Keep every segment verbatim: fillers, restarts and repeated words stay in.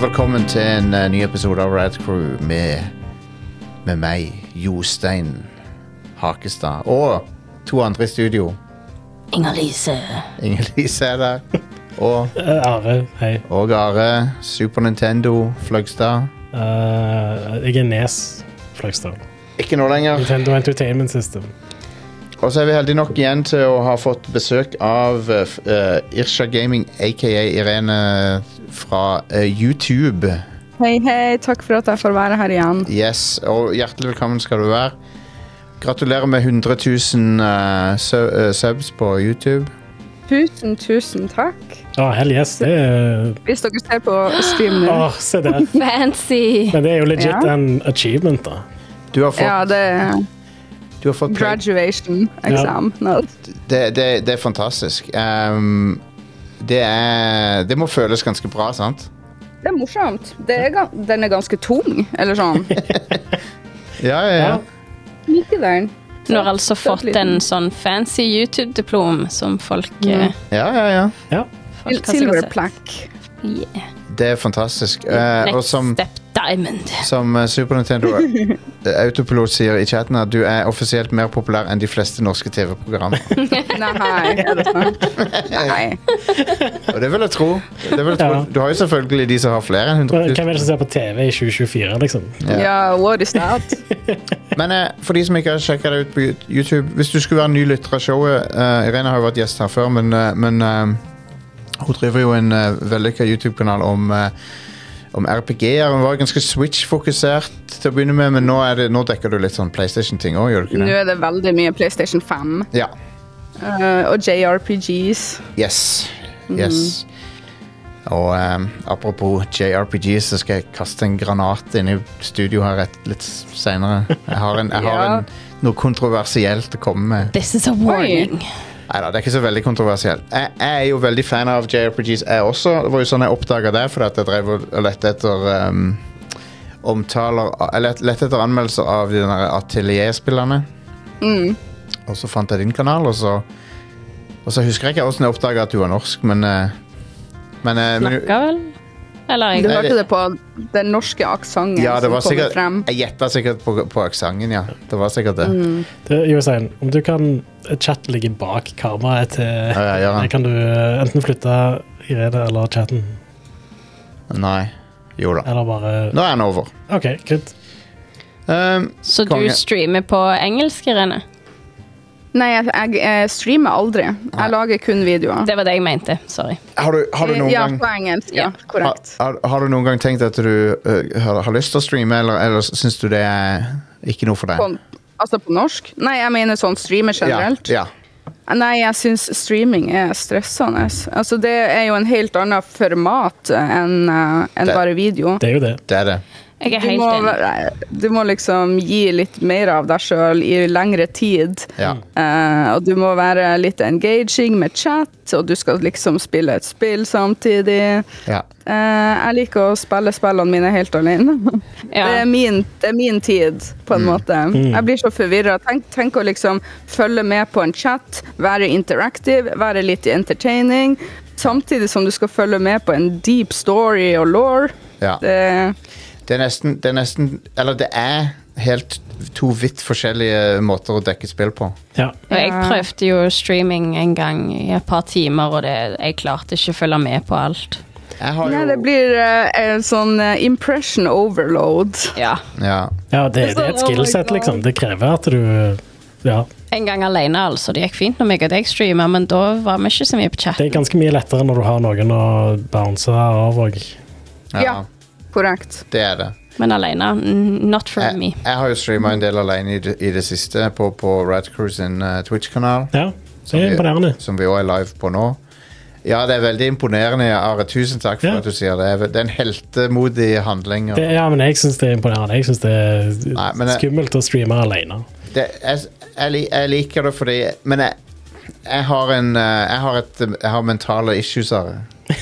og velkommen til en uh, ny episode av Rad Crew med, med meg, Jostein Hakestad, og to andre i studio. Inger-Lise. Inger-Lise er der. Og Are, hei. Og Are, Super Nintendo, Fløgstad. Uh, jeg er Nes, Fløgstad. Ikke nå lenger. Nintendo Entertainment System. Og så er vi heldige nok igjen til å ha fått besøk av uh, Irsha Gaming, aka Irene fra uh, YouTube. Hei, hei. Takk for at jeg får være her igjen. Yes, og hjertelig velkommen skal du være. Gratulerer med hundre tusen uh, su uh, subs på YouTube. Tusen, tusen takk. Å, oh, hell yes, det er... Hvis dere ser på stream nå. Åh, oh, se der. Fancy. Men det er jo legit Ja. en achievement da. Du har fått... Ja, det er Du har fått graduation exam. No. det, det, det er fantastisk. Um, det, er, det må føles ganske bra, sant? Det er morsomt. Det er, ga- den er ganske tung, eller sånn. Ja, ja, ja. Like den. Du har altså fått en sånn fancy YouTube-diplom som folk, Mm. eh, Ja, ja, ja. Ja. folk har Silver sikkert sett. plaque. Yeah. Det er fantastisk. Uh, og Next som, Step Diamond. som uh, Super Nintendo uh, Autopilot sier i chatten, at du er offisielt mer populær enn de fleste norske T V-programmer. Nei, er det sant? Nei. Og det vil jeg tro. Det vil jeg tro. Ja. Du har jo selvfølgelig de som har flere enn hundre Hvem er tusen. det som ser på T V i tjue tjuefire, liksom? Ja. Ja, what is that? Men uh, for de som ikke har sjekket det ut på YouTube, hvis du skulle være ny lytter av showet, uh, Irene har jo vært gjest her før, men, uh, men uh, hun driver jo en uh, vellykket YouTube-kanal om, uh, om R P G-er. Hun var ganske Switch-fokusert til å begynne med, men nå, er det, nå dekker du litt sånn PlayStation-ting også, gjør du ikke Nå det? er det veldig mye PlayStation fem. Ja, Uh, og J R P Gs. yes, yes. Og um, apropos J R P Gs, så skal jeg kaste en granat inn i studio her et, litt senere. Jeg har, en, jeg har Ja. en, noe kontroversielt å komme med. This is a warning. Neida, det er ikke så veldig kontroversielt. Jeg, jeg er jo veldig fan av J R P Gs, jeg også. Det var jo sånn jeg oppdaget det, for at jeg drev og lette etter um, omtaler, jeg lette lette etter anmeldelser av de der atelierspillerne. Mm. Og så fant jeg din kanal, og så, og så husker jeg ikke hvordan jeg oppdaget at du var norsk, men... eh, men, eh, men Snakka vel? Eller Du jeg hørte det på den norske aksangen ja, det som var kommer sikkert, frem. jeg gjettet sikkert på, på aksangen, ja. Det var sikkert det. Mm. Det, Jostein, om du kan chat ligge bak kameraet til... Ja, ja, gjør han. Kan du uh, enten flytte Irene eller chatten, Nei, jo da. eller bare... Nå er han over. Ok, greit. Um, Så du konge. streamer på engelsk, Irene? Nei, jeg, jeg, jeg streamer aldri. Nei. Jeg lager kun videoer. Det var det jeg mente. Sorry. har, du, har du noen ja, gang... på engelsk. Ja, Ja. korrekt. Har, har, har du noen gang tenkt at du uh, har, har lyst til å streame, eller, eller synes du det er ikke noe for deg? På, altså på norsk? Nei, jeg mener sånn streamer generelt. Ja, ja. Nei, jeg synes streaming er stressende. Altså, det er jo en helt annen format enn uh, enn Det- bare video. Det er jo det. Det er det. Jeg er Du helt må, enig. være- du må liksom gi litt mer av deg selv i lengre tid. Ja. Eh, og du må være litt engaging med chat, og du skal liksom spille et spill samtidig. Ja. Eh, jeg liker å spille spillene mine helt alene. Ja. Det, er min, det er min tid, på en måte. Jeg blir så forvirret. Tenk, tenk å liksom følge med på en chat, være interactive, være litt entertaining, samtidig som du skal følge med på en deep story og lore. Ja. Det, Det er nesten, det er nesten Eller det er helt to vidt forskjellige måter å dekke spill på. Ja. Og jeg prøvde jo streaming en gang i et par timer, og det, jeg klarte ikke å følge med på alt. Jeg har ja, jo det blir eh, en sånn eh, impression overload. Ja. Ja. Ja, det, det er et Oh my skillset, God. liksom. Det krever at du... Ja, En gang alene, altså. Det gikk fint når meg og deg streamer, men da var vi ikke så mye på chat. det er ganske mye lettere når du har noen å bounce av, og... Ja, Ja. Korrekt. det er det. Men alene, mm, not for Jeg, me. jeg har jo streamet en del alene i det, i det siste på, på Rad Crew sin uh, Twitch-kanal, Ja, det er vi- imponerende. som vi også er live på nå. Ja, det er veldig imponerende, Are. Tusen takk for Ja. at du sier det. Det er en heltemodig handling. Og Det, ja, men jeg synes det er imponerende. Jeg synes det er Nei, men det- skummelt å streame alene. det, jeg, jeg, li- jeg liker det fordi Men jeg, jeg har en uh, Jeg har et Jeg har mentale issues, Are.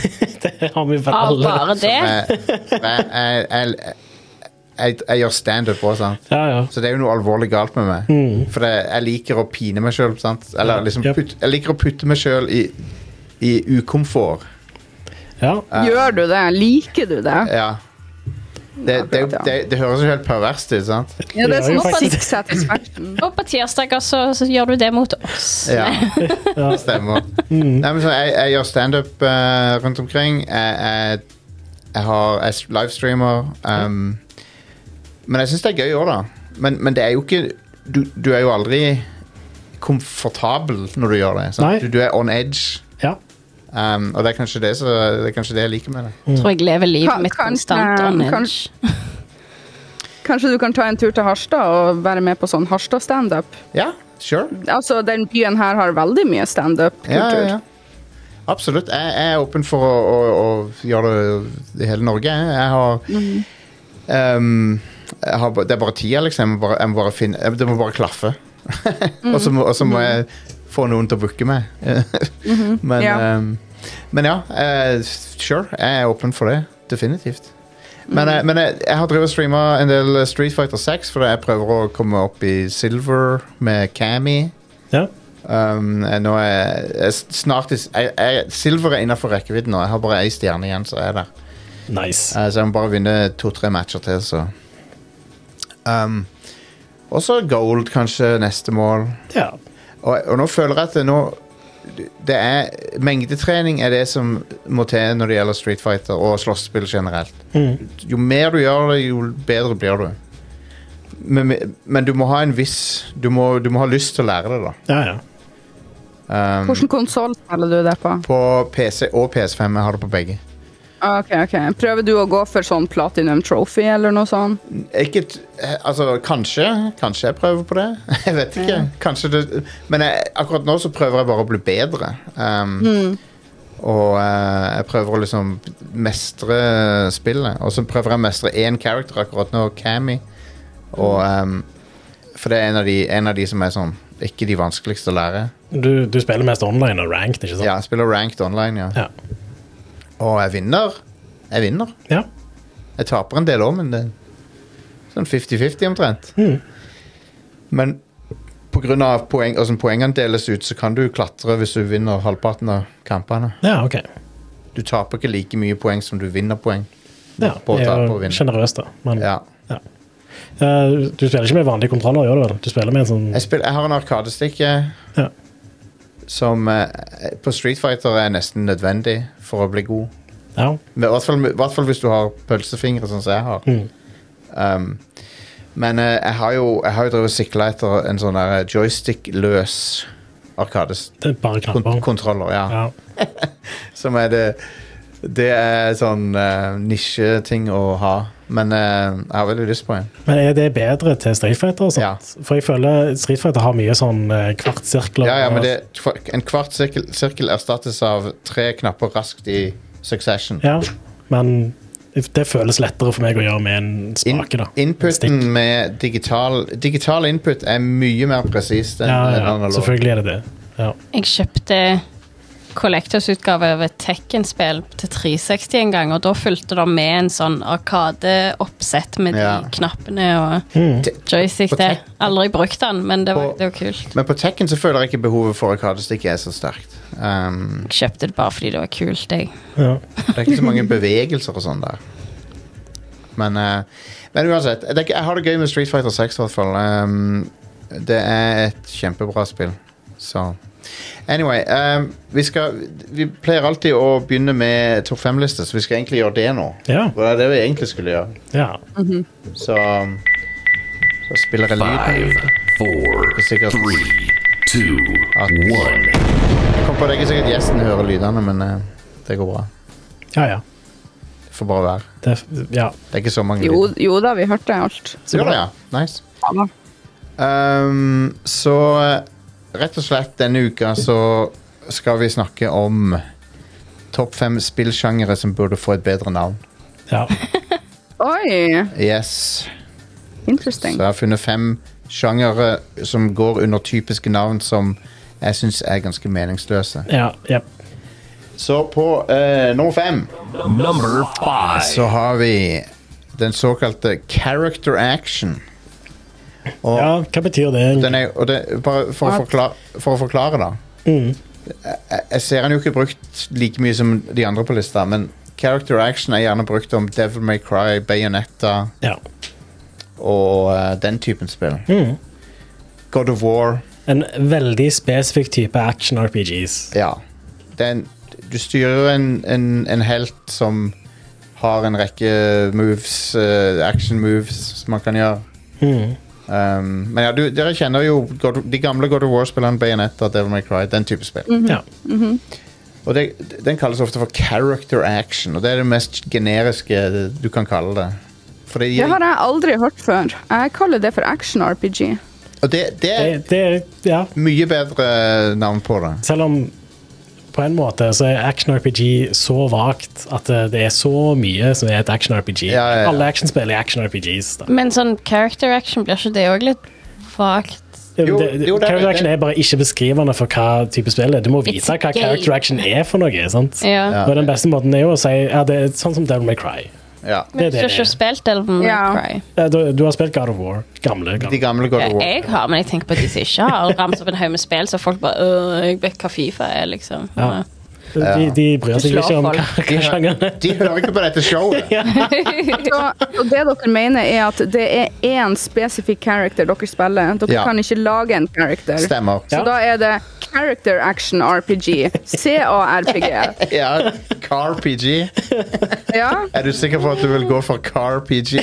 Det har vi vel Ah, alle. bare det? Jeg, jeg, jeg, jeg, jeg, jeg gjør stand-up også, sant? Ja, ja. Så det er jo noe alvorlig galt med meg. Mm. For det, jeg liker å pine meg selv, sant? Eller Ja, liksom ja. putt, jeg liker å putte meg selv i, i ukomfort. Ja. Gjør du det? Liker du det? Ja. Det, det, det, det høres jo helt perverst ut, sant? Ja, det er sånn faktisk- sick satisfaction. Og på tirsdager så, så gjør du det mot oss. Ja, det stemmer. Nei, men så jeg, jeg gjør stand-up uh, rundt omkring. Jeg, jeg, jeg har jeg livestreamer. Um, men jeg syns det er gøy òg, da. Men, men det er jo ikke du, du er jo aldri komfortabel når du gjør det. Sant? Du, du er on edge. Ja. Um, og det er, kanskje det, så, det er kanskje det jeg liker med det. Jeg tror jeg lever livet Kan- mitt kanskje- konstant on edge. kanskje- Kanskje du kan ta en tur til Harstad og være med på sånn Harstad stand-up? Ja, sure. Altså, den byen her har veldig mye stand-up-kultur. Ja, ja, ja. Absolutt. Jeg, jeg er åpen for å, å, å gjøre det i hele Norge. Jeg har, um, jeg har Det er bare tida, liksom. Jeg må bare, jeg må bare finne, det må bare klaffe. Og så må, og så må jeg få noen til å booke meg. men, Ja. um, men ja, eh, sure. Jeg er åpen for det. Definitivt. Men, eh, men jeg, jeg har drevet og streamet en del Street Fighter seks, fordi jeg prøver å komme opp i silver med Cammy. Ja. Um, jeg- nå er jeg, jeg snart i, jeg, jeg, Silver er innenfor rekkevidden nå. Jeg har bare ei stjerne igjen, så er jeg der. Nice. Eh, så jeg må bare vinne to-tre matcher til, så um, og så gold, kanskje, neste mål. Ja. Og, og nå føler jeg at det nå det er, mengdetrening er det som må til når det gjelder Street Fighter og slåsspill generelt. Mm. Jo mer du gjør det, jo bedre blir du. Men, men du må ha en viss du må, du må ha lyst til å lære det, da. Ja, ja. Um, Hvilken konsoll spiller du det på? På P C og P S fem. Jeg har det på begge. Ah, Ok, ok. Prøver du å gå for sånn Platinum Trophy eller noe sånt? Ikke, t- altså, kanskje Kanskje jeg prøver på det. Jeg vet ikke. Kanskje det, men jeg, akkurat nå så prøver jeg bare å bli bedre. Um, Og eh, jeg prøver å liksom mestre spillet. Og så prøver jeg å mestre én character akkurat nå, Cammy. Og um, for det er en av, de, en av de som er sånn ikke de vanskeligste å lære. Du, du spiller mest online og ranked, ikke sant? Ja, jeg spiller ranked online, ja. Ja. Og jeg vinner. Jeg vinner. Ja. Jeg taper en del òg, men det er sånn fifty-fifty omtrent. Mm. Men på grunn av poeng, altså poengene deles ut, så kan du klatre hvis du vinner halvparten av kampene. Ja, ok. Du taper ikke like mye poeng som du vinner poeng. Ja, På å det tape er og jo vinne. generøst da. Men, Ja. eh, du spiller ikke med vanlige kontroller, gjør du vel? Du spiller med en sånn... Jeg, spiller, jeg har en arkadestikke Ja. som eh, på Street Fighter er nesten nødvendig for å bli god. Ja. Men I hvert fall, i hvert fall hvis du har pølsefingre, sånn som jeg har. Mm. Um, men eh, jeg har jo Jeg har jo drevet og sikla etter en sånn der joystick-løs Det er bare knapper. arkadekontroller. Ja. Ja. Som er det Det er sånn uh, nisjeting å ha. Men eh, jeg har veldig lyst på en. Men er det bedre til Street Fighter? og sånt? For jeg føler Street Fighter har mye sånn eh, kvartsirkler. Ja, ja, men og- det, en kvart sirkel, sirkel erstattes av tre knapper raskt i succession. Ja, men det føles lettere for meg å gjøre med en In, spake, da. inputen med digital Digital input er mye mer presist enn Ja, enn ja, analog. selvfølgelig er det det. Ja. Jeg kjøpte Collectors-utgave av et Tekken-spill til tre seksti en gang, og da fulgte det med en sånn arkadeoppsett med Ja. de knappene og Mm. Te- joystick. På Det. Tek- Aldri brukt den, men det var, På- det var kult. Men på Tekken så føler jeg ikke behovet for arkadestikk er så sterkt. Um, Jeg kjøpte det bare fordi det var kult. Jeg. Ja. det er ikke så mange bevegelser og sånn der. Men, eh, men uansett, det er, ikke- jeg har det gøy med Street Fighter seks i hvert fall. Um, det er et kjempebra spill. Så Anyway, um, vi skal Vi pleier alltid å begynne med topp fem-liste, så vi skal egentlig gjøre det nå. Ja. Det er det vi egentlig skulle gjøre. ja. Så Så spiller jeg Five, lyden. four, Det er sikkert three, two, at one. Jeg kom på det er ikke sikkert gjesten hører lydene, men eh, det går bra. Ja, ja. Det får bare være. Det, ja. Det er ikke så mange Jo, lyder. jo da, vi hørte alt. Så gjør det, ja. Nice. Ja, da. Um, så eh, rett og slett denne uka så skal vi snakke om topp fem spillsjangere som burde få et bedre navn. ja. Oi, Yes. interesting. Så jeg har funnet fem sjangere som går under typiske navn som jeg syns er ganske meningsløse. ja. Jep. Så på eh, nummer fem Number five. så har vi den såkalte character action. Og Ja, hva betyr det? den er, og det, bare for å, forklare, for å forklare, da. Mm. jeg, jeg ser han jo ikke brukt like mye som de andre på lista, men character action er gjerne brukt om Devil May Cry, Bayonetta Ja. og uh, den typen spill. Mm. God of War. En veldig spesifikk type action-R P Gs. Ja. Det er en, du styrer en, en, en helt som har en rekke moves, uh, action moves som man kan gjøre. Mm. Um, men ja, du, dere kjenner jo God, de gamle God of War-spillene, Bayonetta, Devil May Cry, den type spill. Mm-hmm. Ja. Mm-hmm. Og det, den kalles ofte for character action, og det er det mest generiske du kan kalle det. For det, Det har jeg aldri hørt før. Jeg kaller det for action-R P G. og det, det er Det, det er, ja. mye bedre navn på det. Selv om på en måte så er action-R P G så vagt at det, det er så mye som er et action-R P G. Ja, ja, ja. Alle actionspill er action-R P Gs. Da. Men sånn character action blir ikke det også litt vagt? Jo, det, det, jo, det er- character action det- er bare ikke beskrivende for hva type spill det er. Du må It's vite a hva game. character action er for noe. Sant? Ja. Ja. Og den beste måten er jo å si ja, det er sånn som Devil May Cry. Ja. Det er Men du det har det ikke er. spilt Devil May Ja. Cry? Ja, Du, du har spilt God of War. Gamle. De gamle. gamle God of War. Jeg har, men jeg tenker på de som ikke har ramset opp en haug med spill, så folk bare øh, jeg vet hva FIFA er, liksom. Ja. De, de bryr seg Du slår ikke om hva, folk. De, hva sjangeren er. de hører ikke på dette showet. Så, og det dere mener er at det er én spesifikk character dere spiller. Dere Ja. kan ikke lage en character. Stemmer. Så Ja. da er det character action R P G. C A R P G. Ja, Car P G. Ja, Er du sikker på at du vil gå for Car P G?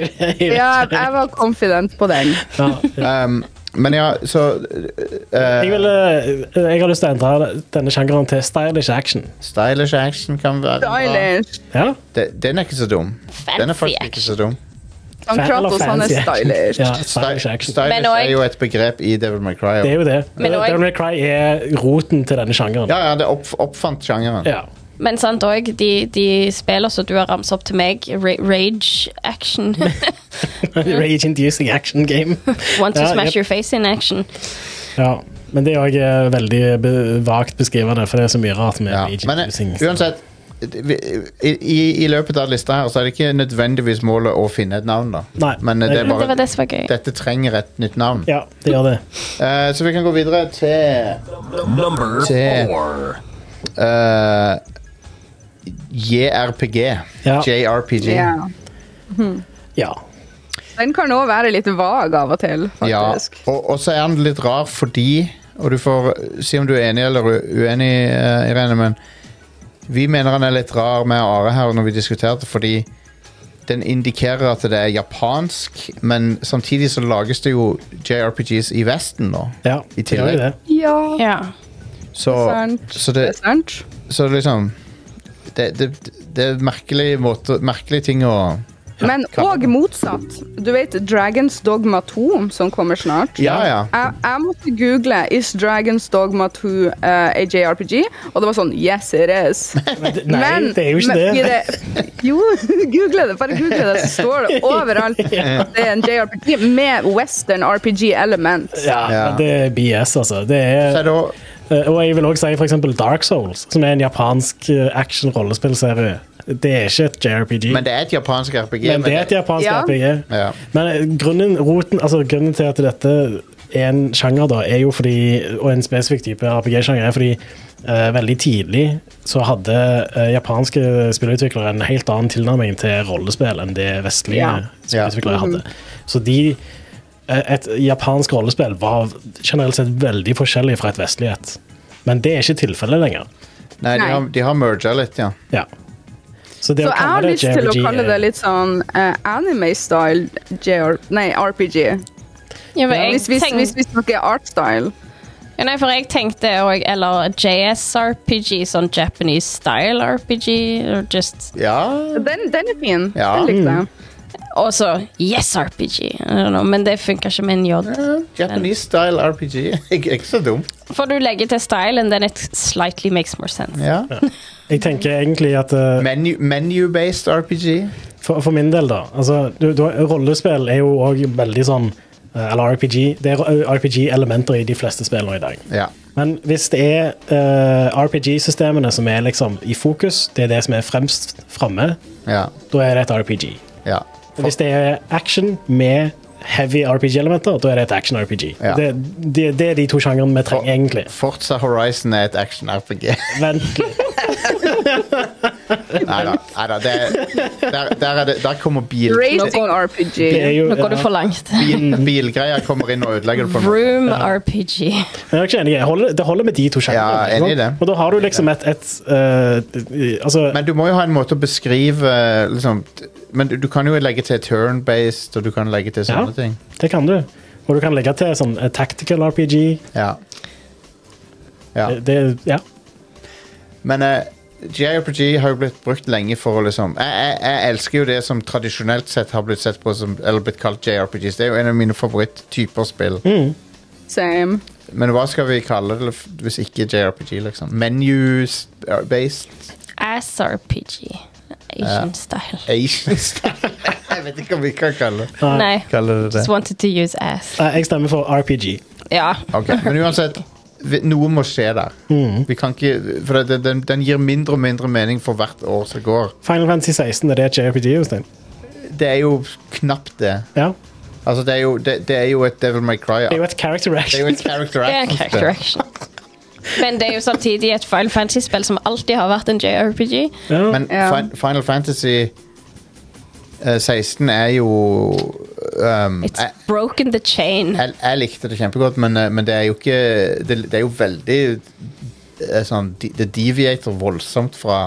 ja jeg var confident på den. Ja. Um, men ja, så uh, Jeg, vil, eh, jeg har lyst til å endre denne sjangeren til stylish action. Stylish action kan være bra. Stylish. Ja. Det- Den er ikke så dum. Den er Fancy faktisk ikke så dum. Han Fan- eller Kratos, han er fancy action. stylish. Ja, stylish action. Stylish Men også- er jo et begrep i Devil May Cry. Det er jo det. Men også- Devil May Cry er roten til denne sjangeren. Ja, ja, det opp, oppfant sjangeren. Ja. Men sant òg, de, de spiller som du har ramset opp til meg, ra rage action. Rage-inducing action game. Want to Ja, smash yep. your face in action. Ja. Men det er òg veldig be vagt beskrivende, for det er så mye rart med Ja. Men eh, rage-inducing. uansett, vi- i, i, i løpet av lista her, så er det ikke nødvendigvis målet å finne et navn, da. Nei. Men eh, det er Men det var bare det som var gøy. dette trenger et nytt navn. Ja, det gjør det. Eh, så vi kan gå videre til Number Ten. four. uh, J R P G. Ja. J R P G. Ja. Ja. Den kan òg være litt vag av og til, Ja, faktisk. og, og så er den litt rar fordi, og du får si om du er enig eller u- uenig, uh, Irene, men vi mener han er litt rar med Are her når vi diskuterte, fordi den indikerer at det er japansk, men samtidig så lages det jo J R P Gs i Vesten nå, ja. i det gjør tillegg. det. Ja, Ja. Så, sant. så, det det, er sant. så liksom det, det, det er merkelige måter, merkelige ting å Men kan- òg motsatt. Du vet Dragons Dogma to, som kommer snart? Ja, ja. Jeg, jeg måtte google Is Dragons Dogma to uh, a J R P G, og det var sånn Yes, it is. Men det- Nei, det er jo ikke men, det. i det. Jo, google det. Bare google det, så står det overalt at det er en J R P G med western R P G-element. Ja, Ja. men det er B S, altså. Det Så er er, da eh, og jeg vil også si for eksempel Dark Souls, som er en japansk eh, action-rollespillserie. Det er ikke et J R P G, Men det er et japansk R P G. men det er et japansk Ja. R P G. Ja. Men eh, grunnen, roten, altså, grunnen til at dette er en sjanger, da, er jo fordi, og en spesifikk type R P G-sjanger, er fordi eh, veldig tidlig så hadde eh, japanske spillutviklere en helt annen tilnærming til rollespill enn det vestlige Ja. spillutviklere hadde. Så de eh, et japansk rollespill var generelt sett veldig forskjellig fra et vestlig et. Men det er ikke tilfellet lenger. Nei, de Nei. har, de har merga litt, ja. Ja. Så det Så å jeg har kalle det lyst til å J R P G kalle det er- litt sånn uh, anime-style J R Nei, R P G. Ja, men jeg Hvis, hvis, tenk- hvis vi snakker art-style. Ja, nei, for jeg tenkte òg Eller J S R P G, sånn Japanese style R P G. Or just Ja, Den, den er fin. Ja. Den likte jeg. Og så Yes R P G. I don't know, men det funker ikke med en J. Japanese style R P G. Ikke, ikke så dum. For du legger til style, and then it slightly makes more sense. Ja. Jeg tenker egentlig at eh, Menu, menu-based R P G. For, for min del, da. Altså, du, du, rollespill er jo òg veldig sånn eh, Eller R P G. Det er R P G-elementer i de fleste spillene i dag. Ja. Men hvis det er eh, R P G-systemene som er liksom i fokus, det er det som er fremst framme, Ja. da er det et R P G. ja. Hvis det er action med heavy R P G-elementer, da er det et action-R P G. Ja. Det, det, det er de to sjangrene vi trenger, egentlig. Forza Horizon er et action-R P G. Vent litt. Neida, neida det, der, der, er det, der kommer bil Racing R P G. Det er jo, Nå går du ja. for langt. bil, Bilgreier kommer inn og ødelegger det på en måte. Vroom R P G. Jeg er ikke enig. Jeg holder, det holder med de to sjangrene. Ja, enig i det. Og da har du liksom et, et uh, altså, Men du må jo ha en måte å beskrive liksom, men du, du kan jo legge til turn-based, og du kan legge til sånne Ja. ting. det kan du. Og du kan legge til sånn uh, tactical R P G. Ja. Ja. Det, det, ja. Men uh, J R P G har jo blitt brukt lenge for å liksom jeg, jeg, jeg elsker jo det som tradisjonelt sett har blitt sett på som, eller blitt kalt J R P Gs. Det er jo en av mine favoritttyper spill. Mm. Same. Men hva skal vi kalle det hvis ikke J R P G, liksom? Menu-based? Ass R P G. Asian style. Asian style? Jeg vet ikke om vi kan kalle det Nei. Kalle det det. Just wanted to use ass. Uh, jeg stemmer for R P G. Ja. Ok, men uansett vi- noe må skje der. Vi kan ikke, for det, den, den gir mindre og mindre mening for hvert år som går. Final Fantasy seksten, er det et J R P G, Jostein? Det er jo knapt det. Ja. Altså, det er jo, det, det er jo et Devil May Cry. Det er jo et character Det er jo action. et character Det er en action. character action. Men det er jo samtidig et Final Fantasy-spill som alltid har vært en J R P G. Ja. Men Ja. Fin- Final Fantasy eh, seksten er jo um, It's jeg, broken the chain. jeg, jeg likte det kjempegodt, men, eh, men det er jo ikke Det, det er jo veldig eh, sånn, de- Det deviater voldsomt fra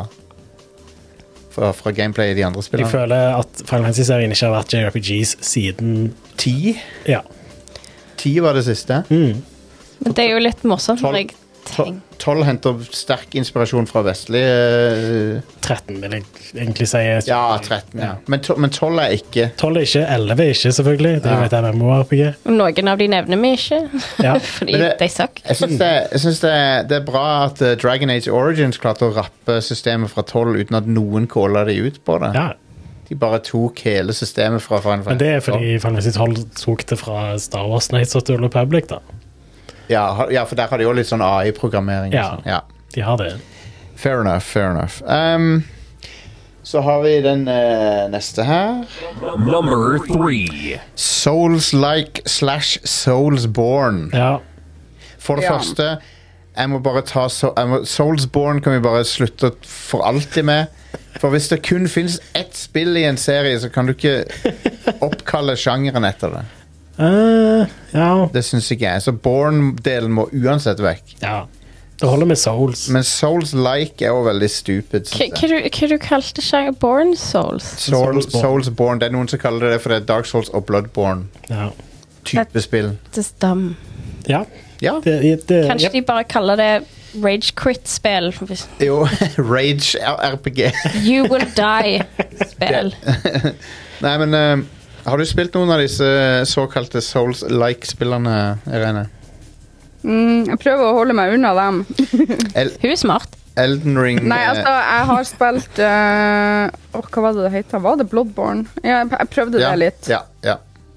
fra, fra gameplay i de andre Jeg spillene. føler at Final Fantasy-serien ikke har vært J R P Gs siden Ti? Ja. Ti var det siste. Mm. Men det er jo litt morsomt når jeg To- tenker Tolv henter sterk inspirasjon fra vestlige eh, tretten, vil jeg egentlig si. Ja, tretten. Ja. Men, to, men tolv er ikke. tolv er ikke, elleve er ikke, selvfølgelig. Det er jo Ja. et M M O R P G. Noen av de nevner vi ikke, Ja. fordi Men det- de suck. Jeg syns det, jeg synes det, det er bra at eh, Dragon Age Origins klarte å rappe systemet fra tolv uten at noen calla de ut på det. Ja. De bare tok hele systemet fra Final Men det er tolv. fordi Final Fantasy tolv tok det fra Star Wars Knights of the Old Republic, da. Ja, ha- ja, for der har de jo litt sånn A I-programmering. og Ja. sånn. Ja. De har det. Fair enough, fair enough. Um, så har vi den eh, neste her. Number three. Souls-like slash Soulsborne. Ja. For det Ja. første, jeg må bare ta so jeg må, Soulsborne kan vi bare slutte for alltid med. For hvis det kun finnes ett spill i en serie, så kan du ikke oppkalle sjangeren etter det. Eh, ja. Det syns ikke jeg. Så Born-delen må uansett vekk. ja. Det holder med Souls. Men Souls-like er jo veldig stupid. Hva Synes hva jeg. du- hva du kalte sjanger? Born Souls? Soul, Soulsborne. Soulsborne. Det er noen som kaller det det, for det er Dark Souls og Bloodborne-type Ja. spill. Det er dum. ja. Ja, Det, det, Kanskje jep. de bare kaller det Rage Quit-spill? jo. Rage R P G. You will die-spill. Nei, men eh, har du spilt noen av disse såkalte Souls-like-spillerne, Irene? Mm, jeg prøver å holde meg unna dem. El Hun er smart. Elden Ring Nei, eh, altså, jeg har spilt eh, åh, hva var det det het? Var det Bloodborne? Ja, jeg, jeg prøvde ja, det litt. Ja, ja.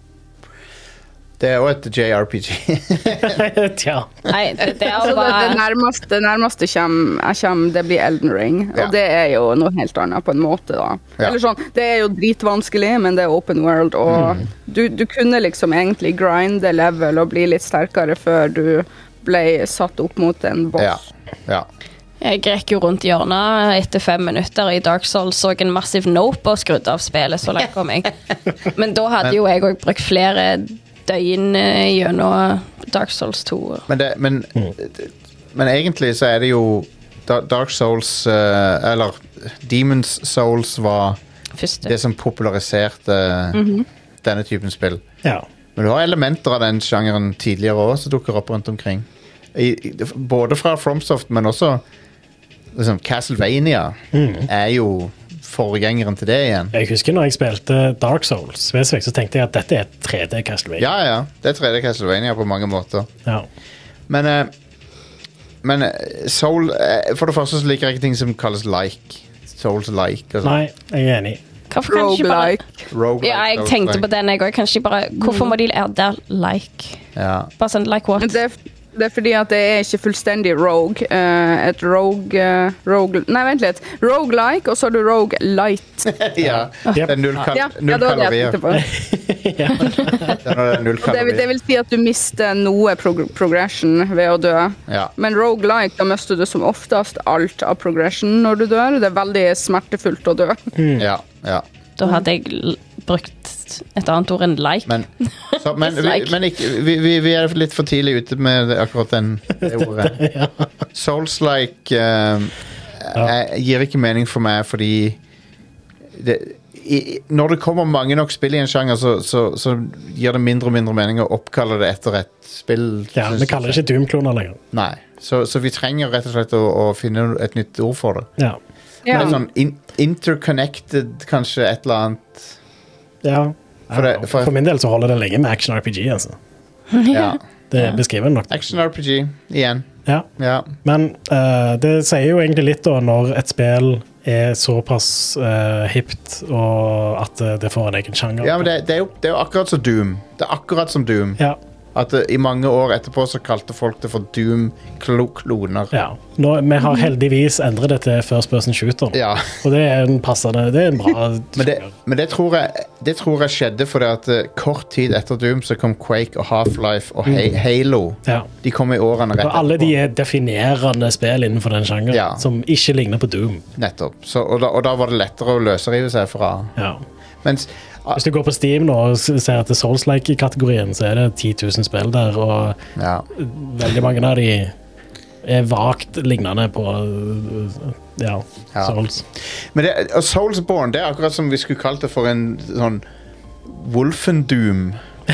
Det er jo et J R P G. Tja. Nei, det, det er Altså, det, det bare nærmeste, det nærmeste kommer, jeg kommer, det blir Elden Ring. Ja. Og det er jo noe helt annet på en måte, da. Ja. Eller sånn, det er jo dritvanskelig, men det er open world, og Mm. du, du kunne liksom egentlig grinde level og bli litt sterkere før du ble satt opp mot en boss. ja, ja. Jeg gikk jo rundt hjørnet etter fem minutter i Dark Souls, så en massiv nope og skrudde av spillet. Så langt kom jeg. Men da hadde jo jeg òg brukt flere døgn eh, gjennom Dark Souls to. Men, det, men, men egentlig så er det jo Da- Dark Souls eh, Eller Demon's Souls var Første. det som populariserte denne typen spill. Ja. Men du har elementer av den sjangeren tidligere også som dukker opp rundt omkring. I, i, både fra FromSoft, men også liksom, Castlevania er jo forgjengeren til det igjen. Jeg husker når jeg spilte Dark Souls, spesifikt, så tenkte jeg at dette er et tre D Castlevania. Ja, ja. Det er tre D Castlevania på mange måter. Ja. Men, eh, men eh, Soul eh, For det første så liker jeg ikke ting som kalles like. Souls-like. og sånn. Nei, jeg er enig. Hvorfor kan de ikke bare Roguelike. Roguelike, Ja, jeg Souls-like. tenkte på den, jeg òg. Kanskje de bare Hvorfor må de er der like? Ja. Bare sånn like what? Men det, Det er fordi at det er ikke fullstendig rogue. Uh, et rogue, uh, rogue... Nei, vent litt. Rogue-like, og så har du rogue-light. ja, det er null, kal ja, null ja, det kalorier. Det, det er null det, vil, det vil si at du mister noe prog progression ved å dø. Ja. Men rogue-like, da mister du som oftest alt av progression når du dør. Det er veldig smertefullt å dø. Mm. Ja, ja. Da hadde jeg brukt et annet ord enn like. Men, så, men, vi, men ikke, vi, vi, vi er litt for tidlig ute med akkurat den, det ordet. ja. Souls-like uh, ja. gir ikke mening for meg, fordi det, i, når det kommer mange nok spill i en sjanger, så, så, så gir det mindre og mindre mening å oppkalle det etter et spill. Ja, vi kaller det ikke Doom-kloner lenger. Nei, så, så vi trenger rett og slett å, å finne et nytt ord for det. Ja. Ja. Det er sånn in interconnected, kanskje et eller annet. Ja. For, det, for, for min del så holder det lenge med action R P G, altså. ja. Det beskriver nok. Action R P G, igjen. Ja. ja. Men uh, det sier jo egentlig litt da når et spill er såpass uh, hipt, og at det får en egen sjanger. Ja, men det, det, er jo, det er jo akkurat som Doom. Det er akkurat som Doom. Ja. At uh, i mange år etterpå så kalte folk det for Doom-kloner. Ja. Nå, vi har heldigvis endret det til first person shooter. Ja. Og det er en passende, det er en bra men det, men det, tror jeg, det tror jeg skjedde fordi at uh, kort tid etter Doom så kom Quake og Half-Life og ha Halo. Ja. De kom i årene rett og alle de er definerende spill innenfor den sjangeren, ja. som ikke ligner på Doom. Nettopp. Så, og, da, og da var det lettere å løsrive seg fra. Ja. Mens hvis du går på Steam nå og ser etter Souls-like-kategorien, så er det ti tusen spill der, og ja. veldig mange av de er vagt lignende på ja, ja. Souls. Men det, og Soulsborne, det er akkurat som vi skulle kalt det for en sånn Wolfendoom.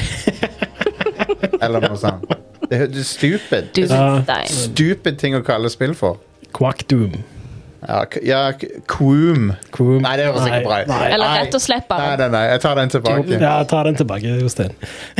Eller noe sånt. Det er stupid. Det er stupid ting å kalle spill for. Quack-doom. Ja, ja Quoom. Quoom. Nei, det høres ikke bra ut. Eller rett og slett bare. Nei, nei, nei, jeg tar den tilbake. Ja, jeg tar den tilbake, Jostein.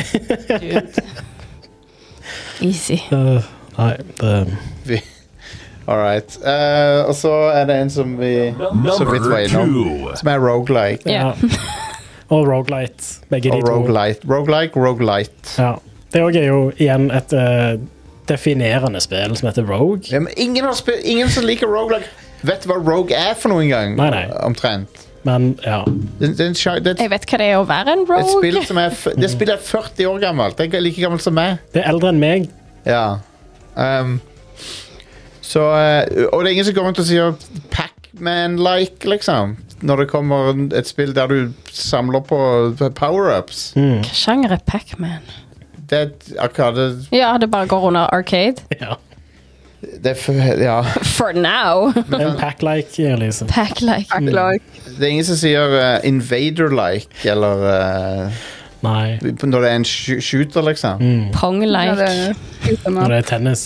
Easy. Uh, nei, det... Vi, all right. Uh, og så er det en som vi så vidt var innom, som er roguelike. Ja. Og roguelite. Begge de og to. Roguelite. Roguelike, roguelite. Ja. Det er jo igjen et uh, definerende spill som heter Rogue. Ja, men ingen, har spil ingen som liker roguelike vet hva Rogue er for noen gang. Nei, nei. Omtrent. Men, ja. Det, det, det, det, jeg vet hva det er å være en rogue. Et spill som er, det spillet er førti år gammelt. Det er like gammelt som meg. Det er eldre enn meg. Ja. Um, så, uh, og det er ingen som går rundt og sier Pac-Man-like, liksom. Når det kommer et spill der du samler på power-ups. Mm. Hva sjanger er Pac-Man? Det er arkade... Ja, det bare går under arcade. Ja. Det er for, ja. For now. En pack-like, Elise. Pack-like. Pack-like. Det er ingen som sier uh, invader-like, eller... Uh, Nei. Når det er en sh shooter, liksom. Mm. Pong-like. Ja, når det er tennis.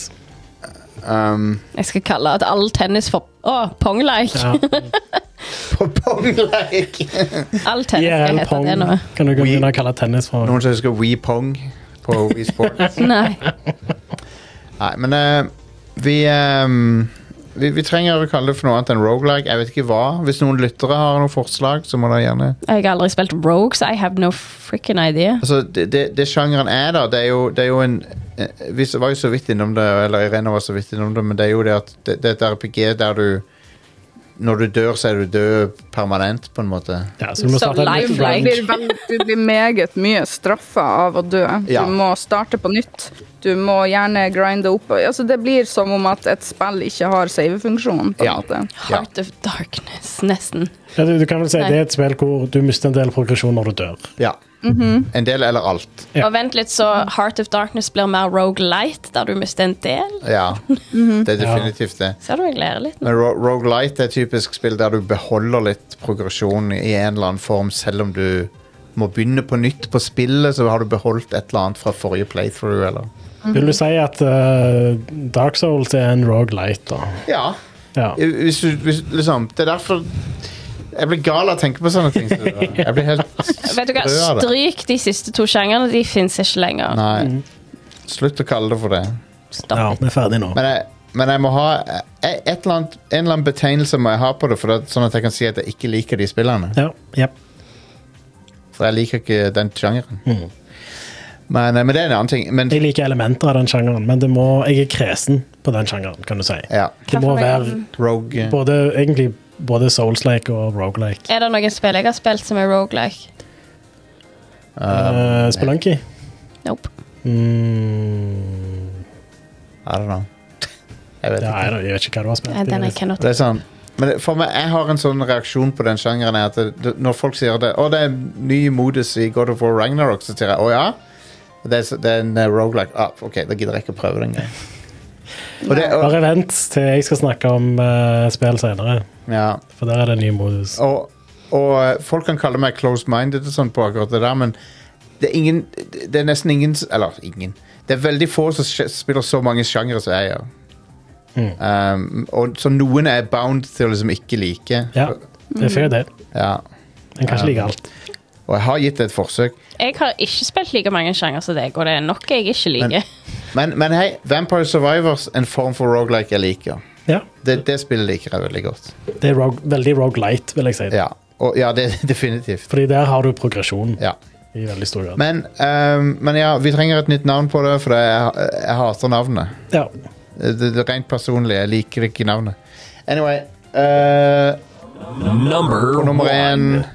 Um, jeg skal kalle at all tennis for... Å, oh, Pong-like. Ja. På Pong-like. All tennis I R L skal hete Pong. det nå. Kan du begynne å kalle tennis for... Noen som husker Wii Pong på Wii Sports? Nei. Nei, men... Uh, Vi, um, vi, vi trenger å kalle det for noe annet enn roguelike. Jeg vet ikke hva. Hvis noen lyttere har noen forslag, så må de gjerne... Jeg har aldri spilt Rogue, så I have no freaking idea. Altså, det, det, det sjangeren er da, det er jo, det er jo en... Vi var jo så vidt innom det, eller Irene var så vidt innom det, men det er jo det at det, det er et R P G der du... Når du dør, så er du død permanent, på en måte. Ja, så du må Så starte en nytt lifelike. round. Du blir, vel- du blir meget mye straffa av å dø. Ja. Du må starte på nytt. Du må gjerne grinde opp. Altså, det blir som om at et spill ikke har save-funksjon. på en Ja. måte. Heart of Darkness, nesten. Ja, du, du kan vel si Nei. det er et spill hvor du mister en del progresjon når du dør. Ja. En del eller alt. Ja. Og vent litt, så Heart of Darkness blir mer roguelite, der du mister en del. Ja, det er definitivt det. Ser du jeg lærer litt nå? Men ro roguelite er et typisk spill der du beholder litt progresjon i en eller annen form, selv om du må begynne på nytt på spillet, så har du beholdt et eller annet fra forrige playthrough, eller? Vil du si at uh, Dark Souls er en roguelite, da? Ja. Ja. Hvis du, hvis, liksom, det er derfor jeg blir gal av å tenke på sånne ting. Så jeg blir helt Vet du hva, sprø av det. stryk de siste to sjangerne, de finnes ikke lenger. Nei, slutt å kalle det for det. Stopp. Ja, vi er ferdig nå. Men jeg, men jeg må ha et eller annet, en eller annen betegnelse må jeg ha på det, for det, sånn at jeg kan si at jeg ikke liker de spillerne. Ja, jep. For jeg liker ikke den sjangeren. Mm. Men, men det er en annen ting. Men, Jeg liker elementer av den sjangeren, men det må, jeg er kresen på den sjangeren, kan du si. ja. Det må være Rogue. både, egentlig, både Souls-like og roguelike. Er det noen spill jeg har spilt som er roguelike? Uh, Spelunky? Nope. Mm, I don't know. Jeg vet ja, ikke. jeg, jeg vet ikke hva du har spilt. Ja, den jeg cannot. Det er sånn. Men det, for meg, jeg har en sånn reaksjon på den sjangeren er at det, det, når folk sier det, å, det er en ny modus i God of War Ragnarok, så sier jeg, å ja? Det er, det er en uh, roguelike. Ah, ok, da gidder jeg ikke å prøve den greien. Og det, og, Bare vent til jeg skal snakke om uh, spill senere, ja. for der er det en ny modus. Og, og uh, folk kan kalle meg closed-minded og sånn på akkurat det der, men det er ingen, det er nesten ingen, eller ingen, det er veldig få som spiller så mange sjangere som jeg gjør. Mm. Um, og så noen er bound til å liksom ikke like. Ja, det er fair det. Ja. En kan ikke like alt. Og jeg har gitt det et forsøk. Jeg har ikke spilt like mange sjanger som deg, og det er nok jeg ikke liker. Men, men, men hei, Vampire Survivors en form for roguelike jeg liker. Ja. Det, det spillet liker jeg veldig godt. Det er rogue, veldig roguelite, vil jeg si. Ja, og, ja det er definitivt. Fordi der har du progresjon Ja. i veldig stor grad. Men, um, men ja, vi trenger et nytt navn på det, for jeg, jeg hater navnet. Ja. Det, det er rent personlig, jeg liker ikke navnet. Anyway, uh, Number nummer én. one.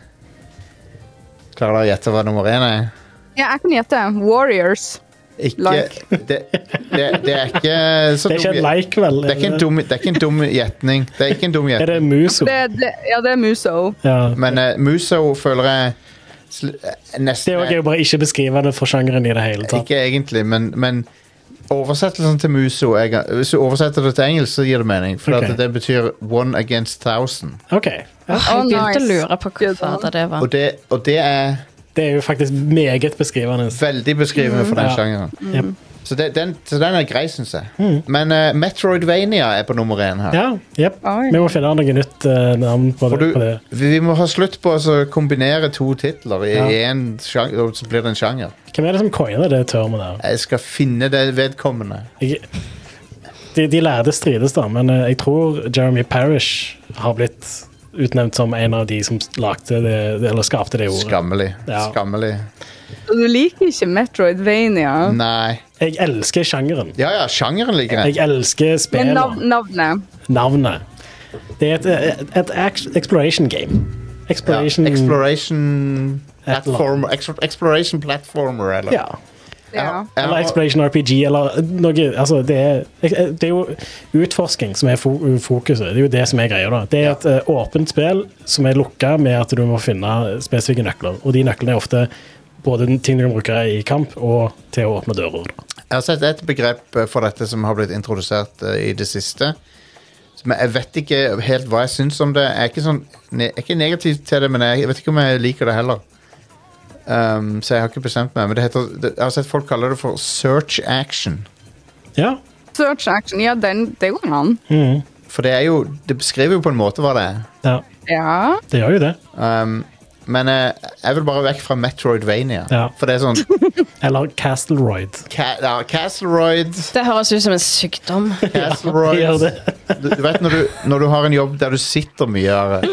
Klarer dere å gjette hva nummer én er? Ja, jeg kan gjette. Warriors. Ikke, Like. det, det, det er ikke så Det er ikke dum en like, vel? Det er ikke en dum, det er ikke en dum gjetning. Det er ikke en dum Er gjetning. det Muso? Det, det, ja, det er Muso. Ja. Men uh, Muso føler jeg sl- eh, Det nesten er jo bare ikke beskrivende for sjangeren i det hele tatt. Ikke egentlig, men, men oversettelsen til Muso er, ga- hvis du oversetter det til engelsk, så gir det mening. For Ok. at det betyr one against thousand. Ok, ja. Jeg Oh, begynte nice. å lure på hva Good one. fader det var. Og det, og det er Det er jo faktisk meget beskrivende. veldig beskrivende for den Ja. sjangeren. Jep. Så, det, den, så den er grei, syns jeg. Men uh, Metroidvania er på nummer én her. Ja, jep. Oi. Vi må finne noe nytt eh, navn på For det. du, på det. vi må ha slutt på å så kombinere to titler i Ja. én sjanger, og så blir det en sjanger. Hvem er det som coiner det termet der? Jeg skal finne det vedkommende. Jeg, de, de lærde strides, da, men eh, jeg tror Jeremy Parish har blitt utnevnt som en av de som lagde det, eller skapte det ordet. Skammelig. Ja. Skammelig. Og du liker ikke Metroidvania. Nei. Jeg elsker sjangeren. Ja, ja, sjangeren liker jeg. Jeg elsker Men spillet. nav navnet. Navnet. Det er et, et, et ex- exploration game. Ja. Exploration Exploration Et eller platform, exp- Exploration platformer, eller? Ja. Jeg har- Ja. jeg Eller har- Exploration R P G, eller noe altså det, er, det er jo utforsking som er fo- fokuset. Det er jo det som er greia. da. Det er Ja. et eh, åpent spill som er lukka med at du må finne spesifikke nøkler. Og de nøklene er ofte både ting du kan bruke i kamp og til å åpne dører. da. Jeg har sett et begrep eh, for dette som har blitt introdusert eh, i det siste. Men jeg vet ikke helt hva jeg syns om det. Jeg er ikke, sånn, ne jeg er ikke negativ til det, men jeg vet ikke om jeg liker det heller. Um, så jeg har ikke bestemt meg. Men det heter, det, jeg har sett folk kalle det for search action. Ja. Search action, ja, den, det går an. Mhm. For det er jo Det beskriver jo på en måte hva det er. ja. Ja. Det gjør jo det. Um, men eh, jeg vil bare vekk fra Metroidvania. Ja. For det er sånn Eller Castleroid. Ca ja, Castleroid Det høres ut som en sykdom. Det gjør Castleroid det. du, du vet når du, når du har en jobb der du sitter mye Are,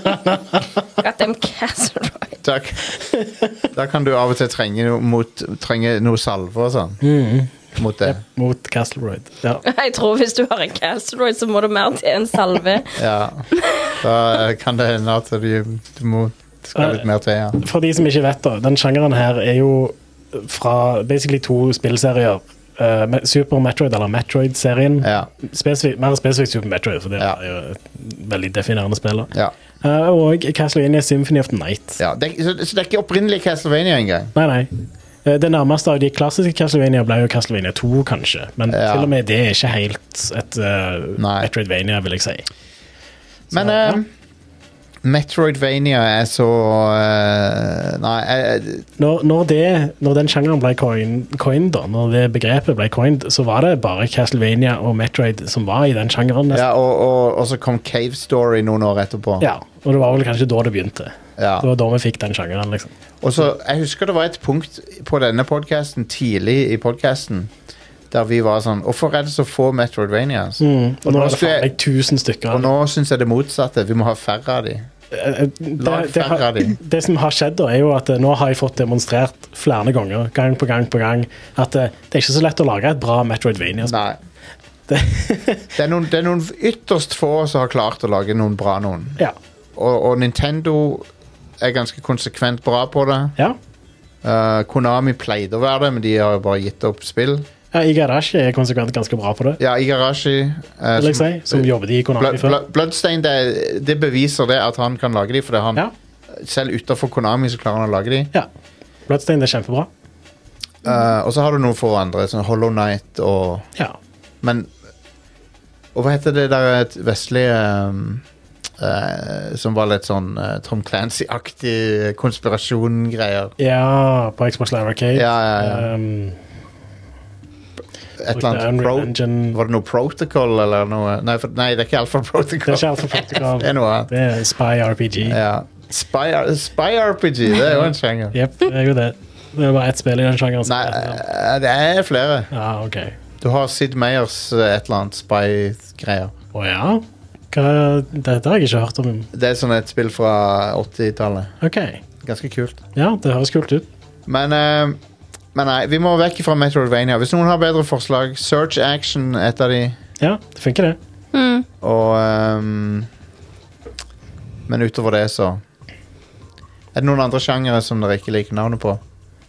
Got them Castleroid. da, da kan du av og til trenge noe, mot, trenge noe salve og sånn. Mot det. Mot Castleroid. Ja. Jeg tror hvis du har en Castleroid, så må du mer til en salve. Ja. Da eh, kan det hende at du, du må det skal litt mer til. Ja. For de som ikke vet, da, den sjangeren her er jo fra basically to spillserier. Uh, Me- Super Metroid, eller Metroid-serien. Ja. Spesifik, mer spesifikt Super Metroid, for det Ja. er jo et veldig definerende spill. Ja. Uh, og Castlevania Symphony of the Night. Ja. Det, så, så det er ikke opprinnelig Castlevania engang? Nei, nei. Uh, det nærmeste av de klassiske Castlevania ble jo Castlevania to, kanskje. Men Ja. til og med det er ikke helt et uh, Nei. Metroidvania, vil jeg si. Men Så, eh, Metroidvania er så eh, Nei jeg, Når, når, det, når den sjangeren ble coin, coined, da, når det begrepet ble coined, så var det bare Castlevania og Metroid som var i den sjangeren. nesten. ja, og, og, og så kom Cave Story noen år etterpå. Ja, og det var vel kanskje da det begynte. Ja. Det var da vi fikk den sjangeren, liksom. Og så, Jeg husker det var et punkt på denne podcasten tidlig i podcasten der vi var sånn Hvorfor er det så få Metroidvanias? Mm. Og nå nå er det skulle faen jeg- meg tusen stykker. Og nå syns jeg det motsatte. Vi må ha færre av de. det, Lag det, færre har, av de. det som har skjedd da, er jo at nå har jeg fått demonstrert flere ganger, gang på gang på gang, at det, det er ikke så lett å lage et bra Metroidvania. Nei. Det, det, er noen, det er noen ytterst få som har klart å lage noen bra noen. Ja. Og, og Nintendo er ganske konsekvent bra på det. Ja. Uh, Konami pleide å være det, men de har jo bare gitt opp spill. Ja, Igarashi er konsekvent ganske bra på det. Ja, Igarashi uh, Vil jeg si, som jobbet i Konami Blood, før. Blood, Bloodstain, det, det beviser det at han kan lage de, for det han, Ja. selv utenfor Konami så klarer han å lage de. Ja. Bloodstain det er kjempebra. Uh, og så har du noen få andre, sånn Hollow Knight og... Ja. Men... Og hva heter det der et vestlige... Um, uh, som var litt sånn uh, Tom Clancy-aktig konspirasjon-greier. Ja, på Xbox Live Arcade. Ja, ja, ja. Um, Et eller annet Unreal pro Engine. Var det noe protocol eller noe? Nei, for, nei det er ikke Alpha Protocol. Det er ikke Alpha Protocol. Det er noe annet. Det er Spy R P G. Ja. Spy, Spy R P G, det er jo en sjanger. Jep, det er jo det. Det er bare ett spill i den sjangeren. som Nei, er det. eh, det er flere. Ja, ok. Du har Sid Meiers eh, et eller annet spy-greier. Å ja? Hva, dette har jeg ikke hørt om. Det er sånn et spill fra åttitallet. Ok, Ganske kult. ja, det høres kult ut. Men, eh, men nei, vi må vekk fra Metroidvania. Hvis noen har bedre forslag, Search Action er et av de. Ja, det funker det. Mm. Og ehm, Men utover det, så er det noen andre sjangere som dere ikke liker navnet på?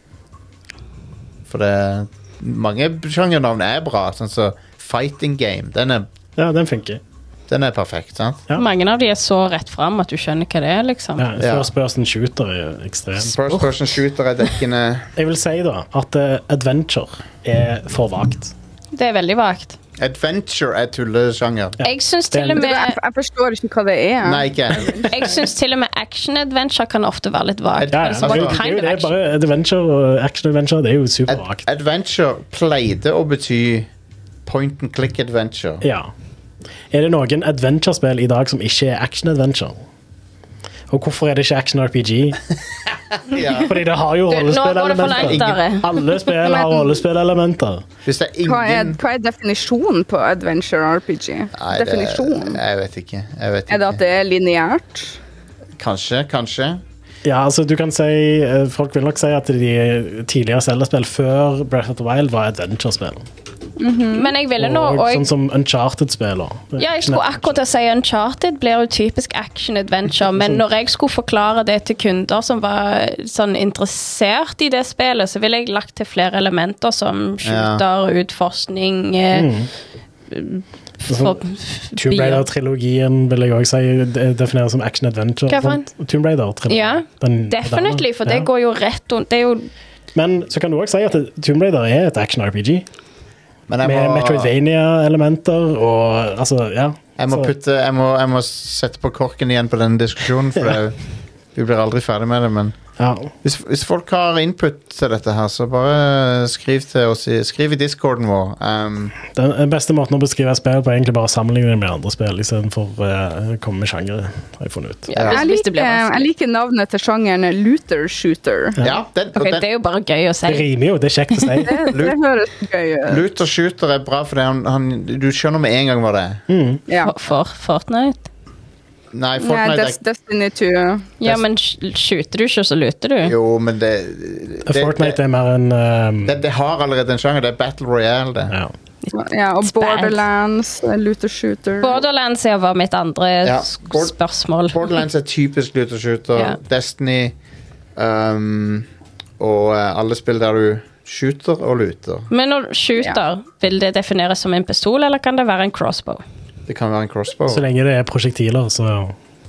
For det mange sjangernavn er bra, sånn som så Fighting Game. Den er, Ja, den funker. den er perfekt, sant? Ja. Mange av de er så rett fram at du skjønner hva det er, liksom. Ja, Ja. First person shooter er ekstremt. First person shooter er dekkende. Jeg vil si da, at uh, adventure er for vagt. Det er veldig vagt. Adventure er tullesjanger. Ja. Jeg syns Det er til og en- Jeg, med jeg forstår ikke hva det er. Nei, ikke jeg. Jeg synes til og med action-adventure kan ofte være litt vagt. Ja, Ja, ja. Altså, Altså, what det, er kind jo of det, er action? bare adventure og action-adventure, det er jo Ad supervagt. adventure pleide å bety point and click adventure. Ja. Er det noen adventure-spill i dag som ikke er action-adventure? Og hvorfor er det ikke action-R P G? Ja. Fordi det har jo Du, nå går det for langt, rollespillelementer. Are. Alle spill har rollespillelementer. Hvis det er Hva er, ingen hva er definisjonen på adventure R P G? Nei, det- Definisjonen? Jeg vet ikke. Jeg vet Er det at ikke. det er lineært? Kanskje, kanskje. Ja, altså du kan si eh, folk vil nok si at de tidligere Zelda-spill før Breath of the Wild var adventure-spill. Men jeg ville nå Og og sånn som Uncharted-spiller. Ja, jeg skulle akkurat til å si Uncharted blir jo typisk action-adventure, men når jeg skulle forklare det til kunder som var sånn interessert i det spillet, så ville jeg lagt til flere elementer som shooter, utforskning eh, for, Tomb Raider-trilogien vil jeg også si de- definerer som action-adventure. Hva for en? Tomb Raider-trilogien. Ja, Den- definitely, for det Ja. går jo rett un- Det er jo Men så kan du også si at Tomb Raider er et action-R P G. Men jeg Med må, Metroidvania-elementer og altså, ja. jeg må, Så- putte, jeg må, jeg må sette på korken igjen på denne diskusjonen, for det, vi blir aldri ferdig med det. Men ja. hvis, hvis folk har input til dette her, så bare skriv til oss i, skriv i discorden vår. Um, Den den beste måten å beskrive spill på er egentlig bare å sammenligne det med andre spill istedenfor å komme med sjangere, har jeg funnet ut. ja, hvis, Jeg hvis det liker, blir jeg vanskelig. liker navnet til sjangeren looter shooter. ja, den, og Ok, den, det er jo bare gøy å si. Det rimer jo, det er kjekt å si. Det, det høres gøy ut. Looter Shooter er bra, for han, han, du skjønner med en gang hva det er. Ja. For, for Fortnite. Nei, Nei, Fortnite Des er Destiny to Ja, men sk- skyter du ikke, så luter du. Jo, men det det, Fortnite det, er mer en um, det, det har allerede en sjanger. Det er Battle Royale, det. ja. ja, og It's bad. Borderlands, eh, looter shooter. Borderlands er var mitt andre Ja, s- Bord- spørsmål. Borderlands er typisk Looter Shooter. Ja. Destiny um, og eh, alle spill der du shooter og looter. Men når du shooter, vil det defineres som en pistol, eller kan det være en crossbow? Det kan være en crossbow. Så lenge det er prosjektiler, så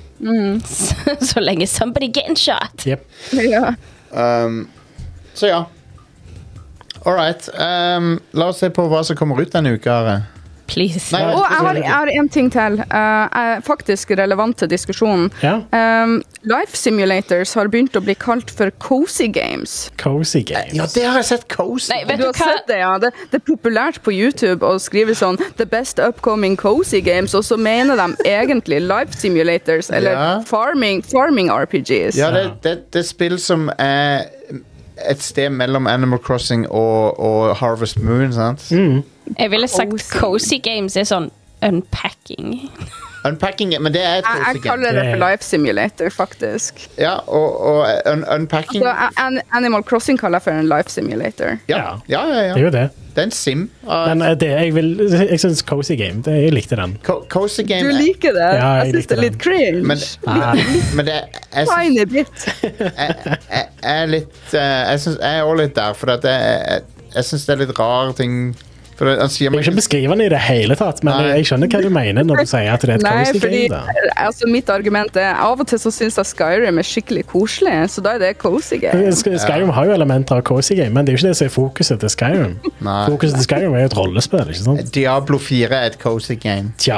Så lenge somebody getting shot. Jepp. Ja. Um, så ja. All right. Um, la oss se på hva som kommer ut denne uka. Are. Please. Nei, Og jeg har, jeg har en ting til. Uh, er faktisk relevant til diskusjonen. Ja. Um, life simulators har begynt å bli kalt for cozy games. Cozy games. Ja, det har jeg sett cozy. Nei, vet Du du har hva? sett det, ja. Det, det er populært på YouTube å skrive sånn The best upcoming cozy games, og så mener de egentlig life simulators, eller Ja. farming, farming R P Gs. Ja, det, det, det er spill som er et sted mellom Animal Crossing og, og Harvest Moon, sant? Mm. Jeg ville sagt Cozy. cozy games er sånn unpacking. Unpacking, men det er et Jeg, jeg cozy game. kaller det for Life Simulator, faktisk. Ja, og, og un unpacking... Altså, an Animal Crossing kaller jeg for en Life Simulator. Ja, ja, ja. ja. Det er jo det. Det er en sim. Uh, Men det, jeg, vil, jeg synes Cozy Game, det, jeg likte den. co cozy game... Du liker det? Ja, jeg jeg synes det er likte litt cringe. Men, men det jeg, Tiny bit. jeg, jeg, jeg er litt uh, jeg, synes, jeg er også litt der, for at jeg, jeg, jeg synes det er litt rar ting. For det, han sier Jeg vil meg ikke beskrive den i det hele tatt, men Nei. jeg skjønner hva du mener når du sier at det er et Nei, Cozy fordi Game. Da. altså, mitt argument er av og til så synes jeg Skyrim er skikkelig koselig, så da er det cozy game. Sk- Skyrim har jo elementer av Cozy Game, men det er jo ikke det som er fokuset til Skyrim. Nei. Fokuset til Skyrim er jo et rollespill, ikke sant? Diablo fire er et cozy game. Tja.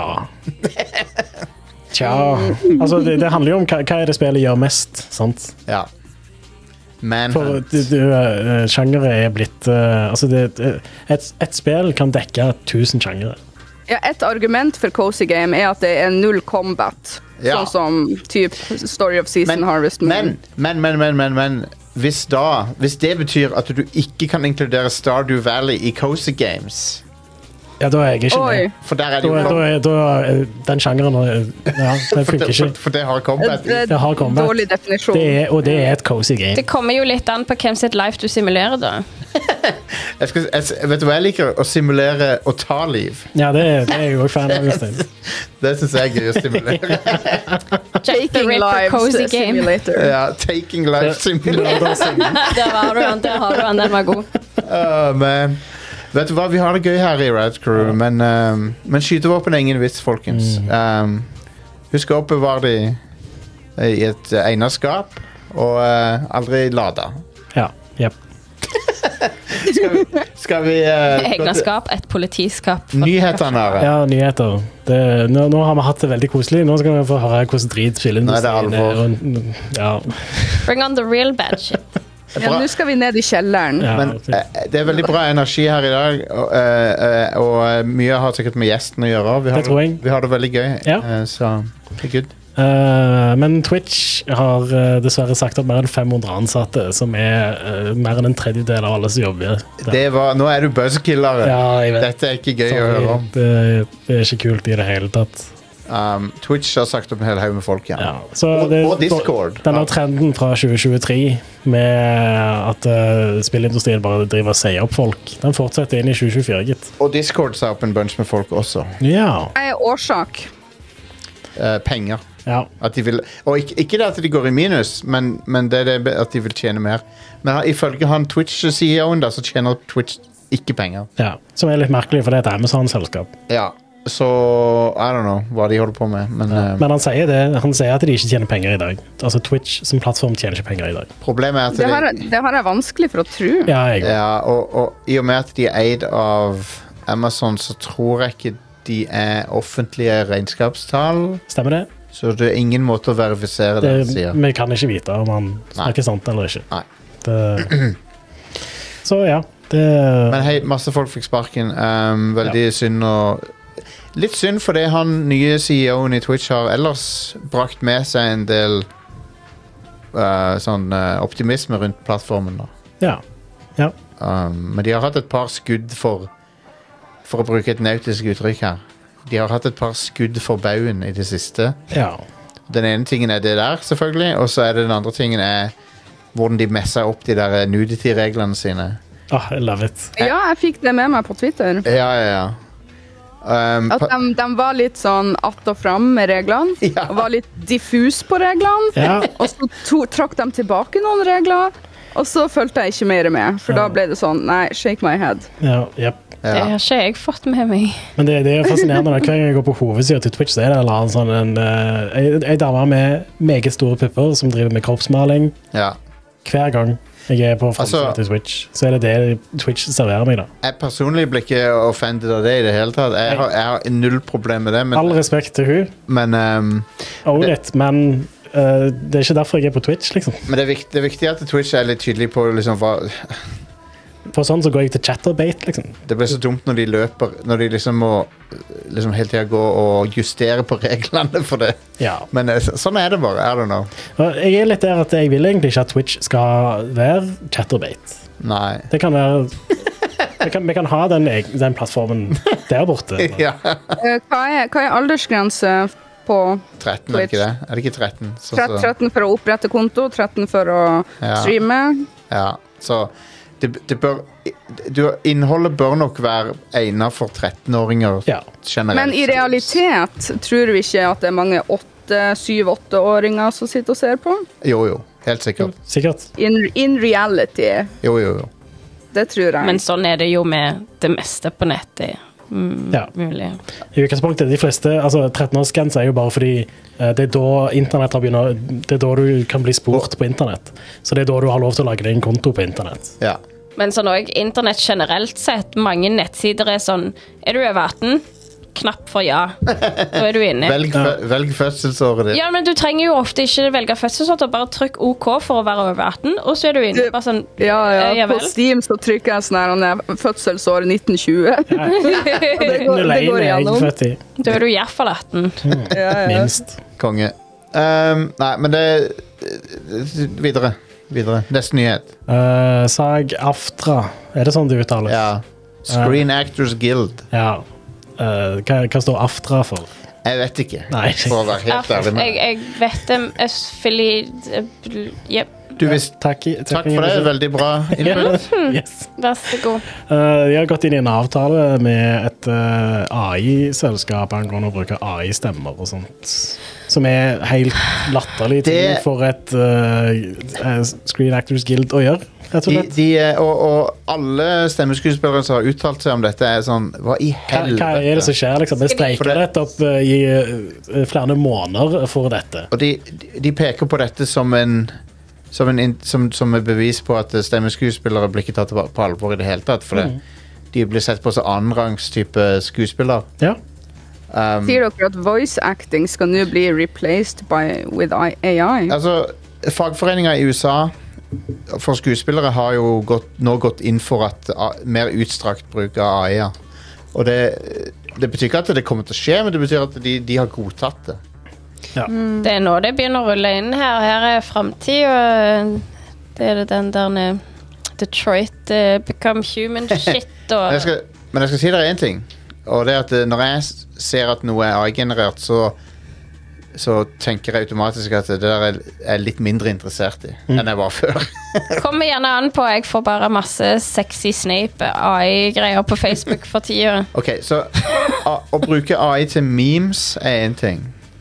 Tja. Altså, det, det handler jo om hva, hva er det spillet gjør mest, sant? Ja. For Manhunt. det, det, uh, sjangere er blitt uh, altså det, det, et, et spill kan dekke tusen sjangere. Ja, et argument for cozy game er at det er null combat. Ja. Sånn som typ Story of Season Men, Harvest Moon. men, men, men, men, men, men hvis da, hvis det betyr at du ikke kan inkludere Stardew Valley i cozy games, Ja, da er jeg ikke Oi. med. for der er det Da, jo da, er- da, er den sjangeren uh, ja, den for, funker det, ikke. for, for det har combat. Det er Det har combat. dårlig definisjon. Det er, og det er et cozy game. Det kommer jo litt an på hvem sitt life du simulerer, da. Jeg skal, jeg, vet du hva jeg liker? Å simulere å ta liv. Ja, det, er- det er jeg også fan av. Jostein. Det synes jeg er gøy å simulere. Jack the Taking Ripper Lives cozy game. Simulator. Ja, taking life simulator. Der var du han, der har du han, den var god. Oh, man. Vet du hva, vi har det gøy her i Rad Crew, men, um, men skytevåpen er ingen vits, folkens. Um, husk å oppbevare de i et uh, egnet skap, og uh, aldri lade. Ja, jep. Skal vi, skal vi uh, gå til Egenskap, et politiskap. nyhetene her? Ja, nyheter. Det, nå, nå har vi hatt det veldig koselig. Nå skal vi få høre hvordan drit spillindustrien Nå er det og- Ja. Bring on the real bad shit. Ja, nå skal vi ned i kjelleren. ja Men det- uh, det er veldig bra energi her i dag, og, uh, uh, og uh, mye har sikkert med gjesten å gjøre. Vi har, Det tror jeg. vi har det veldig gøy, Ja. uh, så det er good. Eh, men Twitch har eh, dessverre sagt opp mer enn fem hundre ansatte, som er eh, mer enn en tredjedel av alle som jobber der. Det var, nå er du buzzkiller. Ja, jeg vet. Dette er ikke gøy å Sorry, høre om. det, det er ikke kult i det hele tatt. Um, Twitch har sagt opp en hel haug med folk, ja. Ja. Så Og- det, og Discord. Denne Ja. trenden fra tjue tjuetre med at uh, spillindustrien bare driver og sier opp folk, den fortsetter inn i tjue tjuefire, gitt. Og Discord sa opp en bunch med folk også. Ja. Hva er årsak? Uh, penger. ja. At de vil, og ikke, ikke det at de går i minus, men, men det er det at de vil tjene mer. Men han- ifølge han Twitch-C E O-en da, så tjener Twitch ikke penger. Ja. Som er litt merkelig, for det er et Amazon-selskap. Ja, så I don't know hva de holder på med, men uh, Men han sier det, han sier at de ikke tjener penger i dag. Altså Twitch som plattform tjener ikke penger i dag. problemet er at Det har, de, jeg- det har jeg vanskelig for å tro. Ja, jeg ja, og, og i og med at de er eid av Amazon, så tror jeg ikke de er offentlige regnskapstall. Stemmer det? Så det er ingen måte å verifisere det, det sier. vi kan ikke vite om han snakker sant eller ikke. Nei. Det, så ja, det Men hei, masse folk fikk sparken. Um, veldig synd og Litt synd fordi han nye C E O-en i Twitch har ellers brakt med seg en del uh, sånn uh, optimisme rundt plattformen. Da. Ja. ja. Um, men de har hatt et par skudd for For å bruke et nautisk uttrykk her. De har hatt et par skudd for baugen i det siste. ja. Den ene tingen er det der, selvfølgelig, og så er det den andre tingen er hvordan de messer opp de der nudity-reglene sine. Ah, I love it. Ja, jeg fikk det med meg på Twitter. Ja, ja, ja. Um, At de, de var litt sånn att og fram med reglene, Ja. og var litt diffus på reglene. Ja. Og så to, trakk de tilbake noen regler, og så fulgte jeg ikke mer med. For Ja. da ble det sånn, nei, shake my head. Ja, jep. Det ja. har ikke jeg fått med meg. Men det, det er fascinerende. da. Hver gang jeg går på hovedsida til Twitch, så er det en eller annen sånn en, uh, ei, ei dame med meget store pupper som driver med kroppsmaling. ja. Hver gang jeg er på framsida Altså- til Twitch, så er det det Twitch serverer meg, da. Jeg personlig blir ikke offended av det i det hele tatt. Jeg har, jeg har null problem med det, men, All respekt til hun, men, um, own Det- it, men uh, det er ikke derfor jeg er på Twitch, liksom. men det, er viktig, det er viktig at Twitch er litt tydelig på liksom, hva For sånn så går jeg til Chatterbait, liksom. Det blir så dumt når de løper Når de liksom må liksom hele tida gå og justere på reglene for det. Ja. Men eh, så- sånn er det bare. I don't know. Og jeg er litt der at jeg vil egentlig ikke at Twitch skal være Chatterbait. Nei. Det kan være Vi kan, vi kan ha den, eg- den plattformen der borte. Ja. Eh, Hva er, hva er aldersgrense på tretten, er det ikke det? Er det ikke tretten? Så, så. tretten for å opprette konto, tretten for å Ja. streame. Ja, så det, det bør du, innholdet bør nok være egnet for trettenåringer Ja. generelt. Men i realitet tror vi ikke at det er mange åtte, syv-åtteåringer som sitter og ser på. Jo, jo. Helt sikkert. Sikkert. In, in reality. Jo, jo, jo. Det tror jeg. Men sånn er det jo med det meste på nettet. Mm, Ja. mulig. I utgangspunktet, de fleste, altså tretten-årsgrense er jo bare fordi eh, det er da internett har begynt, det er da du kan bli spurt på internett. Så det er da du har lov til å lage deg en konto på internett. Ja. Men sånn også, internett generelt sett, mange nettsider er sånn, er du over atten? Knapp for ja. Da er du inne. Velg, fø, velg fødselsåret ditt. Ja, men du trenger jo ofte ikke velge fødselsåret, bare trykk OK for å være over atten, og så er du inne. Bare sånn, Ja, ja. eh, ja På vel. Steam så trykker jeg sånn her han er fødselsår nitten tjue. det går, det null én går er jeg igjennom. født i, Da er du i hvert fall atten. Ja, ja. minst. Konge. Um, nei, men det Videre. Videre. Neste nyhet. Uh, Sag Aftra, er det sånn det uttales? Ja. Screen Actors Guild. Ja. Uh, hva, hva står Aftra for? Jeg vet ikke, Nei. for å være helt ærlig. jeg, Men jeg vet dem, affili... Jep, du visste Takk, i- Takk for det. Veldig bra input. Yes. vær så god. Uh, de har gått inn i en avtale med et uh, A I-selskap angående å bruke A I-stemmer og sånt. Som er helt latterlig ting Det- for et uh, Screen Actors Guild å gjøre, rett og De, slett. de, er- og, og alle stemmeskuespillere som har uttalt seg om dette, er sånn Hva i Hva, helvete? hva er det som skjer, liksom? Vi For streiker det- nettopp uh, i uh, flere måneder for dette. Og de, de peker på dette som en som, en, in- som, som er bevis på at stemmeskuespillere blir ikke tatt på på alvor i det hele tatt. For det, de blir sett på som annenrangs type skuespiller. Ja. Um, Sier dere at voice acting skal nå bli replaced by, with A I? altså, fagforeninger i U S A for skuespillere har jo gått, nå gått inn for at a, mer utstrakt bruk av A I. Ja. Og det, det betyr ikke at det kommer til å skje, men det betyr at de, de har godtatt det. Det er nå det begynner å rulle inn her. Her er fremtiden. Det er det den der nede. Detroit uh, become human shit. Og, Jeg skal, men jeg skal si dere en ting. Og det er at eh, når jeg s- ser at noe er A I-generert, så, så tenker jeg automatisk at det der er jeg litt mindre interessert i enn jeg var før. kommer gjerne an på. Jeg får bare masse sexy Snape A I-greier på Facebook for tida. Ok, så a, å bruke A I til memes er en ting.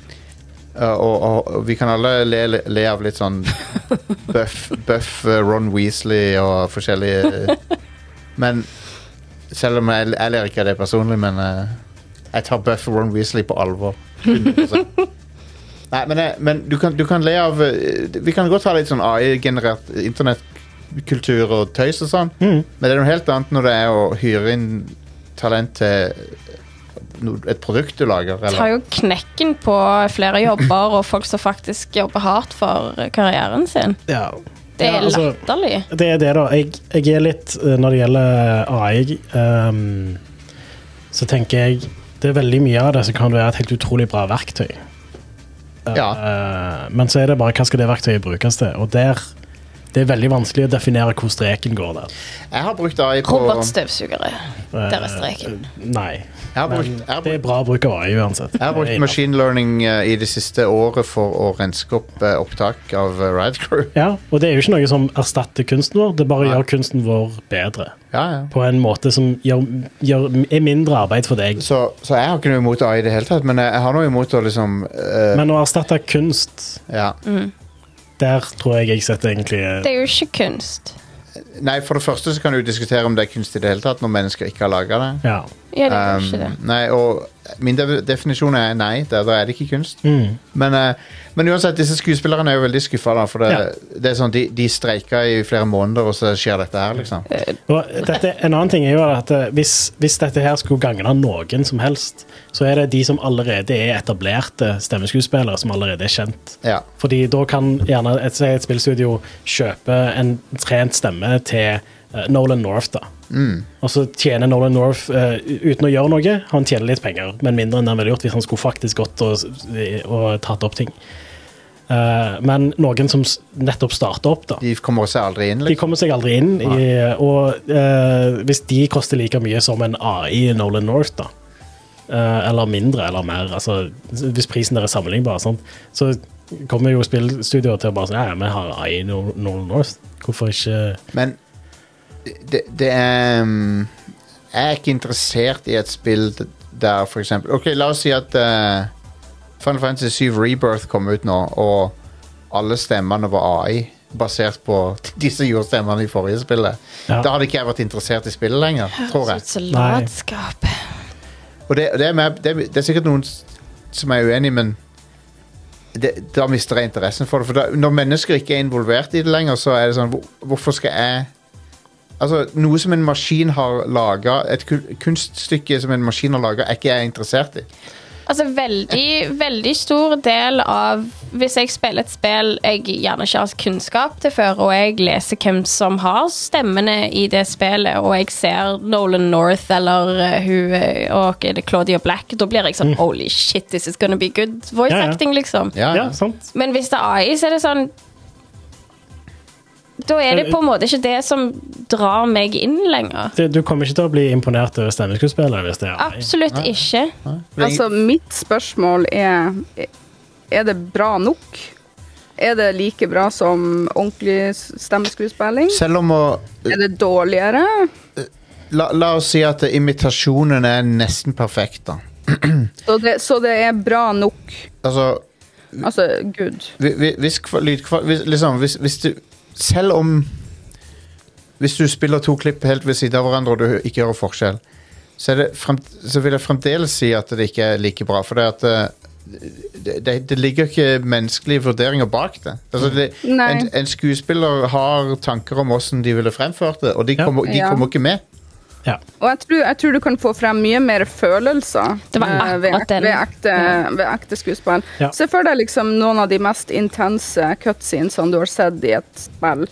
Uh, og, og, og vi kan alle le, le, le av litt sånn buff, buff uh, Ron Weasley og forskjellige Men selv om jeg, jeg ler ikke av det personlig, men uh, jeg tar buff Ron Weasley på alvor. hundre prosent. Nei, men, jeg, men du, kan, du kan le av uh, Vi kan godt ha litt sånn A I-generert internettkultur og tøys og sånn, Mm. men det er noe helt annet når det er å hyre inn talent til no- et produkt du lager. Tar Eller? jo knekken på flere jobber og folk som faktisk jobber hardt for karrieren sin. Ja. Det er Ja, altså, latterlig. Det er det, da. Jeg, jeg er litt uh, Når det gjelder A I, um, så tenker jeg det er veldig mye av det som kan være et helt utrolig bra verktøy. Uh, Ja. uh, men så er det bare hva skal det verktøyet brukes til? Og der det er veldig vanskelig å definere hvor streken går der. Jeg har brukt A I på Robotstøvsugere. Uh, Der er streken. Nei. Jeg har brukt, Men jeg har det er brukt, bra bruk av A I uansett. jeg har brukt Det er machine learning uh, i det siste året for å renske opp uh, opptak av uh, Riot Crew. Ja, og det er jo ikke noe som erstatter kunsten vår, det bare Nei. gjør kunsten vår bedre. Ja, ja. På en måte som gjør, gjør, er mindre arbeid for deg. Så, så jeg har ikke noe imot A I i det hele tatt, men jeg, jeg har noe imot å liksom uh, Men å erstatte kunst, ja. der tror jeg jeg setter egentlig Det er jo ikke kunst. Nei, for det første så kan du diskutere om det er kunst i det hele tatt når mennesker ikke har laget det. Ja. Ja, det er jo ikke det. Um, nei, og min de definisjon er nei, da da er det ikke kunst. Mm. Men, eh, men uansett, disse skuespillerne er jo veldig skuffa, da, for det, Ja. det er sånn, de, de streika i flere måneder, og så skjer dette her, liksom. Og dette, en annen ting er jo at eh, hvis, hvis dette her skulle gagne noen som helst, så er det de som allerede er etablerte stemmeskuespillere, som allerede er kjent. Ja. Fordi da kan gjerne et, et spillstudio kjøpe en trent stemme til eh, Nolan North, da. Og så tjener Nolan North eh, uten å gjøre noe. Han tjener litt penger, men mindre enn han ville gjort hvis han skulle faktisk gått og, og tatt opp ting. Eh, men noen som s- nettopp starter opp, da. De kommer seg aldri inn, De liksom. kommer seg aldri inn, i, og eh, hvis de koster like mye som en A I Nolan North, da, uh, eller mindre, eller mer. Altså, hvis prisen er sammenlignbar, sant? Så kommer jo spillstudioer til å bare si, ja, vi har A I i Nolan North. Hvorfor ikke... Men det, det er... Um, jeg er ikke interessert i et spill der, for eksempel... Ok, la oss si at uh, Final Fantasy syv Rebirth kom ut nå, og alle stemmene var A I, basert på de som gjorde stemmene i forrige spillet. Ja. Da hadde ikke jeg vært interessert i spillet lenger, tror jeg. Høres ut som latskap. Og det, det, er med, det, er, det er sikkert noen som er uenig, men det, da mister jeg interessen for det. For da, når mennesker ikke er involvert i det lenger, så er det sånn, hvor, hvorfor skal jeg... Altså, noe som en maskin har laget, et kunststykke som en maskin har laget, er ikke jeg interessert i. Altså, veldig, veldig stor del av, hvis jeg spiller et spill jeg gjerne ikke har kunnskap til før, og jeg leser hvem som har stemmene i det spillet, og jeg ser Nolan North eller uh, hun, og er det Claudia Black, da blir jeg sånn, holy shit, this is gonna be good voice ja, ja. acting, liksom. Ja, ja, sant. Men hvis det er A I, så er det sånn, da er det på en måte ikke det som drar meg inn lenger. Det, du kommer ikke til å bli imponert over stemmeskuespillere hvis det er A I. Absolutt Nei. ikke. Nei. Altså, mitt spørsmål er, er det bra nok? Er det like bra som ordentlig stemmeskuespilling? Selv om å... Er det dårligere? La, la oss si at imitasjonen er nesten perfekt, da. så, det, så det er bra nok? Altså... Altså, good. Hvis, hvis, liksom, hvis, hvis du... Selv om hvis du spiller to klipp helt ved siden av hverandre og du ikke gjør forskjell, så, er det frem, så vil jeg fremdeles si at det ikke er like bra, for det, at, det, det, det ligger ikke menneskelige vurderinger bak det. Altså det en, en skuespiller har tanker om hvordan de ville fremført det, og de kommer, de kommer ikke med. Ja. Og jeg tror, jeg tror du kan få frem mye mer følelser ved, ved, ved, ekte, ved ekte skuespill. Ja. Se for deg liksom noen av de mest intense cutscenesene du har sett i et spill.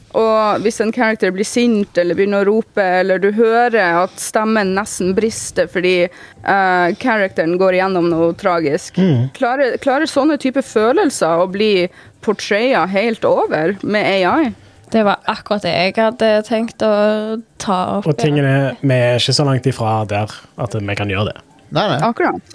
Og hvis en karakter blir sint eller begynner å rope, eller du hører at stemmen nesten brister fordi uh, karakteren går igjennom noe tragisk, mm. klarer, klarer sånne type følelser å bli portrayet helt over med A I? Det var akkurat det jeg hadde tenkt å ta opp. Og tingene, vi er ikke så langt ifra der at vi kan gjøre det. Nei, nei. Akkurat.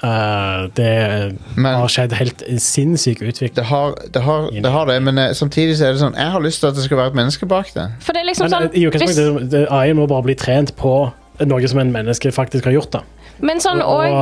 Uh, det men, har skjedd helt sinnssyk utvikling. Det har det, har, det, har det men uh, samtidig så er det sånn, jeg har lyst til at det skal være et menneske bak det. For det er liksom men, sånn... Hvis, det, A I må bare bli trent på noe som en menneske faktisk har gjort da. Men sånn og... og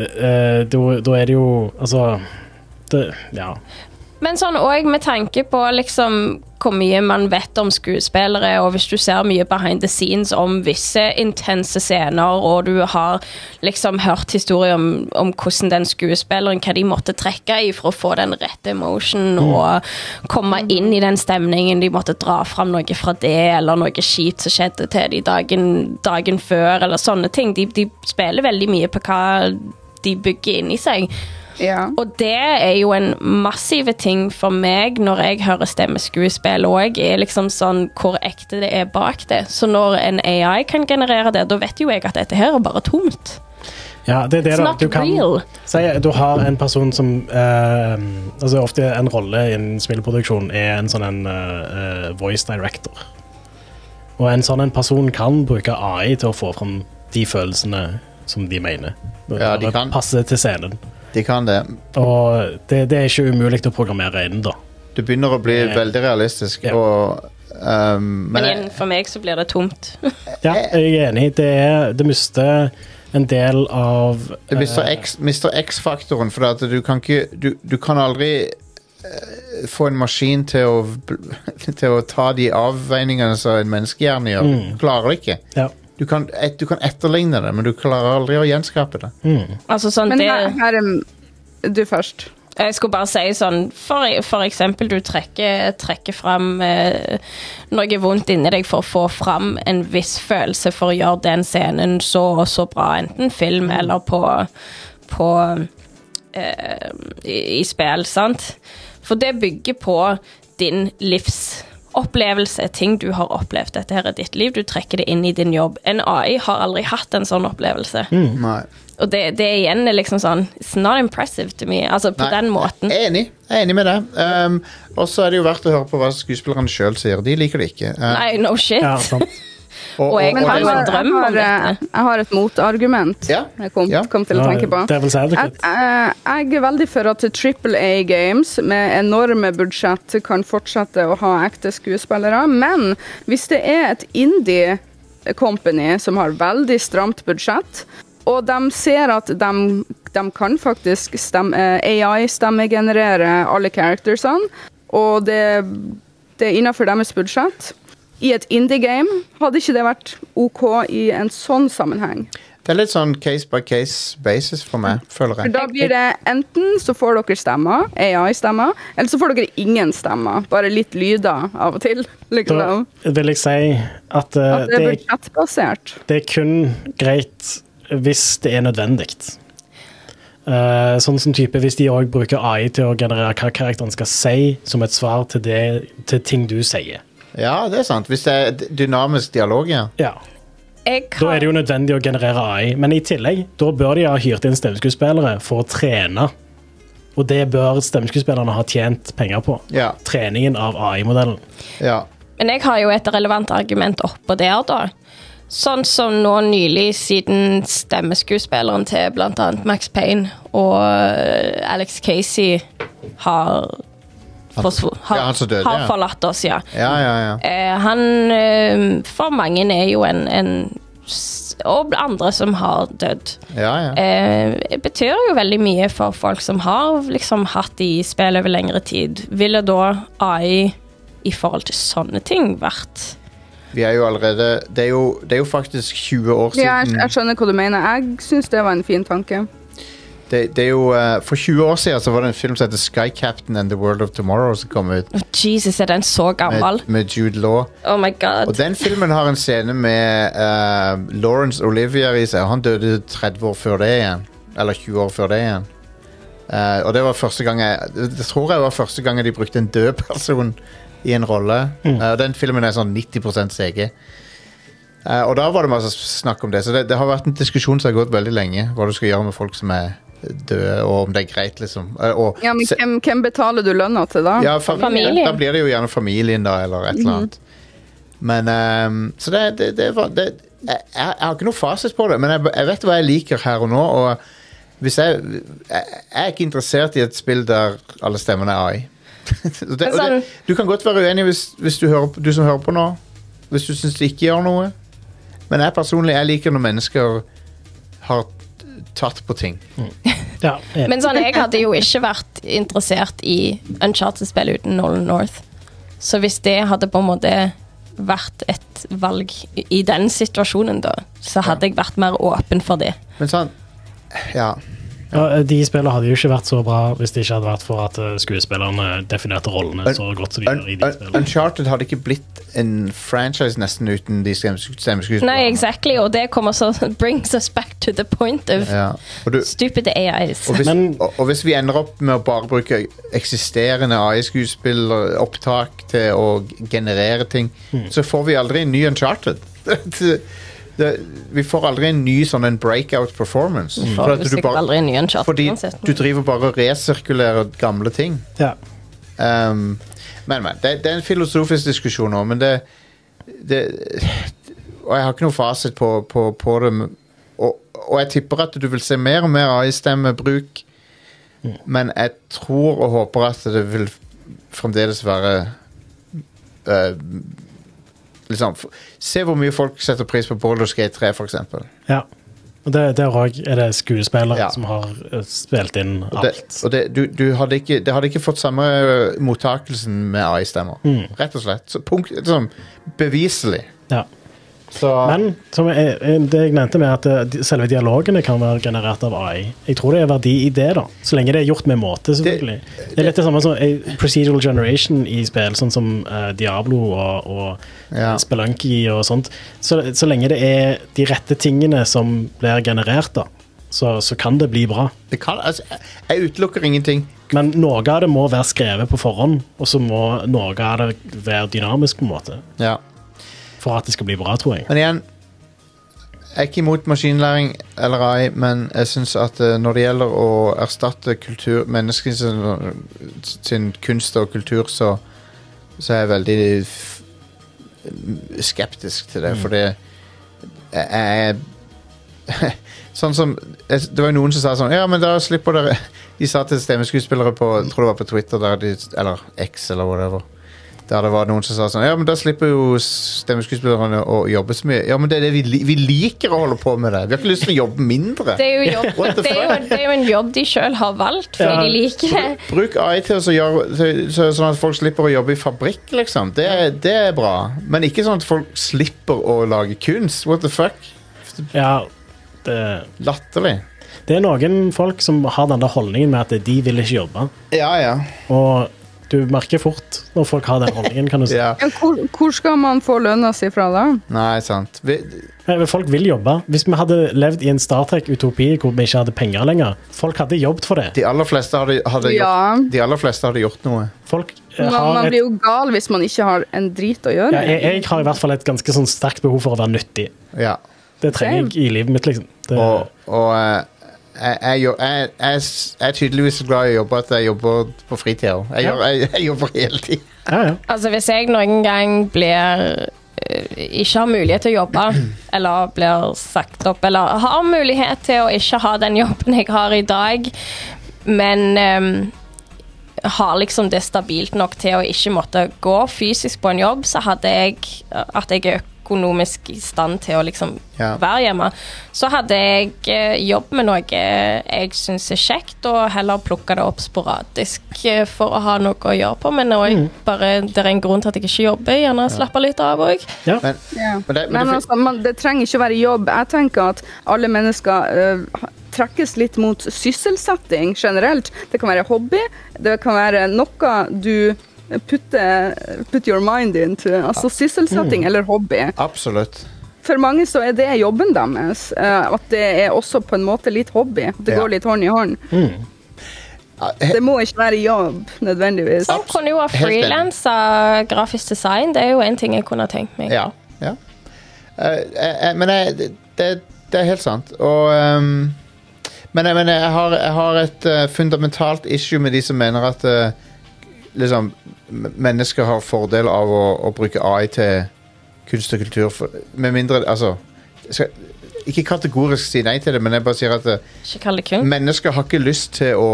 uh, da, da er det jo, altså... Det, ja... Men sånn også med tanke på liksom hvor mye man vet om skuespillere, og hvis du ser mye behind the scenes om visse intense scener, og du har liksom hørt historier om, om hvordan den skuespilleren, hva de måtte trekke i for å få den rette emotion, mm. og komme inn i den stemningen, de måtte dra fram noe fra det, eller noe kjipt som skjedde til de dagen, dagen før, eller sånne ting. De, de spiller veldig mye på hva de bygger inn i seg. Ja. Og det er jo en massive ting for meg når jeg hører stemmeskuespill, og jeg er liksom sånn hvor ekte det er bak det. Så når en A I kan generere det, da vet jo jeg at dette her er bare tomt. Ja, det er det It's da. not Du kan real. si, du har en person som eh, altså ofte en rolle i en spillproduksjon er en sånn en uh, voice director. Og en sånn en person kan bruke A I til å få frem de følelsene som de mener. Ja, de kan. Passe til scenen. De kan det. Og det, det er ikke umulig å programmere inn da. Det begynner å bli det, veldig realistisk. Ja. Og, um, men, men igjen, for meg så blir det tomt. Ja, jeg er enig. Det, er, det mister en del av... Det mister X, mister X-faktoren, for at du kan ikke... Du, du kan aldri uh, få en maskin til å, til å ta de avveiningene som en menneskehjerne gjør. Mm. Du klarer det ikke. Ja. Du kan, et, du kan etterligne det, men du klarer aldri å gjenskape det. Mm. Altså sånn, men det... her, her er du først. Jeg skulle bare si sånn, for, for eksempel du trekker, trekker frem eh, noe vondt inni deg for å få frem en viss følelse for å gjøre den scenen så og så bra, enten film eller på, på eh, i, i spill, sant? For det bygger på din livs opplevelse, ting du har opplevd. Dette her er ditt liv, du trekker det inn i din jobb. En A I har aldri hatt en sånn opplevelse. Mm. Nei. Og det, det igjen er liksom sånn, it's not impressive to me, altså på Nei, den måten. Jeg er enig, jeg er enig med det. Um, og så er det jo verdt å høre på hva skuespillerne selv sier. De liker det ikke. Uh, Nei, no shit. Ja, sant. Og jeg og har det jo er en drøm om jeg, har, dette. jeg har et motargument Ja, jeg kom, ja. kom til å tenke på. Devil's Jeg, Advocate. jeg, jeg er veldig for at Triple A Games med enorme budsjett kan fortsette å ha ekte skuespillere, men hvis det er et indie company som har veldig stramt budsjett, og de ser at de, de kan faktisk stemme, A I-stemmegenerere alle charactersene, og det, det er innenfor deres budsjett. I et indie-game hadde ikke det vært OK i en sånn sammenheng. Det er litt sånn case by case basis for meg, føler For jeg. da blir det enten så får dere stemmer, A I-stemmer, eller så får dere ingen stemmer, bare litt lyder av og til. Da Liksom. vil jeg si at, uh, At det er det, er, budsjettbasert. det er kun greit hvis det er nødvendig. Uh, sånn som type hvis de også bruker A I til å generere hva karakteren skal si som et svar til, det, til ting du sier. Ja, det er sant. Hvis det er d- dynamisk dialog, ja. Ja. Jeg Da er det jo nødvendig å generere A I, men i tillegg da bør de ha hyrt inn stemmeskuespillere for å trene. Og det bør stemmeskuespillerne ha tjent penger på. Ja, Treningen av A I-modellen. ja. Men jeg har jo et relevant argument oppå der, da. Sånn som nå nylig, siden stemmeskuespilleren til blant annet Max Payne og eh, Alex Casey har, forsv- har, Ja, han som døde, har ja. forlatt oss, ja. Ja, ja, ja. Eh, han eh, for mange er jo en, en s- og andre som har dødd. ja, ja. Eh, det betyr jo veldig mye for folk som har liksom hatt de i spill over lengre tid. Ville da A I i forhold til sånne ting vært Vi er jo allerede Det er jo, det er jo faktisk tjue år Ja, jeg, siden jeg skjønner hva du mener. Jeg syns det var en fin tanke. det, det er jo, eh, For tjue år siden så var det en film som heter Sky Captain and the World of Tomorrow som kom ut oh, Jesus, er den så gammel? med, med Jude Law. Oh my god. Og den filmen har en scene med eh, Laurence Olivier i seg. Han døde tretti år før det igjen. Eller tjue år før det igjen. Eh, og det var første gang jeg Det tror jeg var første gang de brukte en død person i en rolle. Mm. Eh, og den filmen er sånn nitti prosent C G. Eh, og da var det masse snakk om det. Så det, det har vært en diskusjon som har gått veldig lenge. Hva du skal gjøre med folk som er døde, og om det er greit, liksom. Eh, og, Ja, men se- hvem, hvem betaler du lønna til da? ja, familie. Familie. Da blir det jo gjerne familien, da, eller et eller annet. Men ehm, Så det, det, det var det, jeg, jeg har ikke noe fasit på det, men jeg, jeg vet hva jeg liker her og nå. Og hvis jeg, jeg Jeg er ikke interessert i et spill der alle stemmene er A I. Og det, og det, du kan godt være uenig hvis, hvis du, hører, på- du som hører på nå, hvis du syns det ikke gjør noe. Men jeg personlig jeg liker når mennesker har tatt på ting. Ja, enig. Men sånn, jeg hadde jo ikke vært interessert i Uncharted-spill uten Nolan North. Så hvis det hadde på en måte vært et valg i i den situasjonen, da, så hadde jeg vært mer åpen for det. Men sånn Ja. Ja, de spillene hadde jo ikke vært så bra hvis det ikke hadde vært for at eh, skuespillerne definerte rollene så godt som de Un, gjør i de un, spillene. Uncharted hadde ikke blitt en franchise nesten uten de stemmeskuespillerne. Nei, exactly, og det kommer så brings us back to the point of Ja. Og, du, stupid A Is. og, hvis, Men- og, og hvis vi ender opp med å bare bruke eksisterende A I-skuespilleropptak til å generere ting, så får vi aldri en ny Uncharted. det, det, vi får aldri en ny sånn en breakout performance. For For at du du sikkert bare- aldri en ny Uncharted fordi uansett. du driver bare og resirkulerer gamle ting. Ja. Um, men, men det, det er en filosofisk diskusjon nå, men det, det Og jeg har ikke noe fasit på, på, på det. men- Og, og jeg tipper at du vil se mer og mer A I-stemmebruk, men jeg tror og håper at det vil fremdeles være uh, liksom, f- Se hvor mye folk setter pris på Baldur's Gate tre, for eksempel. ja. Og det, der òg er det skuespillere Ja. som har eh, spilt inn Og det, alt. og det, du, du hadde ikke, det hadde ikke fått samme uh, mottakelsen med A I-stemmer. Mm. Rett og slett. Så punkt, sånn, beviselig. Ja. Så Men som jeg, jeg- det jeg nevnte med at eh, de- selve dialogene kan være generert av A I, jeg tror det er verdi i det, da. Så lenge det er gjort med måte, selvfølgelig. Det, er litt det samme som eh, procedural generation i spill, sånn som eh, Diablo og, og Ja. Spelunky og sånt. Så, så lenge det er de rette tingene som blir generert, da, så, så kan det bli bra. det kan, altså, jeg, jeg utelukker ingenting. Men noe av det må være skrevet på forhånd, og så må noe av det være dynamisk, på en måte. Ja. For at det skal bli bra, tror jeg. Men igjen, jeg er ikke imot maskinlæring eller A I, men jeg syns at uh, når det gjelder å erstatte kultur, menneskets sin, sin kunst og kultur, så, så er jeg veldig f skeptisk til det, mm. fordi jeg sånn som det var jo noen som sa sånn ja, men da slipper dere de sa til stemmeskuespillere på jeg tror det var på Twitter der de, eller X eller whatever der det var noen som sa sånn ja, men da slipper jo stemmeskuespillerne å jobbe så mye ja, men det er det vi, vi liker å holde på med det vi har ikke lyst til å jobbe mindre det er jo, jobb, det er jo, det er jo en jobb de selv har valgt fordi ja. De liker det bruk A I til å gjøre så, sånn at folk slipper å jobbe i fabrikk liksom det, det er bra men ikke sånn at folk slipper å lage kunst what the fuck ja Det, latterlig. Det er noen folk som har den der holdningen med at de vil ikke jobbe. Ja, ja. Og du merker fort når folk har den holdningen, kan du si. ja. hvor, hvor skal man få lønna si fra da? Nei, sant. Vi, folk vil jobbe. Hvis vi hadde levd i en Star Trek-utopi hvor vi ikke hadde penger lenger, folk hadde jobbet for det. De aller fleste hadde, hadde, ja. gjort, de aller fleste hadde gjort noe. Folk man, man blir jo gal hvis man ikke har en drit å gjøre. Ja, jeg, jeg har i hvert fall et ganske sånn sterkt behov for å være nyttig. Ja. Det trenger jeg i livet mitt, liksom. Det... Og, og uh, jeg, jeg, jeg, jeg, jeg er tydeligvis så glad i å jobbe at jeg jobber på fritiden. Jeg, ja. jeg, jeg jobber hele tiden. Ja, ja. Altså, hvis jeg noen gang blir uh, ikke har mulighet til å jobbe, eller blir sagt opp, eller har mulighet til å ikke ha den jobben jeg har i dag, men um, har liksom det stabilt nok til å ikke måtte gå fysisk på en jobb, så hadde jeg at jeg er økonomisk i stand til å liksom ja. Være hjemme. Så hadde jeg eh, jobb med noe jeg synes er kjekt, og heller plukke det opp sporadisk eh, for å ha noe å gjøre på, men også, mm. bare, det er en grunn til at jeg ikke jobber, gjerne ja. Slapper litt av også. Ja. Men, ja. men, det, men, men altså, man, det trenger ikke være jobb. Jeg tenker at alle mennesker uh, trekkes litt mot sysselsetting generelt. Det kan være hobby, det kan være noe du Putte, put your mind into altså sysselsetting mm. eller hobby. Absolutt. For mange så er det jobben deres. At det er også på en måte litt hobby. Det ja. Går litt hånd i hånd. Mm. Det må ikke være jobb, nødvendigvis. Så kunne jo ha freelansa grafisk design. Det er jo en ting jeg kunne ha tenkt meg. Ja, ja. Uh, uh, men jeg, det, det er helt sant. Og um, men, men jeg, har, jeg har et uh, fundamentalt issue med de som mener at uh, liksom mennesker har fordel av å, å bruke A I til kunst og kultur for, med mindre, altså skal, ikke kategorisk si nei til det, men jeg bare sier at ikke kall det kunst. Mennesker har ikke lyst til å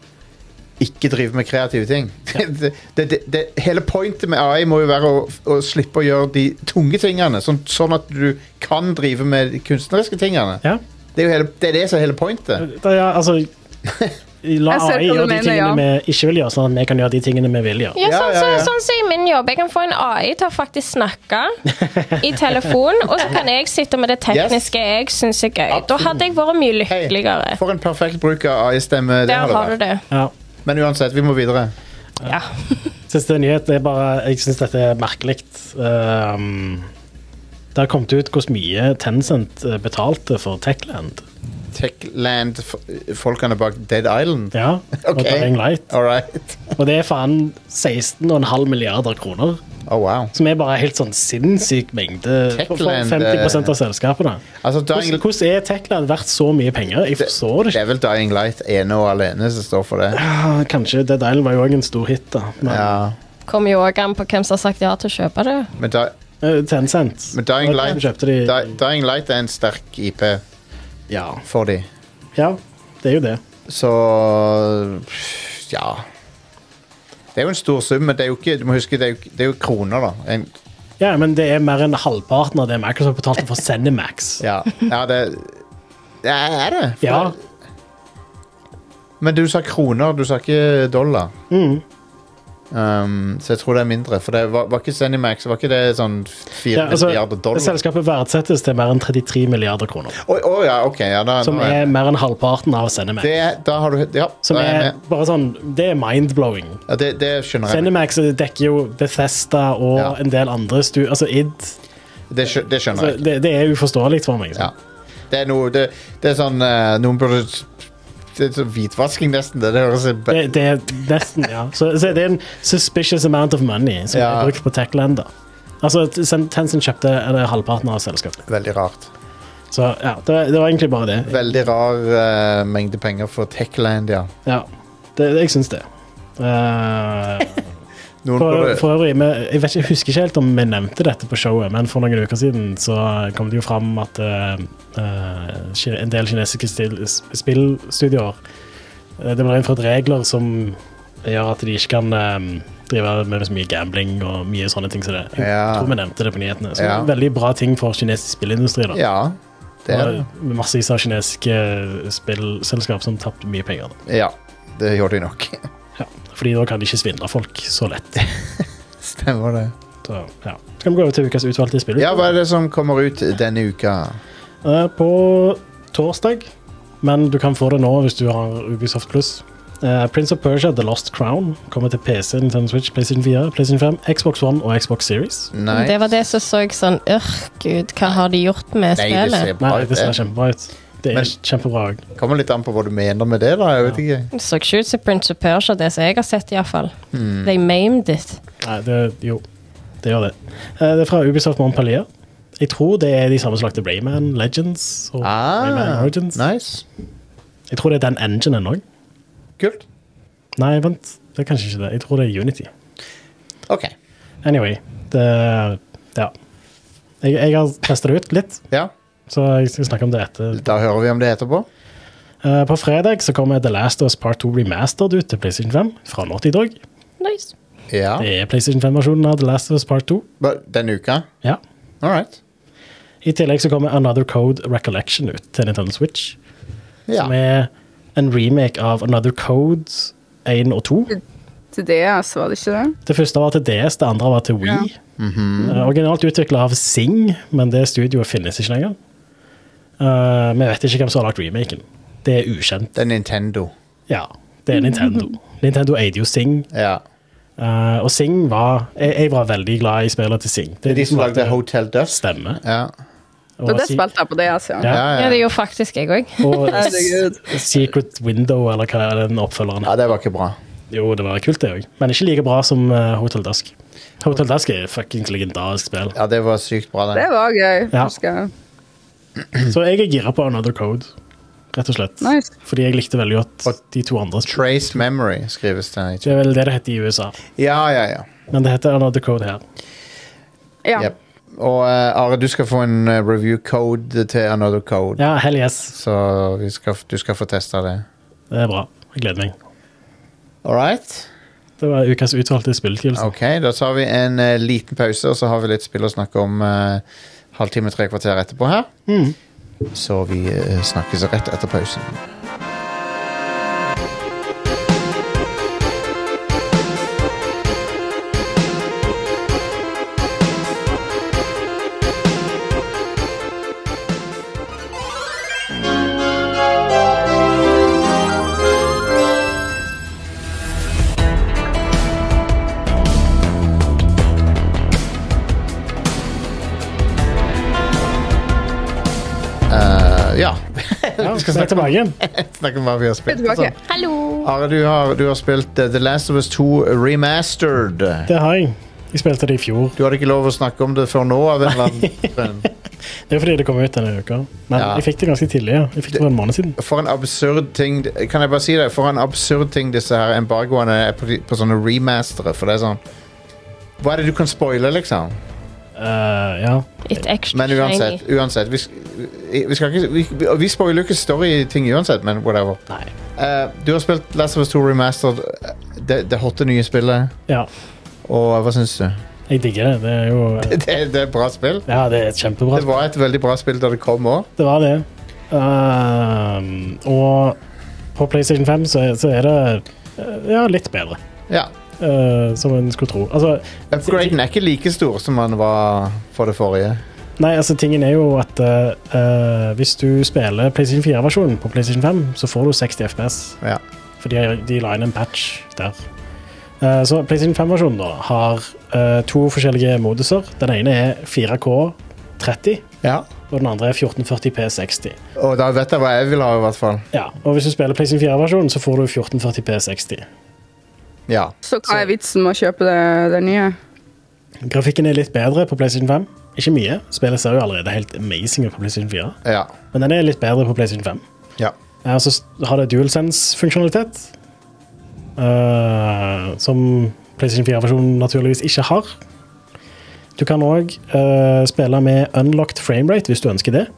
ikke drive med kreative ting. Ja. det, det, det, det, hele pointet med A I må jo være å, å slippe å gjøre de tunge tingene, sånn, sånn at du kan drive med de kunstneriske tingene. Ja. Det er jo hele, det er det som er hele pointet. Det er, altså La A I gjøre de tingene ja. Vi ikke vil gjøre, sånn at vi kan gjøre de tingene vi vil gjøre. Ja, sånn, ja, ja, ja. Sånn som så i min jobb. Jeg kan få en A I til å faktisk snakke i telefon, og så kan jeg sitte med det tekniske yes. jeg synes er gøy. Absolutt. Da hadde jeg vært mye lykkeligere. Hey, for en perfekt bruk av A I-stemme. Der har, har du det. Ja. Men uansett, vi må videre. Ja. Siste nyhet er bare, jeg synes dette er merkelikt. Um, det har kommet ut hvor mye Tencent betalte for Techland. Techland-folkene bak Dead Island? Ja, og okay. Dying Light. Alright. Og det er faen seksten komma fem milliarder kroner. Oh, wow. Som er bare helt sånn sinnssyk mengde for femti prosent av selskapene. Altså, Dying... hvordan, hvordan er Techland verdt så mye penger? Jeg forstår det ikke. Det er vel Dying Light ene og alene som står for det. Ja, kanskje. Dead Island var jo også en stor hit da. Men... Ja. Kommer jo også an på hvem som har sagt ja til å kjøpe det. Men da... uh, Tencent. Men Dying Light, de... Di- Dying Light er en sterk I P. Ja. For de. Ja, det er jo det. Så ja. Det er jo en stor sum, men det er jo ikke, du må huske, det er jo, det er jo kroner da. En, ja, men det er mer enn halvparten av det Microsoft betalte for ZeniMax. ja, ja det, det er det. For, ja. Men du sa kroner, du sa ikke dollar. Mhm. Um, så jeg tror det er mindre. For det var, var ikke ZeniMax, var ikke det sånn fire ja, altså, milliarder dollar? Selskapet verdsettes til mer enn trettitre milliarder kroner. Å oh, oh, ja, ok ja, da, Som er, er mer enn halvparten av ZeniMax. Det, da har du, ja, Som er, er bare sånn, det er mind-blowing. Ja, det, det skjønner jeg. ZeniMax dekker jo Bethesda og ja. En del andre stu, altså id. Det, skjø, det skjønner jeg. Det, det er uforståelig for meg. Ja. Det er noe, det, det er sånn, uh, noen burde... Det er sånn hvitvasking nesten. Det, det, høres det, det er nesten, ja. Så, så det er en suspicious amount of money som ja. Er brukt på Techland da. Altså, Tencent kjøpte eller, halvparten av selskapet. Veldig rart. Så ja, det, det var egentlig bare det. Veldig rar uh, mengde penger for Techland, ja. Ja, det, jeg synes det. Uh, Noen For, burde- for øvrig, men jeg, vet ikke, jeg husker ikke helt om vi nevnte dette på showet, men for noen uker siden så kom det jo fram at uh, uh, en del kinesiske stil, spillstudioer uh, det ble innført regler som gjør at de ikke kan um, drive med så mye gambling og mye sånne ting. Så det. Jeg Ja. tror vi nevnte det på nyhetene. Så Ja. veldig bra ting for kinesisk spillindustri. Da. Ja, det er det. Og massevis av kinesiske spillselskap som tappte mye penger. Da. Ja, det gjør de nok. Ja. Fordi da kan de ikke svindle folk så lett. Stemmer det. Så, ja. Skal vi gå over til ukas utvalgte spill? Ja, hva er det som kommer ut denne uka? Eh, På torsdag, men du kan få det nå hvis du har Ubisoft Plus. Eh, Prince of Persia The Lost Crown kommer til P C, Nintendo Switch, PlayStation fire, PlayStation fem, Xbox One og Xbox Series. Nei, Det var det som så sånn Ørr, gud, hva har de gjort med Nei det ser spillet? bra Nei, ut. det ser Det kjempebra ut. Det er Men- kjempebra. kommer litt an på hva du mener med det, da. Jeg vet ikke. Det så ikke ut som Prince of Persia, det som jeg har sett, iallfall. Hmm. They maimed it. Nei, det, jo, det gjør det. Eh, Det er fra Ubisoft Montpellier. Jeg tror det er de samme som lagde Rayman Legends og Rayman Ah, Origins. nice. Jeg tror det er den enginen òg. Kult. Nei, vent. Det er kanskje ikke det. Jeg tror det er Unity. Ok. Anyway, det Ja. Jeg, jeg har testet det ut litt, Ja, så jeg skal snakke om det etter. da hører vi om det etterpå. Eh, på fredag så kommer The Last of Us Part to Remastered ut til PlayStation fem fra Naughty Dog. Nice. Ja. Det er PlayStation fem-versjonen av The Last of Us Part to. Hva- Denne uka? Ja. All right. I tillegg så kommer Another Code Recollection ut til Nintendo Switch, Ja. som er en remake av Another Code én og to. Til D S, var det ikke det? Det første var til D S, det andre var til Wii. Ja. Eh, originalt utviklet av Sing, men det studioet finnes ikke lenger. Uh, vi vet ikke hvem som har lagt remaken. Det er ukjent. Det er Nintendo. Ja, det er Nintendo. Nintendo eide jo Sing, Ja. uh, og Sing var jeg, jeg var veldig glad i spillet til Sing. Det er de som lagde Hotel Dust. Stemme. Ja. Og, Og det Si- spilte jeg på D S, ja. Ja. Ja, Ja, ja. det gjorde faktisk jeg òg. og Herregud. Secret Window, eller hva er den oppfølgeren? ja, det var ikke bra. Jo, det var kult det òg, men ikke like bra som uh, Hotel Dusk. Hotel Dusk er fucking legendarisk spill. Ja, det var sykt bra, Det det. var gøy, Ja. husker jeg. Så jeg er gira på Another Code, rett og slett. Nice. Fordi jeg likte veldig godt Og de to andre. Trace Memory skrives det. Det er vel det det heter i U S A, Ja, ja, ja. men det heter Another Code her. Ja. Yep. Og uh, Are, du skal få en uh, review code til Another Code. Ja, hell yes. Så vi skal, du skal få testa det. Det er bra. Jeg gleder meg. All right. Det var ukas utvalgte spillutgivelse. Ok, da tar vi en uh, liten pause, og så har vi litt spill å snakke om uh, halvtime, tre kvarter etterpå her. Mm. Så vi uh, snakkes rett etter pausen. Uh, ja. Ja, Vi skal så er jeg snakke om, tilbake igjen. snakke om hva vi har spilt. Jeg er tilbake. Sånn. Hallo! Are, du har, du har spilt uh, The Last of Us to Remastered. Det har jeg. Jeg spilte det i fjor. Du hadde ikke lov å snakke om det før nå av en eller annen grunn. Det er fordi det kom ut denne uka. Men Ja. jeg fikk det ganske tidlig. Ja. Jeg fikk det for en måned siden. For en absurd ting Kan jeg bare si det? For en absurd ting disse her embargoene er på, de- på sånne remastere. For det er sånn Hva er det du kan spoile, liksom? Eh, ja. Litt extra Men uansett, shiny. uansett vi, sk- vi skal ikke Vi, vi spoiler jo ikke story-ting uansett, men whatever. Nei. Eh, du har spilt Last of Us to Remastered, det, det hotte nye spillet. Ja. Og hva syns du? Jeg digger det. Det er jo Det, det er et bra spill. Ja, det er et kjempebra. Det var et veldig bra spill da det kom òg. Det var det. Um, og på PlayStation fem så er, så er det eh, ja, litt bedre. Ja. eh, som en skulle tro. Altså, Upgraden er ikke like stor som den var for det forrige. nei, altså tingen er jo at eh, eh, hvis du spiller PlayStation fire-versjonen på PlayStation fem, så får du seksti F P S. Ja. For de, de la inn en patch der. Eh, så PlayStation fem-versjonen da har eh, to forskjellige moduser. Den ene er fire K tretti, Ja. og den andre er fjorten førti P seksti. Og da vet jeg hva jeg vil ha, i hvert fall. Ja, og hvis du spiller PlayStation fire-versjonen, så får du fjorten førti P seksti. Ja. Så hva er vitsen med å kjøpe det, det nye? Grafikken er litt bedre på PlayStation fem. Ikke mye. Spillet ser jo allerede helt amazing ut på PlayStation fire. Ja. Men den er litt bedre på PlayStation fem. Ja. Ja, og så har det DualSense-funksjonalitet. eh, som PlayStation fire-versjonen naturligvis ikke har. Du kan også uh, spille med unlocked framerate hvis du ønsker det.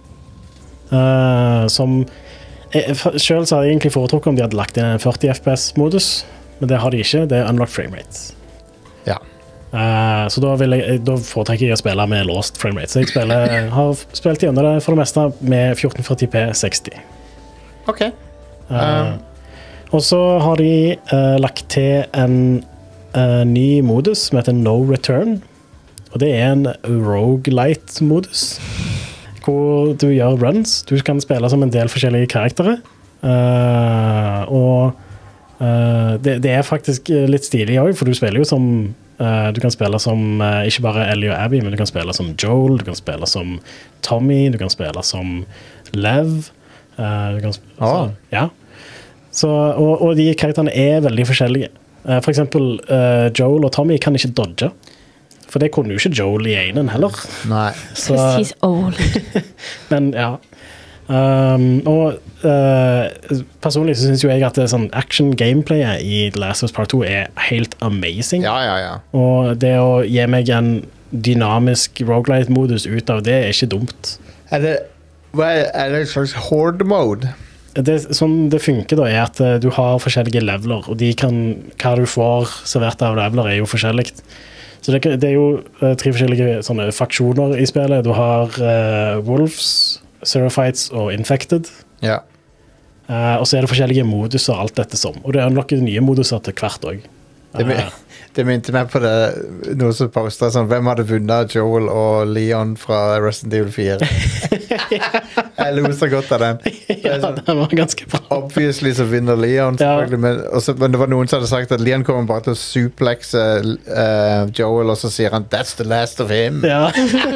Uh, som jeg, selv så hadde jeg egentlig foretrukket om de hadde lagt inn en førti F P S-modus, men det har de ikke, det er unlocked framerate. Ja. Uh, så da, vil jeg, da foretrekker jeg å spille med lost framerate. Så jeg spiller, har spilt gjennom det for det meste med fjorten førti p seksti. Ok. Uh, Um. og så har de uh, lagt til en uh, ny modus som heter No Return. Og det er en roguelite-modus, hvor du gjør runs. Du kan spille som en del forskjellige karakterer. Uh, og uh, det, det er faktisk litt stilig også, for du spiller jo som uh, du kan spille som uh, ikke bare Ellie og Abby, men du kan spille som Joel, du kan spille som Tommy, du kan spille som Lev. Uh, du kan spille, Ah. så, ja. Så, og, og de karakterene er veldig forskjellige. Uh, for eksempel uh, Joel og Tommy kan ikke dodge. For det kunne jo ikke Joel i enen heller. Nei. Så, He's old. men ja. Um, og uh, personlig så synes jo jeg at det sånn action-gameplayet i The Last of Us Part to er helt amazing. Ja, ja, ja. Og det å gi meg en dynamisk roguelite-modus ut av det er ikke dumt. Er det, hva er, er det en slags horde-mode? Det, sånn det funker da, er at uh, du har forskjellige leveler, og de kan, hva du får servert av leveler er jo forskjelligt. Så det, det er jo uh, tre forskjellige sånne faksjoner i spillet. Du har uh, Wolves, Seraphites og Infected. Ja. Uh, og så er det forskjellige moduser, alt dette som. Og det er noen nye moduser til hvert også. Det, min, det minte meg på det, noe som postet sånn, hvem hadde vunnet Joel og Leon fra Resident Evil fire? Jeg lo så godt av den. Det Ja, er sånn, den var ganske bra. obviously så vinner Leon, Ja. selvfølgelig, men, også, men det var noen som hadde sagt at Leon kommer bare til å suplexe uh, Joel, og så sier han, that's the last of him. Ja.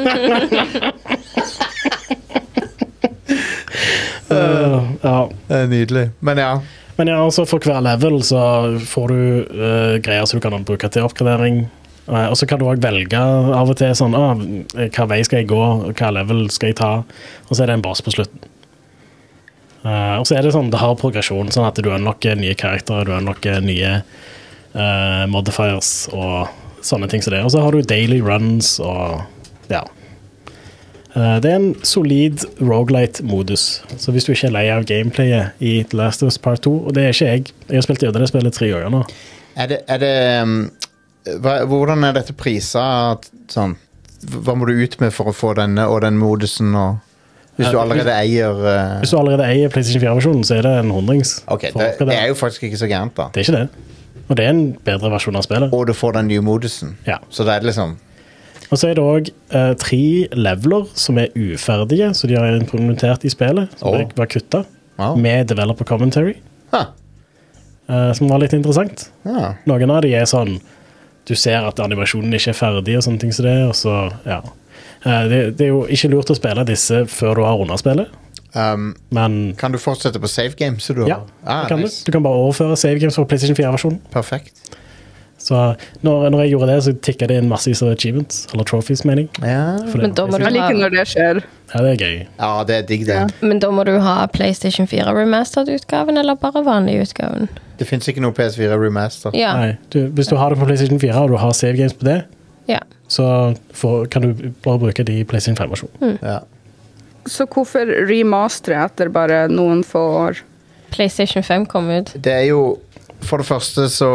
uh, ja. Det er nydelig. Men ja, Men ja, altså for hver level så får du uh, greier som du kan bruke til oppgradering. Uh, og så kan du også velge av og til sånn, ah, hva vei skal jeg gå, hva level skal jeg ta, og så er det en boss på slutten. Uh, og så er det sånn, det har progresjon, sånn at du unlocker nye karakterer, du unlocker nye uh, modifiers og sånne ting som det. Og så har du daily runs og ja. Uh, det er en solid roguelite-modus, så hvis du ikke er lei av gameplayet i The Last of Us Part to, og det er ikke jeg, jeg har spilt gjennom det spillet tre ganger nå. er det, er det um, hva, hvordan er dette priset? Sånn, hva må du ut med for å få denne og den modusen? Og, hvis du allerede eier uh, Hvis du allerede eier PlayStation fire-versjonen, så er det en hundrings. Ok, for det, å det er jo faktisk ikke så gærent da. Det er ikke det. Og det er en bedre versjon av spillet. Og du får den nye modusen. Ja. Så det er liksom Og så er det også uh, tre leveler som er uferdige, så de har implementert i spillet, som Oh. var kuttet, Wow. med developer commentary, huh. uh, som var litt interessant. Ja. Noen av de er sånn, du ser at animasjonen ikke er ferdig og sånne ting som det, og så, ja. Uh, det, det er jo ikke lurt å spille disse før du har rundet spillet, um, men Kan du fortsette på save games? Så du, ja, ah, du, kan nice. det. Du kan bare overføre save games fra PlayStation fire-versjonen. Perfekt. Så når, når jeg gjorde det, så tikket det inn masse achievements, eller trophies, mener jeg. Ja. For det Men da var må du Jeg liker ha, når det skjer. Ja, det er gøy. ja, det er digg det. Ja. men da må du ha PlayStation fire remastered-utgaven, eller bare vanlig utgaven? Det finnes ikke noe P S fire remaster. Ja. Nei, du, hvis du har det på PlayStation fire, og du har save games på det, ja. så får, kan du bare bruke de i PlayStation fem-versjonen. Ja. Så hvorfor remastere etter bare noen få år? PlayStation fem kom ut. Det er jo For det første så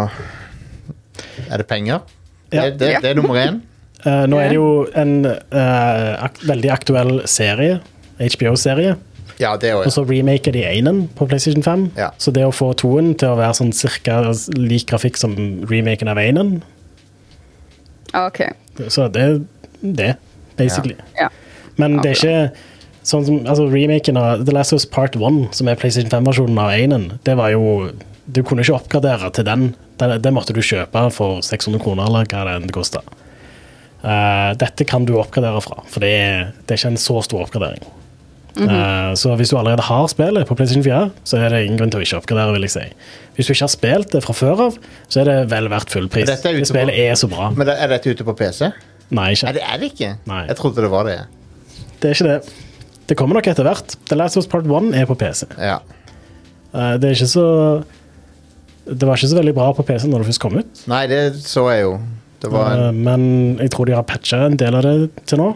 er det penger. Ja. Det, det, det er nummer én. Uh, nå er det jo en uh, ak veldig aktuell serie, H B O-serie, Ja, det og òg. så remaker de enen på PlayStation fem. Ja. Så det å få toen til å være sånn cirka lik grafikk som remaken av enen, Ah, OK. så det er det, basically. Ja. Men Ja, det er ikke sånn som, altså remaken av The Last of Us Part one, som er PlayStation fem-versjonen av enen, det var jo, du kunne ikke oppgradere til den. Det, det måtte du kjøpe for seks hundre kroner, eller hva det enn det kostet. Uh, dette kan du oppgradere fra, for det er, det er ikke en så stor oppgradering. uh, så hvis du allerede har spillet på PlayStation fire, så er det ingen grunn til å ikke oppgradere, vil jeg si. Hvis du ikke har spilt det fra før av, så er det vel verdt full pris. Men dette er ute Det spillet på- er så bra. Men det, er dette ute på P C? Nei, Er ikke. det, er det ikke? Nei. Jeg trodde det var det. Det er ikke det. Det kommer nok etter hvert. The Last of Us Part one er på P C. Ja. Uh, det er ikke så det var ikke så veldig bra på P C når det først kom ut. Nei, det så jeg jo. Det var en... uh, men jeg tror de har patchet en del av det til nå.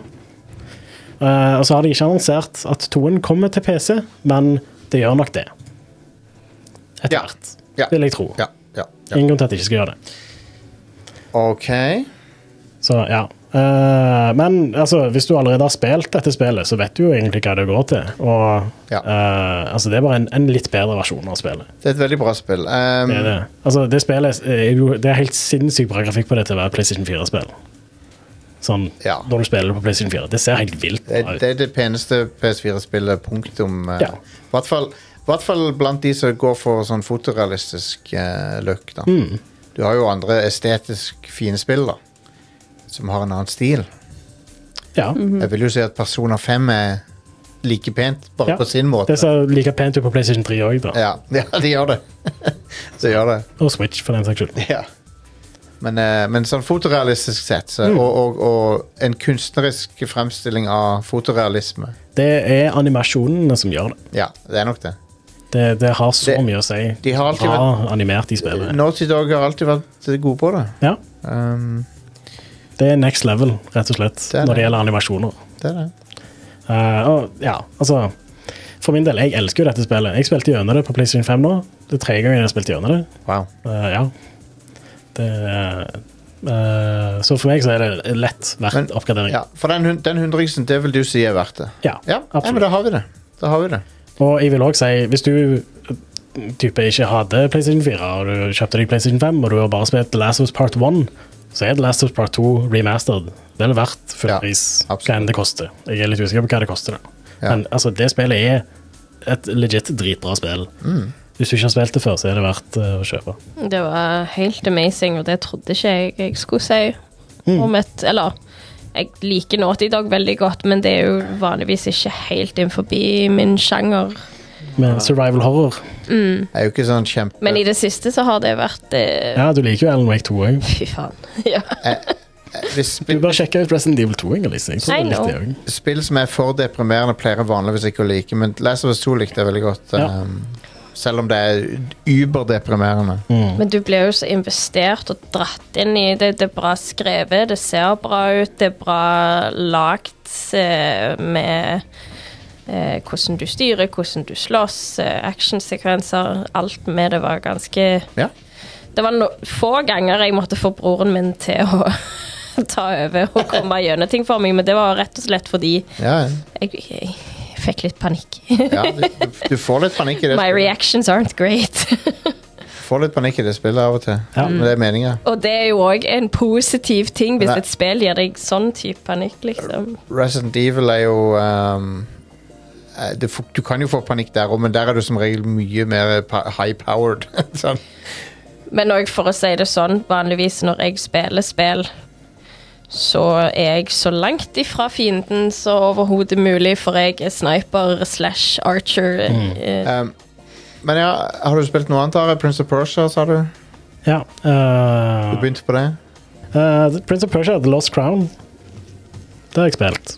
Uh, og så har de ikke annonsert at toen kommer til P C, men det gjør nok det. Etter Ja. hvert, Ja. vil jeg tro. Ja, ja, ja. Ingen grunn til at de ikke skal gjøre det. Ok. Så ja. Uh, men altså, hvis du allerede har spilt dette spillet, så vet du jo egentlig hva det går til. Og Ja. uh, altså, det er bare en, en litt bedre versjon av spillet. Det er et veldig bra spill. Um, Det er det. Altså, det spillet er jo det er helt sinnssykt bra grafikk på det til å være et PlayStation fire-spill. Sånn, Ja. når du spiller det på PlayStation fire. Det ser helt vilt det, bra ut. det er det peneste P S fire-spillet, punktum. uh, Ja. I hvert fall, i hvert fall blant de som går for sånn fotorealistisk uh, look, da. Mm. Du har jo andre estetisk fine spill, da. Som har en annen stil. Ja. Jeg vil jo si at Persona fem er like pent, bare Ja. på sin måte. Det ser like pent ut på PlayStation tre òg, da. Ja, ja, de gjør det. Så gjør det. Og Switch, for den saks skyld. Ja. Men, eh, men sånn fotorealistisk sett, så, Mm. og, og, og en kunstnerisk fremstilling av fotorealisme. Det er animasjonene som gjør det. Ja, det er nok det. Det, det har så Det- mye å si. De har alltid Bra animert i spillet. Naughty Dog har alltid vært gode på det. Ja, Um, det er next level, rett og slett, Det er når det. det gjelder animasjoner. det er det. Uh, og ja, altså For min del, jeg elsker jo dette spillet. Jeg spilte gjennom det på PlayStation fem nå. Det er tredje gangen jeg har spilt gjennom det. Wow. Uh, ja. Det uh, Så for meg så er det lett verdt Men- oppgradering. Ja, for den, hun- den hundringsen, det vil du si er verdt det. Ja, Ja, ja, absolutt. men da har vi det. Da har vi det. Og jeg vil også si, hvis du uh, type ikke hadde PlayStation fire, og du kjøpte deg PlayStation fem, og du har bare spilt The Last of Us Part one, så er The Last of Us Part two remastered. Det er verdt full Ja, pris, absolutt. hva enn det koster. Jeg er litt usikker på hva det koster. Da. Ja. Men altså, det spillet er et legit dritbra spill. Mm. Hvis du ikke har spilt det før, så er det verdt uh, å kjøpe. Det var helt amazing, og det trodde ikke jeg jeg skulle si Mm. om et Eller, jeg liker Naughty Dog veldig godt, men det er jo vanligvis ikke helt innenfor min sjanger. Med survival horror. Det er jo ikke sånn kjempe... Men i det siste så har det vært eh, Ja, du liker jo Alan Wake to òg. Fy faen. Ja. Hvis Du spill, bør sjekke ut Resident Evil to, Inger-Lise. Jeg tror I du likte know. det også. spill som er for deprimerende, pleier jeg vanligvis ikke å like, men Last of Us to likte jeg veldig godt. Ja. Um, selv om det er überdeprimerende. Mm. Men du blir jo så investert og dratt inn i det. Det er bra skrevet, det ser bra ut, det er bra lagt eh, med eh, hvordan du styrer, hvordan du slåss, eh, actionsekvenser. Alt med det var ganske Ja. Det var no få ganger jeg måtte få broren min til å ta over og komme gjennom ting for meg, men det var rett og slett fordi Ja, jeg, jeg fikk litt panikk. ja du, du får litt panikk i det My spillet. reactions aren't great. Du får litt panikk i det spillet av og til. Ja. Men det er meningen. Og det er jo òg en positiv ting hvis Nei. et spill gir deg sånn type panikk, liksom. Resident Evil er jo um, eh, det, får- Du kan jo få panikk der òg, men der er du som regel mye mer pa- high-powered. sånn. Men òg for å si det sånn, vanligvis når jeg spiller spill, så er jeg så langt ifra fienden så overhodet mulig, for jeg er sniper slash archer. eh, Um, men ja, har du spilt noe annet? Are? Prince of Persia, sa du? Ja. Du Uh, begynte på det? uh, Prince of Persia, The Lost Crown. Det har jeg spilt.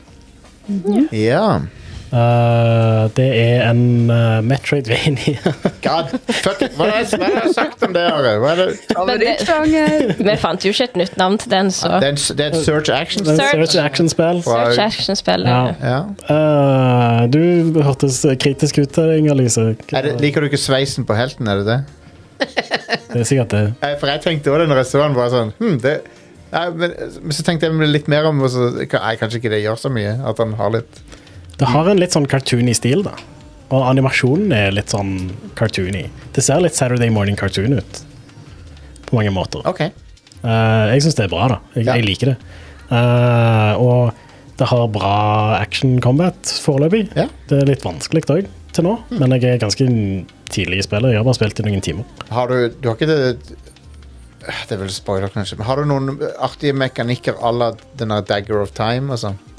Ja. Uh, det er en uh, Metroidvania. God, fuck it. Hva er det hva er det jeg har sagt om det, Are? Hva er det? Favorittsjanger. Vi fant jo ikke et nytt navn til den, så Det er, en, s- det er et search action. Det er Search. et Search Action-spill. Wow. Search action-spill. Ja. Ja. Uh, du hørtes kritisk ut der, Inger-Lise. Er det, liker du ikke sveisen på helten, er det det? Det er sikkert det. Eh, For jeg tenkte også det når jeg så den, bare sånn hm, det, nei, men, men så tenkte jeg litt mer om og så, kan- Nei, kanskje ikke det gjør så mye. At han har litt Det har en litt sånn cartoony stil, da. Og animasjonen er litt sånn cartoony. Det ser litt Saturday Morning Cartoon ut. På mange måter. OK. Uh, jeg syns det er bra, da. Jeg, Ja. jeg liker det. Uh, og det har bra action combat foreløpig. Ja. Det er litt vanskelig òg til nå, men jeg er ganske tidlig i spillet. Jeg har bare spilt i noen timer. Har du Du har ikke det Det er vel spoiler, kanskje. Men har du noen artige mekanikker à la denne Dagger of Time og sånn?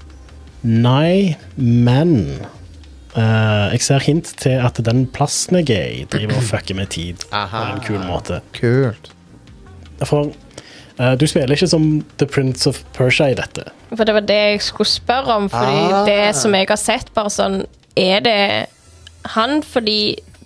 Nei, men uh, jeg ser hint til at den plassen jeg er i, driver og fucker med tid Aha. på en kul måte. Kult. For uh, du spiller ikke som The Prince of Persia i dette. For det var det jeg skulle spørre om, fordi Ah. det som jeg har sett, bare sånn, er det han fordi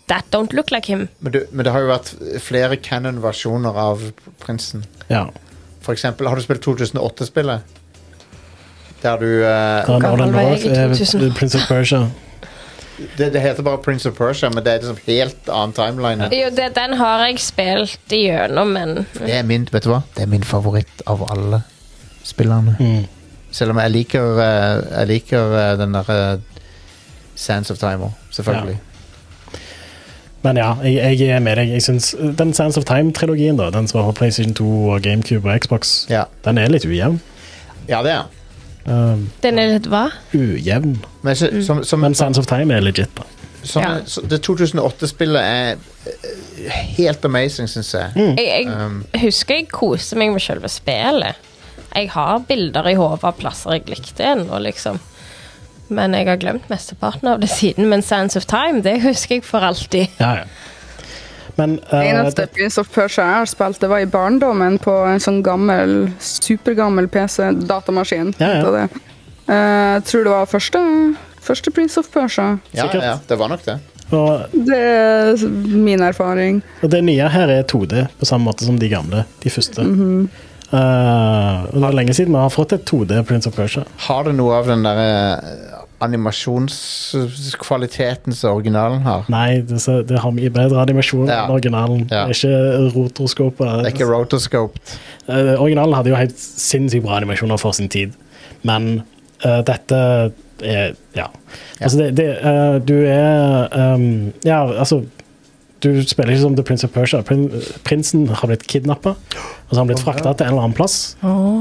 that don't look like him. Men, du, men det har jo vært flere canon-versjoner av prinsen. Ja. For eksempel, har du spilt to tusen og åtte-spillet? Der du... Uh, Da gammel Northern var jeg North i er to tusen? Prince of Persia. det, det heter bare Prince of Persia, men det er liksom helt annen timeline. Jo, det, den har jeg spilt igjennom, men Det er min, vet du hva? Det er min favoritt av alle spillerne. Mm. Selv om jeg liker, uh, jeg liker uh, den der uh, Sands of Time også, selvfølgelig. Ja. Men ja, jeg, jeg er med deg. Jeg synes den Sands of Time-trilogien, da, den som har PlayStation to og GameCube og Xbox, Ja. den er litt ujevn. Ja, det er Um, den er litt hva? ujevn. Men, så, som, som, Men Sands of Time er legit, da. som, Ja. så, det to tusen og åtte-spillet er uh, helt amazing, synes jeg. Mm. Jeg, jeg Um, husker jeg koser meg med selve spillet. Jeg har bilder i hodet av plasser jeg likte ennå, liksom. Men jeg har glemt mesteparten av det siden. Men Sands of Time, det husker jeg for alltid. Ja, ja. Men uh, Eneste det, Prince of Persia jeg har spilt, det var i barndommen på en sånn gammel, supergammel P C, datamaskin. Ja, ja. heter det. Eh, Jeg tror det var første, første Prince of Persia. ja, Sikkert. ja, det var nok det. og, Det er min erfaring. og det nye her er to D, på samme måte som de gamle. De første. Mhm. uh, og det er lenge siden vi har fått et to D Prince of Persia. Har det noe av den der uh, animasjonskvaliteten som originalen har? Nei, det, så- det har mye bedre animasjon Ja. enn originalen. Ja. Det er ikke rotorskop. Det er ikke rotoscoped. Uh, originalen hadde jo helt sinnssykt bra animasjoner for sin tid, men uh, dette er ja. Altså, det, det, uh, du er um, Ja, altså du spiller ikke som The Prince of Persia. Prin prinsen har blitt kidnappet, og så har han blitt frakta til en eller annen plass.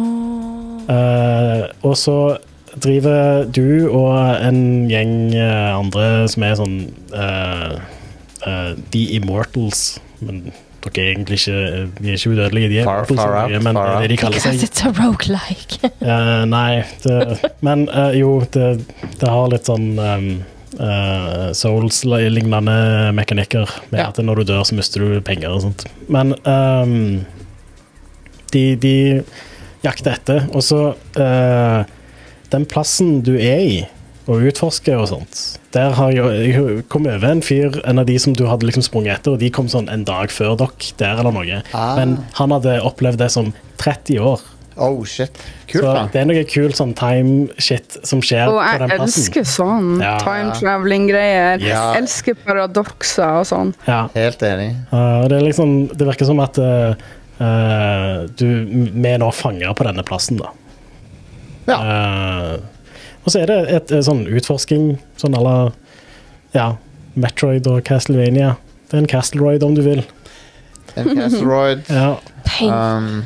Uh, og så driver du og en gjeng uh, andre som er sånn uh, uh, The Immortals. Men dere er egentlig ikke De er ikke udødelige, de er Far- immortals, far out, men far det er det de kaller Because seg. it's a roguelike. Uh, nei, det, men uh, jo, det, det har litt sånn um, uh, Souls-lignende mekanikker med Ja. at når du dør, så mister du penger og sånt. Men um, de, de jakter etter, og så uh, den plassen du er i og utforsker og sånt, der har jeg, jeg kom over en fyr, en av de som du hadde liksom sprunget etter, og de kom sånn en dag før dere der eller noe. Ah. Men han hadde opplevd det som tretti år. Oh, shit. Kult, Så da. det er noe kul sånn time-shit som skjer Og på jeg den plassen. elsker sånn Ja. time traveling-greier. Ja. Elsker paradokser og sånn. Ja. Helt enig. Uh, og det er liksom, det virker som at uh, uh, du, vi er nå fanger på denne plassen da. Ja. Uh, og så er det et, et sånn utforsking, sånn à la, ja, Metroid og Castlevania. Det er en Castleroid om du vil. En Castleroid. Ja. Pain. Um,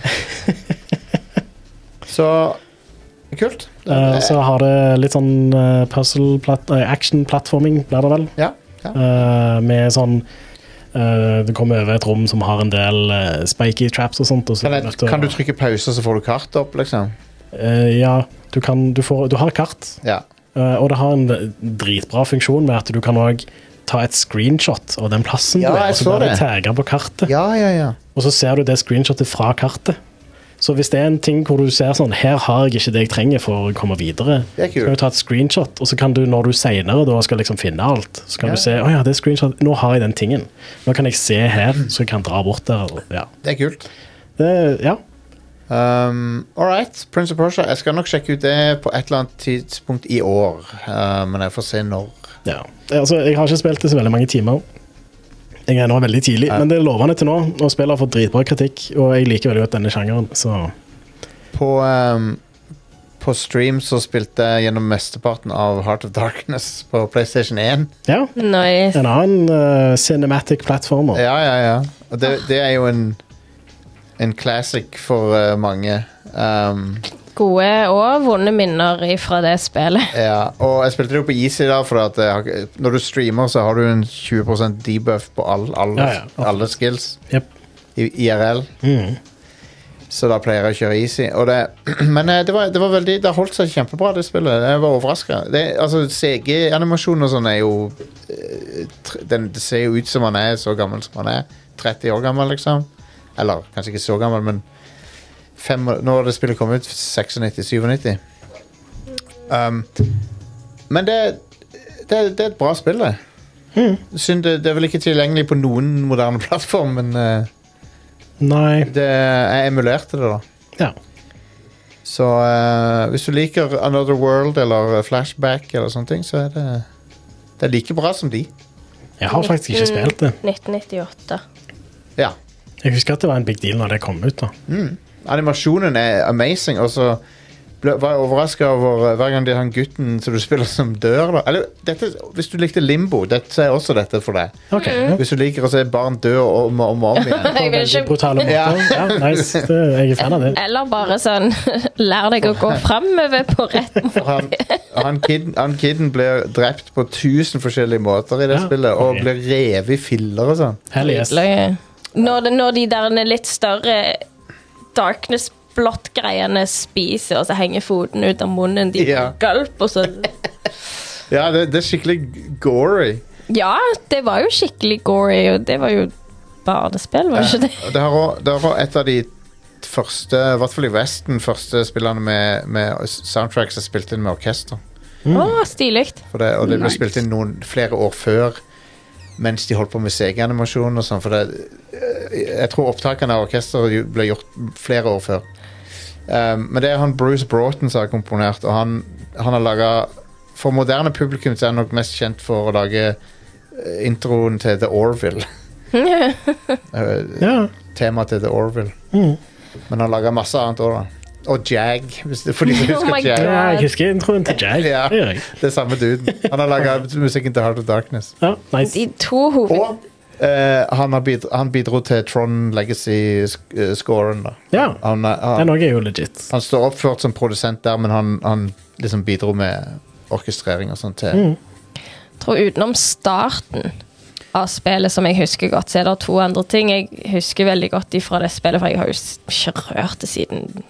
så kult. Uh, så har det litt sånn uh, puzzle, plat uh, action-plattforming, blir det vel. Ja. ja. Uh, med sånn uh, du kommer over et rom som har en del uh, spiky traps og sånt. Og så Kan, er du jeg, nødt til å- kan du trykke pause, så får du kartet opp, liksom? Uh, ja, du, kan, du, får, du har kart. Ja. Uh, og det har en dritbra funksjon med at du kan også ta et screenshot av den plassen Ja, du er, jeg og så så blir det det. tagget på kartet. Ja, ja, ja. Og så ser du det screenshotet fra kartet. Så hvis det er en ting hvor du ser sånn, her har jeg ikke det jeg trenger for å komme videre, Det er kult. så kan du ta et screenshot, og så kan du, når du senere da skal liksom finne alt, så kan Ja. du se, åja, det er screenshot, nå har jeg den tingen. Nå kan jeg se her, så jeg kan dra bort der. og- Ja. Det er kult. Det, ja. Um, all right. Prince of Persia. Jeg skal nok sjekke ut det på et eller annet tidspunkt i år. Uh, men jeg får se når. Ja. Det, altså, jeg har ikke spilt det så veldig mange timer. Jeg er nå veldig tidlig, Ja. men det er lovende til nå. Og spillet har fått dritbra kritikk, og jeg liker veldig godt denne sjangeren, så På, um, på stream så spilte jeg gjennom mesteparten av Heart of Darkness på PlayStation one. ja. Nice. En annen uh, cinematic platformer. Ja, ja, ja. Og det, det er jo en en classic for uh, mange. Um, Gode og vonde minner fra det spillet. ja. Og jeg spilte det jo på easy da, for at jeg har, når du streamer, så har du en tjue prosent debuff på all, alle, Ja, ja. alle skills Jep. i I R L. Mm. Så da pleier jeg å kjøre easy. Og det, men eh, det var, det var veldig Det holdt seg kjempebra, det spillet. Jeg var overraska. Altså, C G-animasjon og sånn er jo eh, tr- den, Det ser jo ut som han er så gammel som han er. tretti år gammel, liksom. Eller kanskje ikke så gammel, men fem, år- Når det spillet kom ut, nittiseks syttisju. Um, men det, det, det er et bra spill, det. Mm. Synd det, det er vel ikke tilgjengelig på noen moderne plattform, men uh, Nei. det, jeg emulerte det, da. Ja. Så uh, hvis du liker Another World eller Flashback, eller sånne ting, så er det, det er like bra som de. Jeg har faktisk ikke spilt det. nitten nittiåtte. Ja. Jeg husker at det var en big deal når det kom ut. da. Mm. Animasjonen er amazing, og så ble, var jeg overrasket over uh, hver gang det er han gutten som du spiller som dør. Da. Eller, dette, hvis du likte Limbo, dette, så er også dette for deg. Ok. Ja. Hvis du liker å se barn dø om og om, om igjen. På Jeg vil veldig ikke- brutale måter. Ja. Ja, nice. Det, jeg er fan av det. Eller bare sånn lær deg å gå framover på rett måte. Han, han, kid, han kidden blir drept på tusen forskjellige måter i det Ja, spillet, og ok. blir revet i filler og sånn. Hell yes. Når, det, når de der litt større darkness blått-greiene spiser, og så henger foten ut av munnen, de Ja. gulp, og så Ja, det, det er skikkelig gory. Ja, det var jo skikkelig gory, og det var jo barnespill, var det ikke det? Eh, Det har også- det var et av de første, i hvert fall i Vesten, første spillene med, med soundtracks som spilte inn med orkester. Å, stilig. For det, og det ble Nice. spilt inn noen flere år før, mens de holdt på med C G-animasjon og sånn, for det, jeg tror opptakene av orkester ble gjort flere år før. Um, men det er han Bruce Broughton som har komponert, og han, han har laget, for moderne publikum så er han nok mest kjent for å lage eh, introen til The Orville. Eh, Ja. Tema til The Orville. Mm. Men han har laget masse annet også da. Og Jag, hvis det, for de som Oh husker my Jag. Ja, jeg husker introen til Jag. Ja. Det gjør jeg. Det er samme duden. Han har laget musikken til Heart of Darkness. Ja, nice. De to hoved... Og eh, han, har bidro, han bidro til Tron Legacy-scoren. da. Ja, Han, eh, den han, også er jo legit. han står oppført som produsent der, men han, han liksom bidro med orkestrering og sånt til. Mm. tror utenom starten av spillet, som jeg husker godt, så er det to andre ting jeg husker veldig godt ifra det spillet, for jeg har jo s- ikke rørt det siden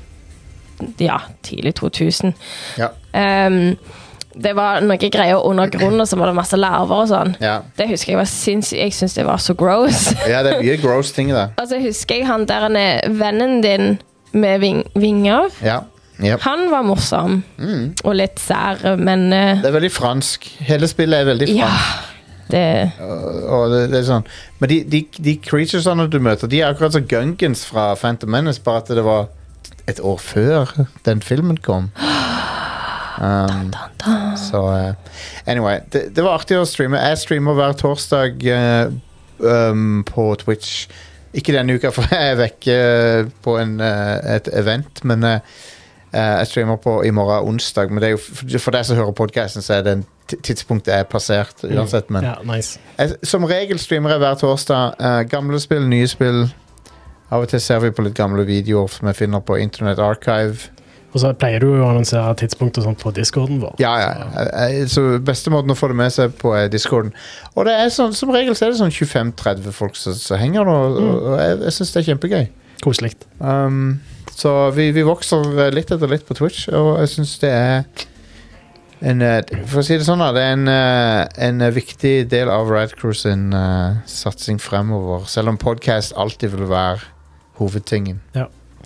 ja, tidlig to tusen. Ja. Um, det var noen greier under grunnen, så var det masse larver og sånn. Ja. Det husker jeg var sinnssykt. Jeg synes det var så gross. ja, det er mye gross ting der. Og så husker jeg han der han er vennen din med ving vinger. Ja. Yep. Han var morsom Mm. og litt sær, men eh, Det er veldig fransk. Hele spillet er veldig ja, fransk. det Og- Og det, det er sånn. Men de, de, de creaturesene du møter, de er akkurat som Gungans fra Phantom Menace, bare at det var et år før den filmen kom. Um, så uh, anyway, det, det var artig å streame. Jeg streamer hver torsdag uh, um, på Twitch. Ikke denne uka, for jeg er vekke på en, uh, et event, men uh, uh, jeg streamer på i morgen onsdag. Men det er jo for, for deg som hører podcasten, så er det en t- tidspunktet er passert uansett. Men Ja, nice. jeg, som regel streamer jeg hver torsdag. Uh, gamle spill, nye spill. Av og til ser vi på litt gamle videoer som jeg finner på Internet Archive. Og så pleier du jo å annonsere tidspunkt og sånt på Discorden vår. Ja, ja. Jeg- jeg- Så beste måten å få det med seg på er Discorden. Og det er sånn, som regel så er det sånn tjuefem til tretti folk som, som henger nå, og, og jeg, jeg synes det er kjempegøy. Koselig. Um, så vi, vi vokser litt etter litt på Twitch, og jeg synes det er en, eh, for å si det sånn da, det er en, eh, en eh, viktig del av Rad Crew sin eh, satsing fremover, selv om podcast alltid vil være hovedtingen. Ja.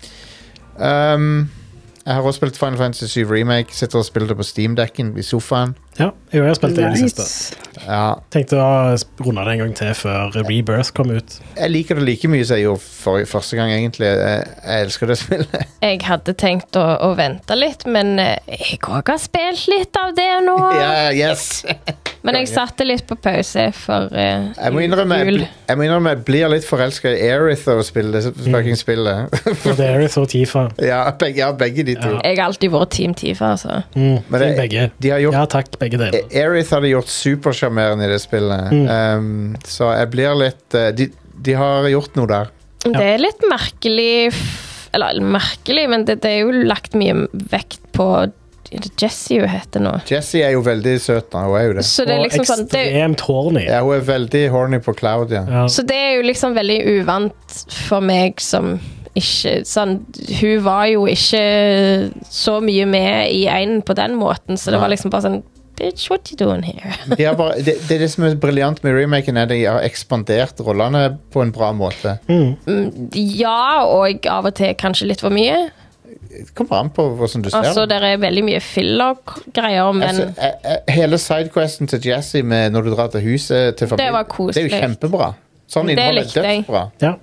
Um, jeg har også spilt Final Fantasy syv Remake, sitter og spiller det på Steam-dekken i sofaen. Ja, jeg har spilt det i det siste. Nice. Ja, Tenkte å runde det en gang til før Rebirth kom ut. jeg liker det like mye som jeg gjorde for, første gang, egentlig. Jeg, jeg elsker det spillet. Jeg hadde tenkt å, å vente litt, men eh, jeg òg har spilt litt av det nå. Ja, yes! Men jeg satte litt på pause for uh, Jeg må innrømme jeg, jul. bli- jeg må innrømme jeg blir litt forelsket i Aerith og spille det fucking spillet. Og det er så Tifa. ja, begge, ja, begge de to. Ja. Jeg har alltid vært Team Tifa, altså. Mm, Men det- begge. De har gjort Ja takk, begge deler. Aerith hadde gjort supersjarmerende i det spillet. Um, så jeg blir litt uh, de, de har gjort noe der. Det er litt merkelig f- Eller merkelig, men det, det er jo lagt mye vekt på er det Jessie hun heter nå. Jessie er jo veldig søt da, hun er jo det. Så det er Og liksom sånn det, ekstremt horny. Ja, hun er veldig horny på Cloud, ja. Ja. Så det er jo liksom veldig uvant for meg som ikke sånn, hun var jo ikke så mye med i en på den måten, så det Nei. var liksom bare sånn bitch, what you doing here? De har bare, det, det er det som er briljant med remaken, er at de har ekspandert rollene på en bra måte. Mm. Mm, Ja, og av og til kanskje litt for mye. kommer an på hvordan du ser Altså, det. det er veldig mye filler-greier, men Altså, eh, eh, hele sidequesten til Jesse med når du drar til huset til familien, Det var koselig. det er jo kjempebra. Sånn Det innhold er likte jeg. dødsbra. Ja.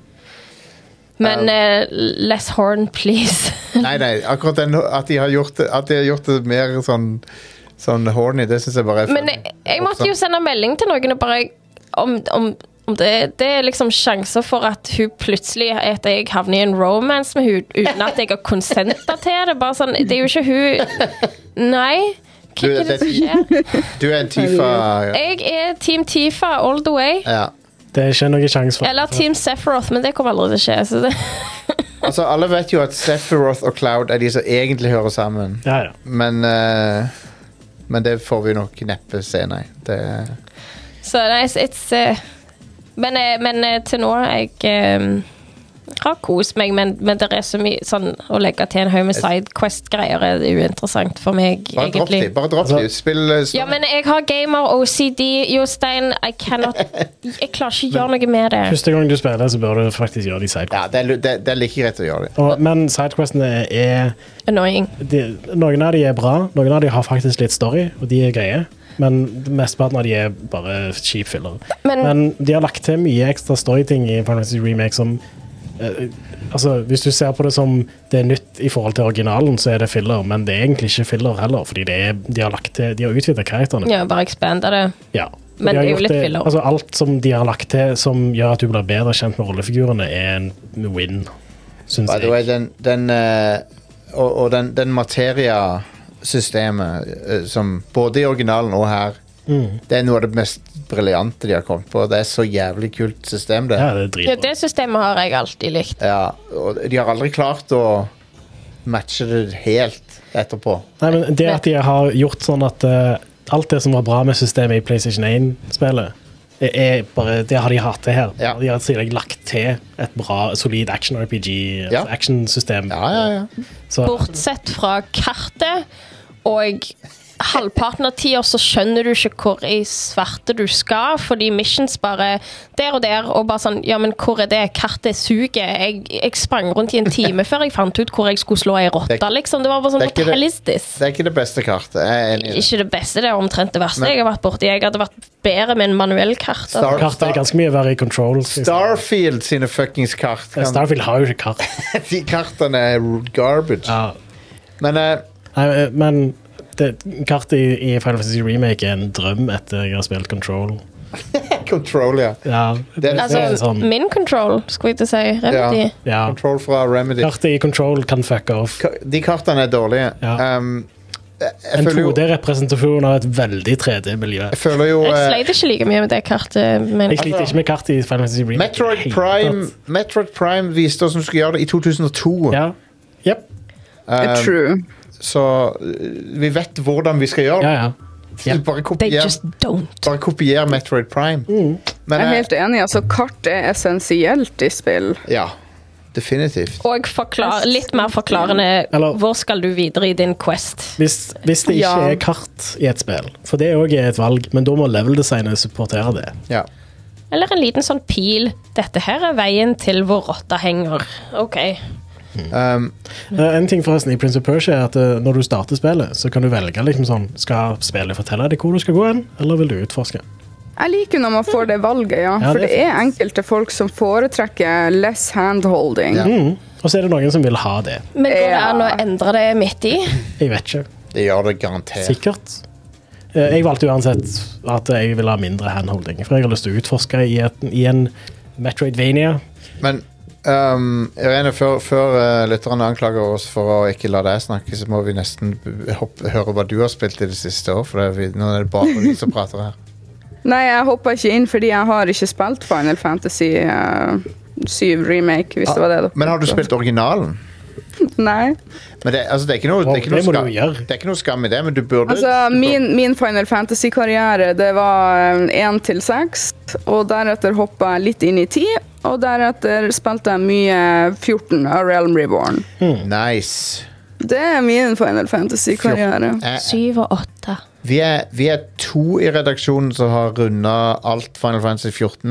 Men uh, less horn, please. Nei, nei, akkurat den, at de har gjort det, at de har gjort det mer sånn, sånn horny, det synes jeg bare er Men jeg, jeg måtte jo sende melding til noen og bare om, om, om det, det er liksom sjanser for at hun plutselig at jeg havner i en romance med hun uten at jeg har konsenta til det. Bare sånn, det er jo ikke hun Nei. Hva Du, er det det- som skjer? Du er en Tifa. Jeg er Team Tifa all the way. Ja. Det er ikke noen sjanse for Eller Team Sephiroth, men det kommer aldri til å skje. Så det. Altså, alle vet jo at Sephiroth og Cloud er de som egentlig hører sammen. Ja, ja. Men, eh, men det får vi nok neppe se, nei. Det, Så nei, it's, it's uh, Men, eh, men eh, til nå jeg eh, har kost meg, men, men det er så mye sånn å legge til en haug med sidequest-greier er uinteressant for meg, bare dropp egentlig. de. Bare dropp Altså- de. Spill eh, Ja, men jeg har gamer-O C D, Jostein. I cannot Jeg klarer ikke å gjøre noe med det. Første gang du spiller, så bør du faktisk gjøre de Ja, sidequestene. det er, lu- det, det er like greit å gjøre det. Og- Men sidequestene er Annoying. de, Noen av de er bra, noen av de har faktisk litt story, og de er greie. Men mesteparten av de er bare cheap filler. Men- Men de har lagt til mye ekstra storyting i Final Fantasy Remake som eh, altså, hvis du ser på det som det er nytt i forhold til originalen, så er det filler, men det er egentlig ikke filler heller, fordi det er, de har lagt til, de har utvidet karakterene. Ja, bare expanda det. Ja. Og Men de har det er jo gjort litt filler. Altså, alt som de har lagt til som gjør at du blir bedre kjent med rollefigurene, er en win, synes By the jeg. way, den, den eh, og, og den, den materia-systemet eh, som både i originalen og her, Mm. det er noe av det mest briljante de har kommet på. Det er så jævlig kult system, det. Ja, det er Ja, dritbra. det systemet har jeg alltid likt. Ja, og de har aldri klart å matche det helt etterpå. Nei, men det at de har gjort sånn at eh, alt det som var bra med systemet i PlayStation one-spillet, er er bare, det har de hatt til her. Ja. De har sikkert lagt til et bra, solid action-R P G, Ja. altså action-system. Ja, ja, ja. Så, Bortsett fra kartet og halvparten av tida så skjønner du ikke hvor i svarte du skal, fordi missions bare der og der, og bare sånn, ja, men hvor er det? Kartet suger. Jeg, jeg sprang rundt i en time før jeg fant ut hvor jeg skulle slå ei rotte, Det- liksom. Det var bare sånn, det er what ikke the det- hell is this? Det er ikke det beste kartet. Jeg er enig i det. Ikke det beste, det er omtrent det verste Men- jeg har vært borti. Jeg hadde vært bedre med en manuell kart. Star- Altså. kartet er ganske mye verre i Control. synes jeg. Starfield sine fuckings kart. Ja, Kan, Starfield har jo ikke kart. de kartene er garbage. Ja. Men eh, Nei, men det, kartet i, i Final Fantasy Remake er en drøm etter jeg har spilt Control. Control, ja. Ja, det, det Altså, er sånn. min control, skulle jeg til å si. Remedy. Ja. Control fra Remedy. Kartet i Control kan fucke off. Ka- De kartene er dårlige. Ja. Um, jeg, jeg, En føler jo, to D-representasjon av et veldig tre D-miljø. jeg føler jo Jeg eh, sleit ikke like mye med det kartet. Men Jeg sliter ikke med kartet i Final Fantasy Remake. Metroid Helt Prime, tatt. Metroid Prime viste oss som skulle gjøre det i to tusen og to. Ja. Yep. Um, True. så uh, vi vet hvordan vi skal gjøre det. Ja, ja. Ja. Bare they kopier, just don't. bare kopier Metroid Prime. Mm. Men Jeg er eh, helt enig. altså Kart er essensielt i spill. ja, definitivt. Og forklar, litt mer forklarende Eller- hvor skal du videre i din quest. Hvis, hvis det ikke Ja. er kart i et spill, for det òg er et valg, men da må level-designet supportere det. Ja. Eller en liten sånn pil. Dette her er veien til hvor rotta henger. OK. Um, Eh, En ting forresten i Prince of Persia er at eh, når du starter spillet, så kan du velge liksom sånn, skal spillet fortelle deg hvor du skal gå hen, eller vil du utforske? Jeg liker når man får det valget, ja. Ja, For det det er er enkelte folk som foretrekker less handholding. Ja. Mm. Og så er det noen som vil ha det. Men går det Ja. an å endre det midt i? Jeg vet ikke. det gjør det garantert. Sikkert. Eh, Jeg valgte uansett at jeg vil ha mindre handholding, for jeg har lyst til å utforske i, et, i en Metroidvania. Men um, Irene, før, før uh, lytterne anklager oss for å ikke la deg snakke, så må vi nesten b- hoppe, høre hva du har spilt i det siste år, for det er vi, nå er det bare vi som prater her. Nei, jeg hoppa ikke inn fordi jeg har ikke spilt Final Fantasy uh, syv Remake, hvis det var det. da. Men har du spilt originalen? Nei. Men det, altså, det, er ikke noe, det, er ikke Å, noe det må du skam, jo gjøre. det er ikke noe skam i det, men du burde Altså, du burde- min, min Final Fantasy-karriere, det var én til seks, og deretter hoppa jeg litt inn i ti, og deretter spilte jeg mye fjorten av Realm Reborn. Nice. Det er min Final Fantasy-karriere. Eh, Syv og åtte. vi, er, vi er to i redaksjonen som har runda alt Final Fantasy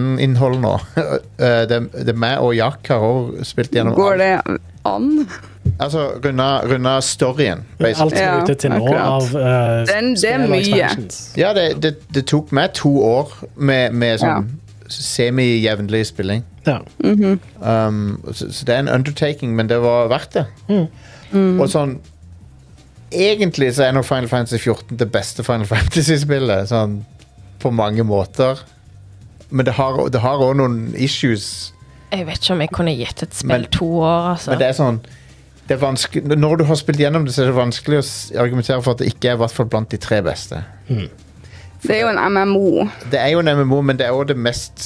fjorten-innhold nå. Eh, det, det er meg og Jack har også spilt gjennom Går alt. det an? Altså, runda, runda storyen, basically. Alt som er ute til nå akkurat. av uh, Den- det er mye. Ja, det, det, det tok meg to år med, med sånn semi-jevnlig spilling. Ja. Um, så, så det er en undertaking, men det var verdt det. Og sånn egentlig så er nok Final Fantasy fjorten det beste Final Fantasy-spillet, sånn på mange måter. Men det har, det har også noen issues. Jeg vet ikke om jeg kunne gitt et spill Men- to år, altså. Men det er sånn det er vanskelig, når du har spilt gjennom det, så er det vanskelig å s- argumentere for at det ikke er i hvert fall blant de tre beste. Det er jo en M M O. Det er jo en M M O, men det er også det mest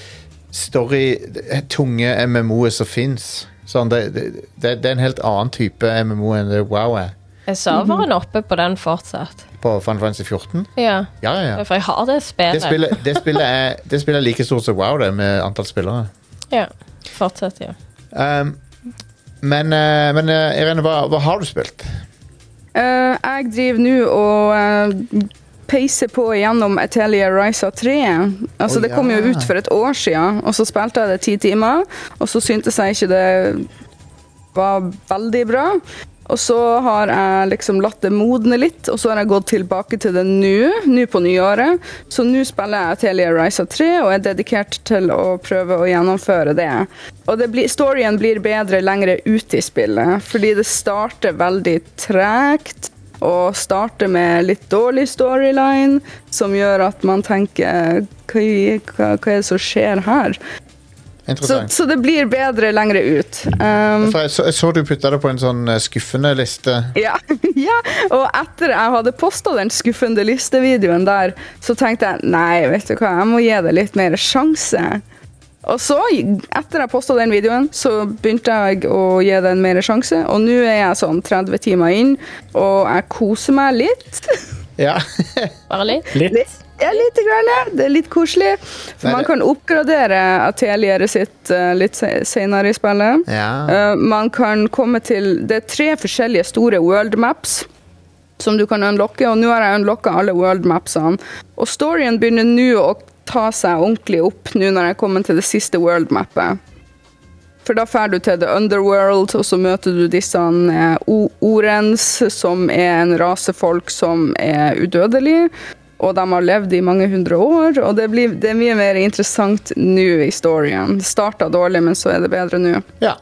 story-tunge M M O-et som finnes. Sånn, det, det, det, det er en helt annen type M M O enn det WoW er. Er serveren oppe på den fortsatt? På Final Fantasy fjorten. Ja. Ja, ja, ja. For jeg har det spillet. Det spillet, det, spillet er, det spillet er like stort som WoW, det, med antall spillere. Ja. Fortsett, ja. Um, men, uh, men uh, Irene, hva, hva har du spilt? Eh, jeg driver nå og uh, peiser på gjennom Atelier Ryza tre. Altså, Å, det kom ja. jo ut for et år siden, og så spilte jeg det ti timer, og så syntes jeg ikke det var veldig bra. Og så har jeg liksom latt det modne litt, og så har jeg gått tilbake til det nå, nå på nyåret. Så nå spiller jeg Atelier Ryza tre, og er dedikert til å prøve å gjennomføre det. Og det blir, storyen blir bedre lengre ut i spillet, fordi det starter veldig tregt, og starter med litt dårlig storyline, som gjør at man tenker, hva, hva, hva er det som skjer her? Så, Interessant. så det blir bedre lengre ut. Um, For jeg, så, jeg så du putta det på en sånn uh, skuffende liste. Ja, ja, og etter jeg hadde postet den skuffende listevideoen der, så tenkte jeg, nei, vet du hva, jeg må gi det litt mer sjanse. Og så, etter jeg postet den videoen, så begynte jeg å gi den mer sjanse, og nå er jeg sånn tretti timer inn, og jeg koser meg litt. Ja. Bare litt. Litt. Ja, litt grann, ja. Det er litt koselig. For Nei, man det- kan oppgradere atelieret sitt uh, litt se- senere i spillet. Ja. Uh, man kan komme til, det er tre forskjellige store world maps som du kan unlocke, og nå har jeg unlocket alle world mapsene. Og storyen begynner nå å ta seg ordentlig opp nå når jeg kommer til det siste world mappet. For da fer du til The Underworld, og så møter du disse uh, Orens, som er en rasefolk som er udødelig, og de har levd i mange hundre år, og det, blir, det er mye mer interessant nå i storyen. Det startet dårlig, men så er det bedre nå. Ja.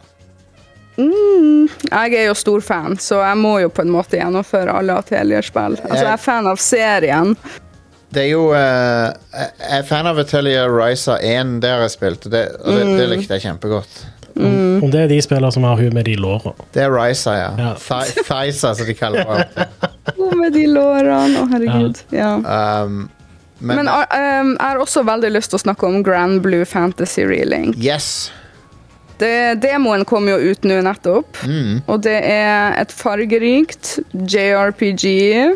Mm, jeg er jo stor fan, så jeg må jo på en måte gjennomføre alle Atelier-spill. Altså, jeg er fan av serien. Det er jo uh, Jeg er fan av Atelier Ryza én, det har jeg spilt, og det, og det, det likte jeg kjempegodt. Om det er de spillere som har hun med de lårene. Det er Ryza, ja. Ja. Thi- Thysa, som de kaller det. Oh, med de lårene, å herregud. Ja. Um, men, Men uh, um, jeg har også veldig lyst til å snakke om Grand Blue Fantasy Relink. yes. Det, demoen kom jo ut nå nettopp, Mm. og det er et fargerikt J R P G.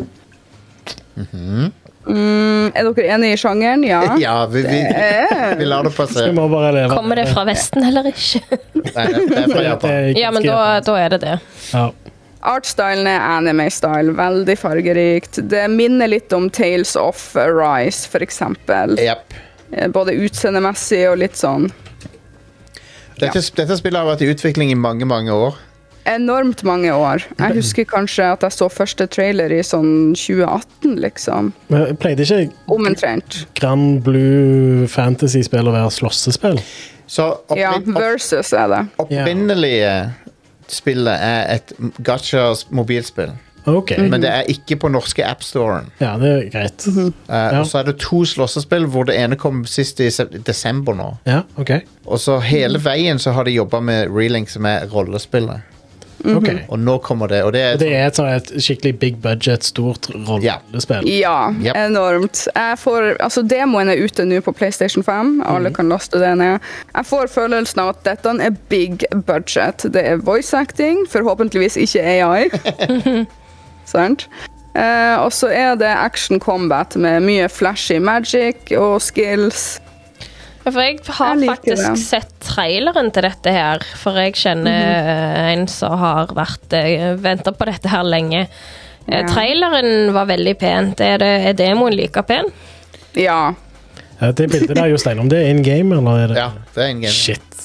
mm, er dere enige i sjangeren? Ja. Ja, vi, vi, Eh, vi lar det Vi passere. må bare leve. Kommer det fra Vesten eller ikke? Nei, det, det er fra Japan. Ja, men da, da er det det. Ja. Artstylen er anime-style, veldig fargerikt. Det minner litt om Tales of Arise, for eksempel. Yep. Eh, Både utseendemessig og litt sånn Dette, dette spillet har vært i utvikling i mange, mange år. enormt mange år. Jeg husker kanskje at jeg så første trailer i sånn tjue atten, liksom. Men pleide ikke Omtrent. Grand Blue Fantasy-spill å være slåssespill? Så Ja, opprin, opp, versus er det. opprinnelige spillet er et gacha mobilspill. Ok, Men det er ikke på norske appstoren. ja, det er greit. Uh, Ja. Og så er det to slåssespill hvor det ene kom sist i se- desember nå. Ja, ok. Og så hele veien så har de jobba med Relink, som er rollespillet. Ok. Og nå kommer det, og det er, Og det er et, sånn et skikkelig big budget, stort rollespill. Ja, Yep. enormt. Jeg får, altså Demoen er ute nå på PlayStation fem. Alle kan laste det ned. Jeg får følelsen av at dette er big budget. Det er voice acting, forhåpentligvis ikke A I. Sant? Eh, og så er det action combat med mye flashy magic og skills. Ja, For jeg har Jeg liker faktisk det. sett traileren til dette her, for jeg kjenner eh, en som har vært uh, venta på dette her lenge. Eh, Ja. Traileren var veldig pent. Er, det, er demoen like pen? Ja. Ja, det bildet der, Jostein, om det er in game, eller er det ja, det er en game. Shit.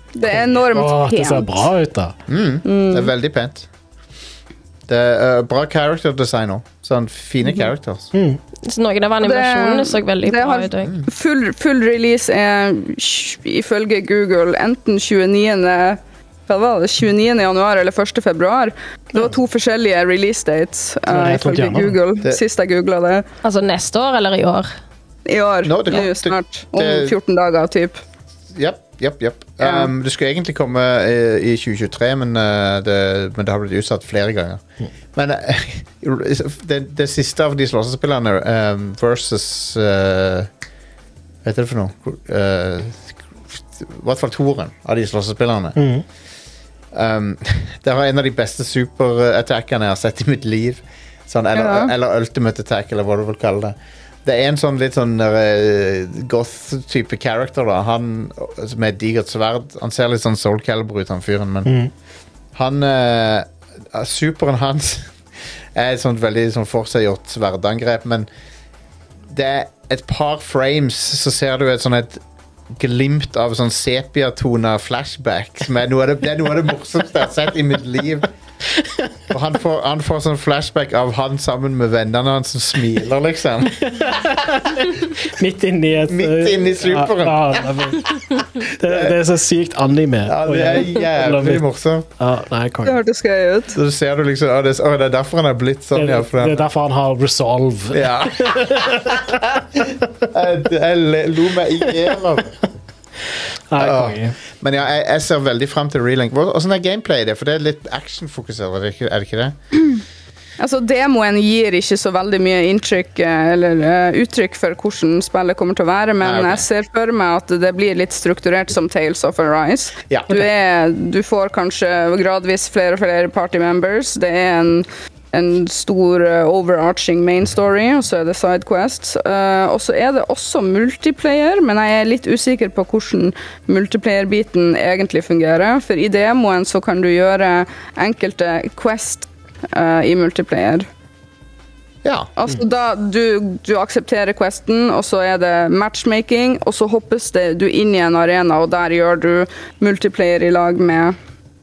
Det er enormt Åh, det ser pent. bra ut da. Mm. Det er veldig pent. Det er uh, bra character design også. Sånn fine characters. Mm. Så noen av animasjonene så veldig det bra har- ut også. Full, full release er ifølge Google enten tjueniende hva var det, tjueniende januar eller første februar. Det var to forskjellige release dates det uh, er helt ifølge gjerne. Google, Det- sist jeg googlet det. Altså neste år eller i år? I år, Nå, det kan- nå snart, om det- fjorten dager, typ. Japp, japp, japp. Ja. Um, det skulle egentlig komme i, i tjue tjuetre, men, uh, det, men det har blitt utsatt flere ganger. Men uh, det, det siste av de slåssespillerne um, versus uh, Hva heter det for noe? Uh, I hvert fall toren av de slåssespillerne. Mm. Um, det var en av de beste superattackene jeg har sett i mitt liv. Sånn, eller, Ja. eller ultimate attack, eller hva du vil kalle det. Det er en sånn litt sånn uh, goth-type character, da. Han med et digert sverd. Han ser litt sånn Soul Calibur ut, han fyren, men Mm. han uh, Superen hans er et sånt veldig sånn forseggjort sverdangrep, men det er et par frames, så ser du et sånn et glimt av sånn sepia-tona flashback, som er noe av det, det er noe av det morsomste jeg har sett i mitt liv. Og han får, han får sånn flashback av han sammen med vennene hans som smiler, liksom. Midt inni et Midt inni superen. Ja, ja, det, det er så sykt anime. Ja, det er jævlig morsomt. Ja, nei, Det konge. hørtes gøy ut. Så ser du liksom, å, det, å, det er derfor han er blitt sånn, Det, ja. For det han, er derfor han har resolve. ja. jeg, jeg le- lo meg i hjel av det. Nei, Ja. konge. Men ja, jeg, jeg ser veldig frem til Relink. Hvor- Hvordan er gameplay i det? For det er litt actionfokusert, er det ikke, er det ikke det? Altså, demoen gir ikke så veldig mye inntrykk eh, eller eh, uttrykk for hvordan spillet kommer til å være, men Nei, ok. jeg ser for meg at det blir litt strukturert som Tales of Arise. Ja. Du, er, du får kanskje gradvis flere og flere party members. Det er en, en stor eh, overarching main story, og så er det sidequests. Uh, og så er det også multiplayer, men jeg er litt usikker på hvordan multiplayer-biten egentlig fungerer. For i demoen så kan du gjøre enkelte quest uh, i multiplayer. Ja. Altså da du, du aksepterer questen, og så er det matchmaking, og så hoppes det du inn i en arena, og der gjør du multiplayer i lag med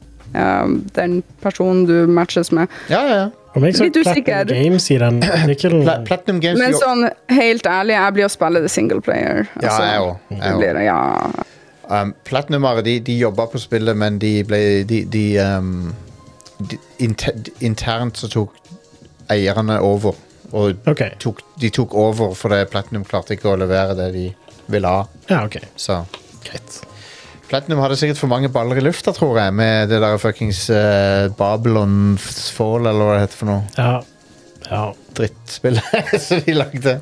um, den personen du matches med. Ja, ja, ja. Om jeg så Litt usikker. Platinum Games i den artikkelen. Pla Platinum Games Men jo- sånn, helt ærlig, jeg blir å spille det singleplayer. Ja, jeg òg. det blir det, ja. Um, Platinumere, de, de jobba på spillet, men de ble De, de, um, de inter, internt så tok eierne over. Og Ok, tok, de tok over fordi Platinum klarte ikke å levere det de ville ha. ja, ok. Så Greit. Platinum hadde sikkert for mange baller i lufta, tror jeg, med det der fuckings uh, Babylon's Fall, eller hva det heter for noe. Ja. Ja. Drittspillet som de lagde.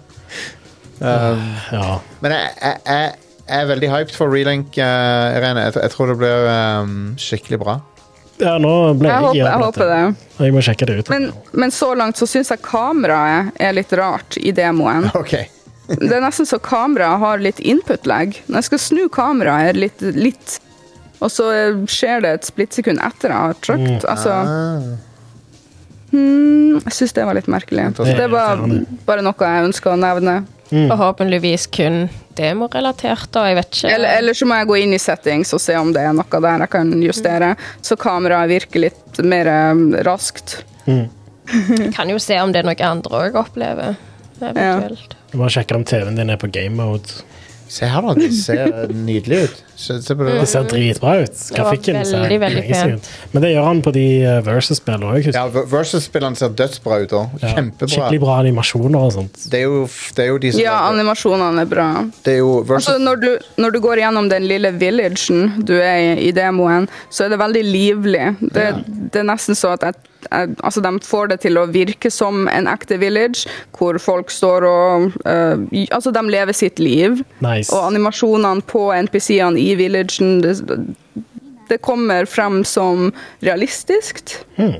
Um, Ja. Men jeg, jeg, jeg, jeg er veldig hyped for Relink, uh, Irene. Jeg, jeg tror det blir um, skikkelig bra. Ja, nå ble Jeg jeg, håper, gira jeg på håper dette. det. Og jeg må sjekke det ut. Men, men så langt så syns jeg kameraet er litt rart i demoen. Ok. Det er nesten så kameraet har litt input-lag. Når jeg skal snu kameraet, er det litt, litt og så skjer det et splittsekund etter jeg har trykt. Mm. Altså, Ah. hmm, jeg syns det var litt merkelig. Det er Det var bare noe jeg ønska å nevne. Mm. Forhåpentligvis kun demorelatert, da. Jeg vet ikke. Eller, eller så må jeg gå inn i settings og se om det er noe der jeg kan justere, så kameraet virker litt mer um, raskt. Mm. Kan jo se om det er noe andre òg opplever, eventuelt. Du må sjekke om T V-en din er på game mode. Se her, da. Det ser nydelig ut. Se, se på det. Det ser dritbra ut. Det var Grafikken ser veldig, veldig amazing ut. Men det gjør han på de uh, Versus-spillene òg. Ja, Ver- Versus-spillene ser dødsbra ut òg. Kjempebra. Skikkelig bra animasjoner og sånt. Det er jo, det er jo de som Ja, animasjonene er bra. Det er jo Versus Altså, når, du, når du går gjennom den lille villagen du er i, i demoen, så er det veldig livlig. Det, det er nesten så at jeg, jeg, altså, de får det til å virke som en ekte village, hvor folk står og øh, i- Altså, de lever sitt liv. Nice. Og animasjonene på N P C-ene i villagen, det, det kommer frem som realistisk.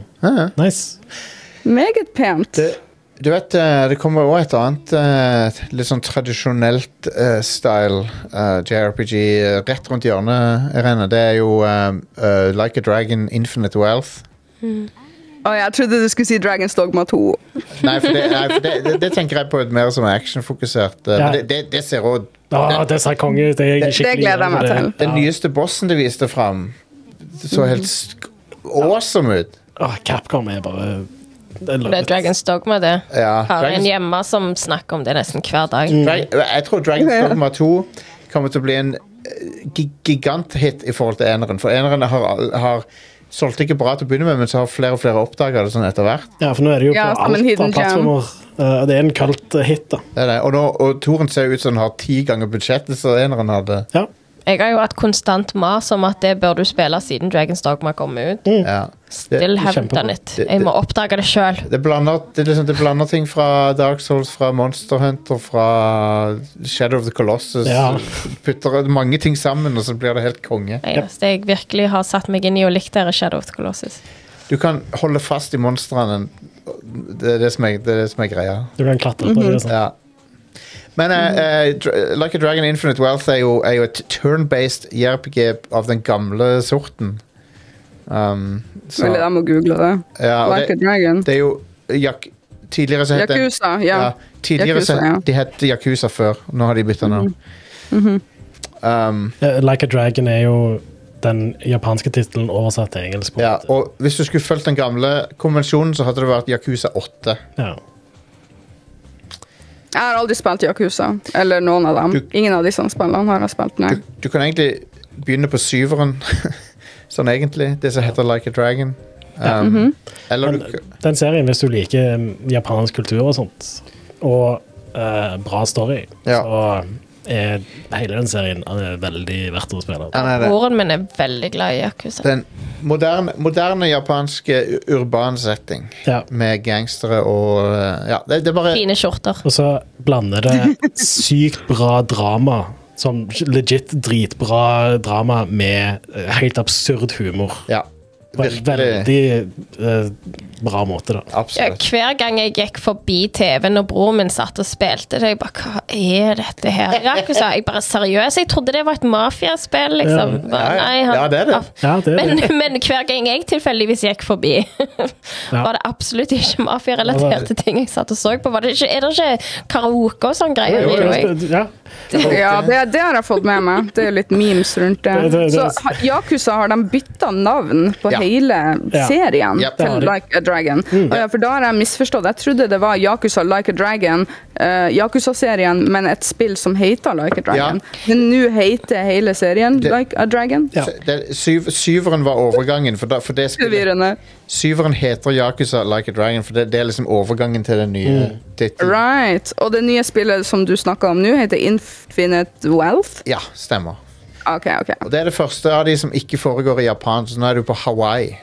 Nice. Meget pent. det, Du vet, eh, det kommer også et annet eh, litt sånn tradisjonelt eh, style eh, J R P G eh, rett rundt hjørnet, Irene. Det er jo eh, eh, Like a Dragon Infinite Wealth. Å, jeg trodde du skulle si Dragon's Dogma to. Nei, for det, nei, for det, det, det tenker jeg på et mer som actionfokusert. eh, Ja. Men det, det, det ser også Åh, det ser konge ut. Det, er Det skikkelig gleder jeg meg det. til. Den nyeste bossen de viste fram, det så helt sk- awesome ut. Åh, Capcom er bare det er Det er Dragon's Dogma, det. Ja, Har en Dragon's- hjemme som snakker om det nesten hver dag. Dra- jeg tror Dragon's Dogma to kommer til å bli en eh, gi- giganthit i forhold til eneren. For eneren har, har solgt ikke bra til å begynne med, men så har flere og flere oppdaget det sånn etter hvert. Ja, for nå er det jo Ja, på som en alt hidden av plattformer. Uh, det er en kalt hit, da. Det er det. Og, nå, og Toren ser ut som den har ti ganger budsjettet så eneren hadde. Ja. Jeg har jo hatt konstant mas om at det bør du spille siden Dragon's Dogma kom ut. Ja. Still haven't kjempebra. done it. Jeg må oppdage det sjøl. Det blander, det, er liksom, det blander ting fra Dark Souls, fra Monster Hunter, fra Shadow of the Colossus. Ja. Putter mange ting sammen, og så blir det helt konge. Det eneste jeg virkelig har satt meg inn i og likt, er Shadow of the Colossus. Du kan holde fast i monstrene. Det er det som er, det er, det som er greia. Du kan klatre på det. Sånn. Ja. Men uh, uh, Dra- Like a Dragon Infinite Wealth er jo, er jo et turn-based J R P G av den gamle sorten. Um, så, Veldig jeg må google det. ja, og Like a det, Dragon. det er jo jak, tidligere så het det- Yakuza, ja. Ja, tidligere Yakuza, så ja. de het Yakuza før. Nå har de byttet navn. um, Uh, like a Dragon er jo den japanske tittelen oversatt til engelsk. på en ja, måte. og hvis du skulle fulgt den gamle konvensjonen, så hadde det vært Yakuza åtte. Ja. Jeg har aldri spilt Yakuza, eller noen av dem. Du- Ingen av disse spillene har jeg spilt, nei. Du, du kan egentlig begynne på syveren, sånn egentlig. Det som heter Like a Dragon. Um, Eller Men du den serien, hvis du liker um, japansk kultur og sånt, og uh, bra story, Ja. så er hele den serien uh, veldig verdt å spille. Han er det. Broren min er veldig glad i Yakuza. Den moderne, moderne japanske u- urban setting Ja. med gangstere og uh, Ja, det, det er bare Fine skjorter. Og så blander det sykt bra drama, som legit dritbra drama, med uh, helt absurd humor. Ja. På en Virkelig. veldig uh, bra måte, da. Ja, Absolutt. hver gang jeg gikk forbi T V-en og broren min satt og spilte det, jeg bare, hva er dette her? Yakuza, jeg bare seriøs, jeg trodde det var et mafiaspill, liksom. Ja. Bare, Ja, ja. nei, han- Ja, det er det. Ja, det er Men, det. men hver gang jeg tilfeldigvis gikk forbi, var det absolutt ikke mafiarelaterte ting jeg satt og så på. Var det ikke, er det ikke karaoke og sånn greier? Jo, jo, Jeg- Ja. Ja, det, det har jeg fått med meg. Det er jo litt memes rundt det. Det- det- det- Så ha- Yakuza har de bytta navn på Ja. hele Ja. serien Ja, det har til de. Like a Dragon. Å ja, for da har jeg misforstått. Jeg trodde det var Yakuza Like a Dragon, uh, Yakuza-serien, men et spill som heter Like a Dragon. Men nå heter hele serien Det- Like a Dragon. Ja. Det, syv, syveren var overgangen, for, da, for det spillet Forvirrende. Syveren heter Yakuza Like a Dragon, for det, det er liksom overgangen til den nye tittelen. Right. Og det nye spillet som du snakka om nå, heter Infinite Wealth. Ja, stemmer. OK, OK. Og det er det første av de som ikke foregår i Japan, så nå er du på Hawaii.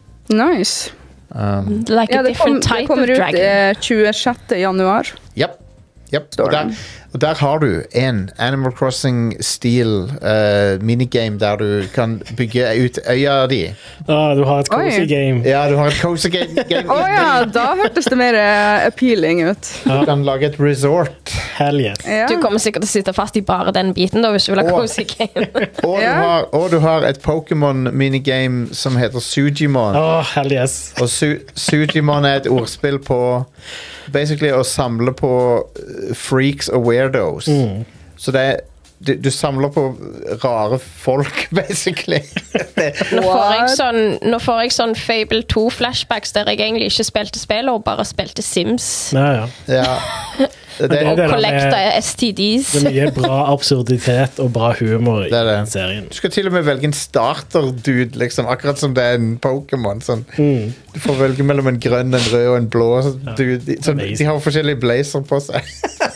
Nice. Um, Like Ja, a det, kom, different det type kommer of ut dragon. eh, tjuesjette januar. Yep. Yep. Står Og, der, det. og der har du en Animal Crossing-stil uh, minigame der du kan bygge ut øya di. Ah, du har et cozy Oi. game. Ja, du har et cozy game. game Å ja, da hørtes det mer eh, appealing ut. Du kan lage et resort. Hell yes. Ja. Du kommer sikkert til å sitte fast i bare den biten da, hvis du vil ha Åh. cozy game. Og, Ja. du, har, og du har et Pokémon-minigame som heter Sujimon. Åh, hell yes. Og Su Sujimon er et ordspill på basically å samle på uh, freaks og weirdos. Så det er du, du samler på rare folk, basically. det, Nå får jeg What? sånn, nå får jeg sånn Fable to-flashbacks der jeg egentlig ikke spilte spill, og bare spilte Sims. Ja, ja. ja. Det, det er Og det der collecta med- S T Ds. Det er mye bra absurditet og bra humor i Det er det. den serien. du skal til og med velge en starter-dude, liksom, akkurat som det er en Pokémon. Sånn. Du får velge mellom en grønn, en rød og en blå. Dude. De, sånn, de har forskjellige blazer på seg.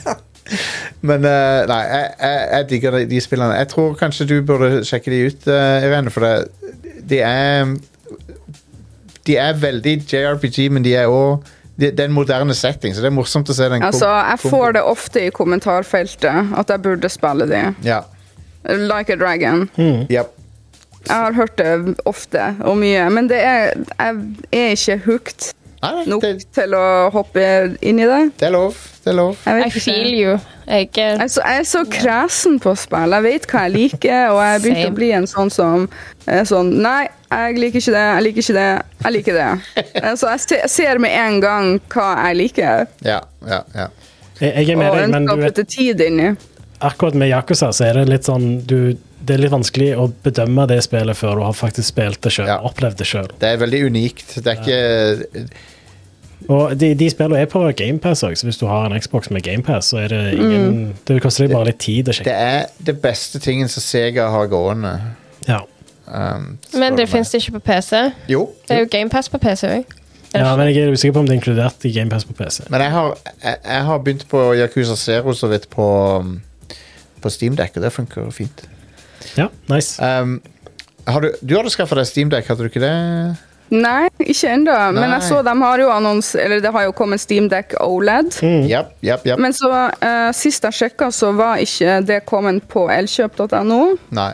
Men eh, nei, jeg, jeg, jeg digger de, de spillene. Jeg tror kanskje du burde sjekke de ut, uh, Irene, for det, de er De er veldig J R P G, men de er òg det er en moderne setting, så det er morsomt å se den. kom- Altså, jeg kom- får det ofte i kommentarfeltet at jeg burde spille de. Ja. Like a Dragon. Yep. Jeg har hørt det ofte og mye, men det er, jeg er ikke hooked Nei, nei, nok det, til å hoppe inn i det. det er lov. Det er lov. Jeg, vet I ikke. feel you. Jeg, eh, Jeg er, så, jeg er så kresen på spill. Jeg vet hva jeg liker, og jeg begynte Same. å bli en sånn som er sånn Nei, jeg liker ikke det, jeg liker ikke det, jeg liker det. Så jeg se- ser med en gang hva jeg liker, Ja, ja, ja. Jeg, jeg er med og deg, men ønsker du å vet, putte tid inn i. akkurat med Yakuza så er det litt sånn du, det er litt vanskelig å bedømme det spillet før du har faktisk spilt det selv, Ja. opplevd det selv. Det er veldig unikt. Det er ikke Og de, de spillene er på Game Pass også, så hvis du har en Xbox med Game Pass, så er det ingen det koster deg bare litt tid å Det sjekke. er det beste tingen som Sega har gående. Ja. Um, Men spør det du finnes det ikke på P C. meg. Jo. Det er jo GamePass på P C òg. ja, men jeg er usikker på om det er inkludert i Game Pass på P C. Men jeg har, jeg, jeg har begynt på Yakuza Zero så vidt på, um, på Steam Deck, og det funker fint. Ja, nice. Um, har du, du hadde skaffet deg Steam Deck, hadde du ikke det? Nei, ikke enda. Men Nei. jeg så de har jo annons, eller det har jo kommet Steam Deck O L E D. Mm. Japp, japp, japp. Men så eh, sist jeg sjekka, så var ikke det kommet på elkjøp punktum no. Nei.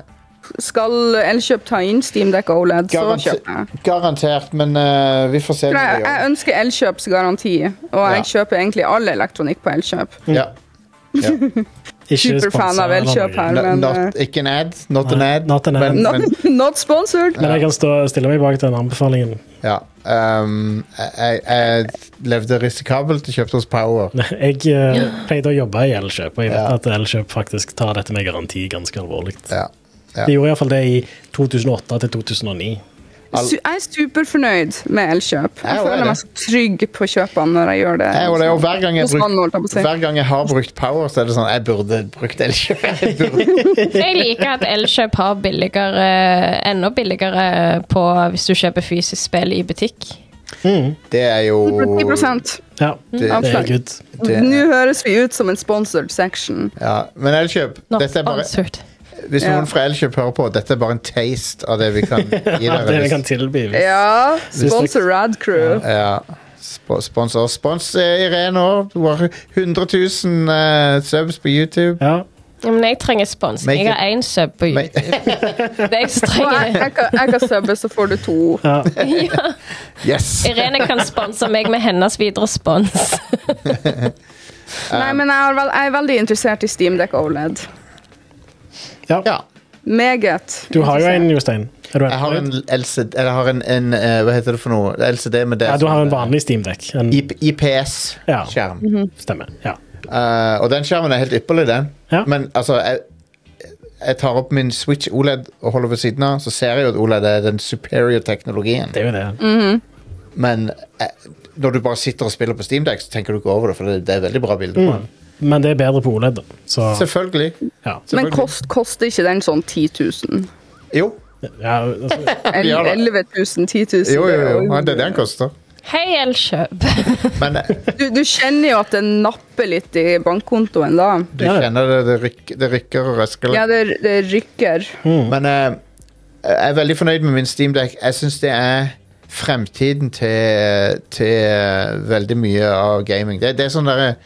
Skal Elkjøp ta inn Steam Deck O L E D, så Garante- kjøper jeg. Garantert, men uh, vi får se. For når jeg, det jeg gjør. ønsker Elkjøps garanti, og jeg Ja. kjøper egentlig all elektronikk på Elkjøp. Ja. Ja. Ikke Superfan sponset av eller Elkjøp noe. her, No, men not, eh, ikke en ad. Not an Nei, ad. not an ad. Men, not, men, not sponsored. Men jeg kan stå, stille meg bak den anbefalingen. ja. Um, jeg, jeg levde risikabelt og kjøpte hos Power. Jeg eh, pleide å jobbe i Elkjøp, og jeg vet Ja. at Elkjøp faktisk tar dette med garanti ganske alvorlig. Ja. Ja. De gjorde i hvert fall det i to tusen og åtte til to tusen og ni. Al- Su- Jeg er superfornøyd med Elkjøp. Jeg Jeg også er føler det. meg så trygg på kjøpene når jeg gjør det. Jeg, og det, og hver, gang jeg Hos han, bruk, holdt jeg på å si. hver gang jeg har brukt Power, så er det sånn jeg burde brukt Elkjøp. Jeg burde. Jeg liker at Elkjøp har billigere, enda billigere på hvis du kjøper fysisk spill i butikk. Det er jo ti prosent. Ja, Det- det er Avslag. good. det, Nå høres vi ut som en sponsored section. ja. Men Elkjøp, Not dette er bare, sponsored. hvis Ja. noen fra Elkjøp hører på, dette er bare en taste av det vi kan gi Ja, det vi dere. kan tilby. hvis- Ja, sponsor Rad Crew. Ja. Sp spons oss. Spons eh, Irene òg. Du har hundre tusen eh, subs på YouTube. Ja. Ja, men jeg trenger spons. Make Jeg har én sub på Make- YouTube. Det er jeg som Og jeg, trenger. jeg, kan, jeg kan subbe, så får du to. Ja. Ja. Yes! Irene kan sponse meg med hennes videre spons. Nei, men jeg, har vel, jeg er veldig interessert i Steam Deck O L E D. Ja. Ja. Meget. Du har jo en, interessert. Jostein. Er du Jeg har en en, L C D Jeg har en, en eh, Hva heter det for noe? L C D med det ja, du har en som, vanlig Steam-dekk. En- eh, I- IPS-skjerm. Ja. Stemmer. Ja. Eh, og den skjermen er helt ypperlig, den. Ja. Men altså jeg, jeg tar opp min Switch O L E D og holder ved siden av, så ser jeg jo at O L E D er den superior teknologien. Det er jo det. Men eh, når du bare sitter og spiller på SteamDeck, så tenker du ikke over det, for det, det er veldig bra bilder på den. Men det er bedre på O L E D, da. Så Selvfølgelig. ja. Men Selvfølgelig. kost, koster ikke den sånn ti tusen? Jo. ja altså, Ja da. elleve tusen, ti tusen? Jo, jo, jo. Ja, det er det den koster. Hei, Elkjøp. Men eh, Du, du kjenner jo at det napper litt i bankkontoen da. du Ja, ja. kjenner det, det, ryk, det rykker og røsker litt. Ja, det, det rykker. Men eh, jeg er veldig fornøyd med min SteamDeck. Jeg syns det er fremtiden til, til eh, veldig mye av gaming. Det, det er sånn derre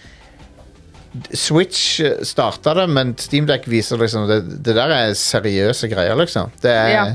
Switch starta det, men SteamDeck viser liksom det, det der er seriøse greier, liksom. Det er Ja.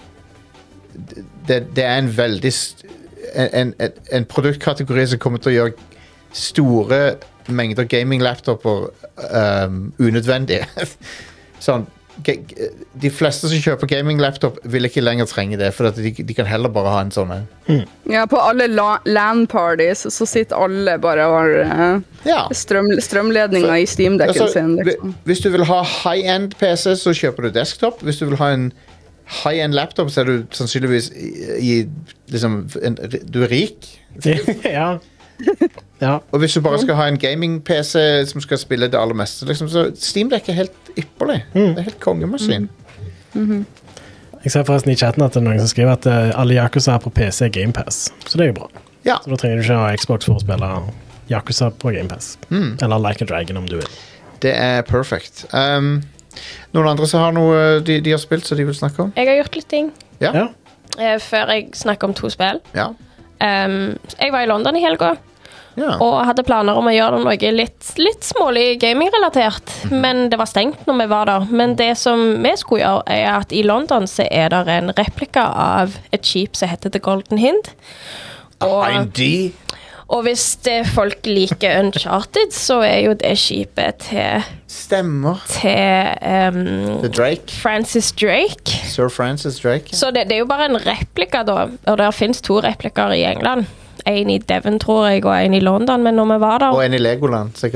det, det er en veldig st- en, en, en produktkategori som kommer til å gjøre store mengder gaming-laptoper um, unødvendige. Sånn ge- ge- De fleste som kjøper gaming-laptop, vil ikke lenger trenge det, for at de, de kan heller bare ha en sånn en. Ja, på alle la- LAN-parties så sitter alle bare og har eh, Ja. strøm, strømledninger i Steam-dekken Altså, sin. hvi- Liksom. Hvis du vil ha high-end P C, så kjøper du desktop. Hvis du vil ha en high-end laptop, så er du sannsynligvis i, i liksom en, Du er rik. ja. ja. Og hvis du bare skal ha en gaming-P C som skal spille det aller meste, liksom, så SteamDeck er helt ypperlig. Det er helt kongemaskin. Jeg ser forresten i chatten at det er noen som skriver at eh, alle Yakuza er på P C GamePass. Så det er jo bra. Ja. Så da trenger du ikke ha Xbox for å spille Yakuza på GamePass. Eller Like a Dragon, om du vil. Det er perfect. Um, noen andre som har noe de, de har spilt, som de vil snakke om? Jeg har gjort litt ting. Ja. Ja. eh, Før jeg snakker om to spill. Ja. Um, jeg var i London i helga ja. og hadde planer om å gjøre noe litt, litt smålig gaming-relatert. Men det var stengt når vi var der. Men det som vi skulle gjøre, er at i London så er det en replika av et skip som heter The Golden Hind. Og, Indy. og hvis det folk liker Uncharted, så er jo det skipet til, Stemmer. til um, The Drake. Francis Drake. Sir Francis Drake. Så det, det er jo bare en replika, da. Og der finnes to replikker i England. En i Devon, tror jeg, og en i London. Men når vi var Og der en i Legoland, sikkert.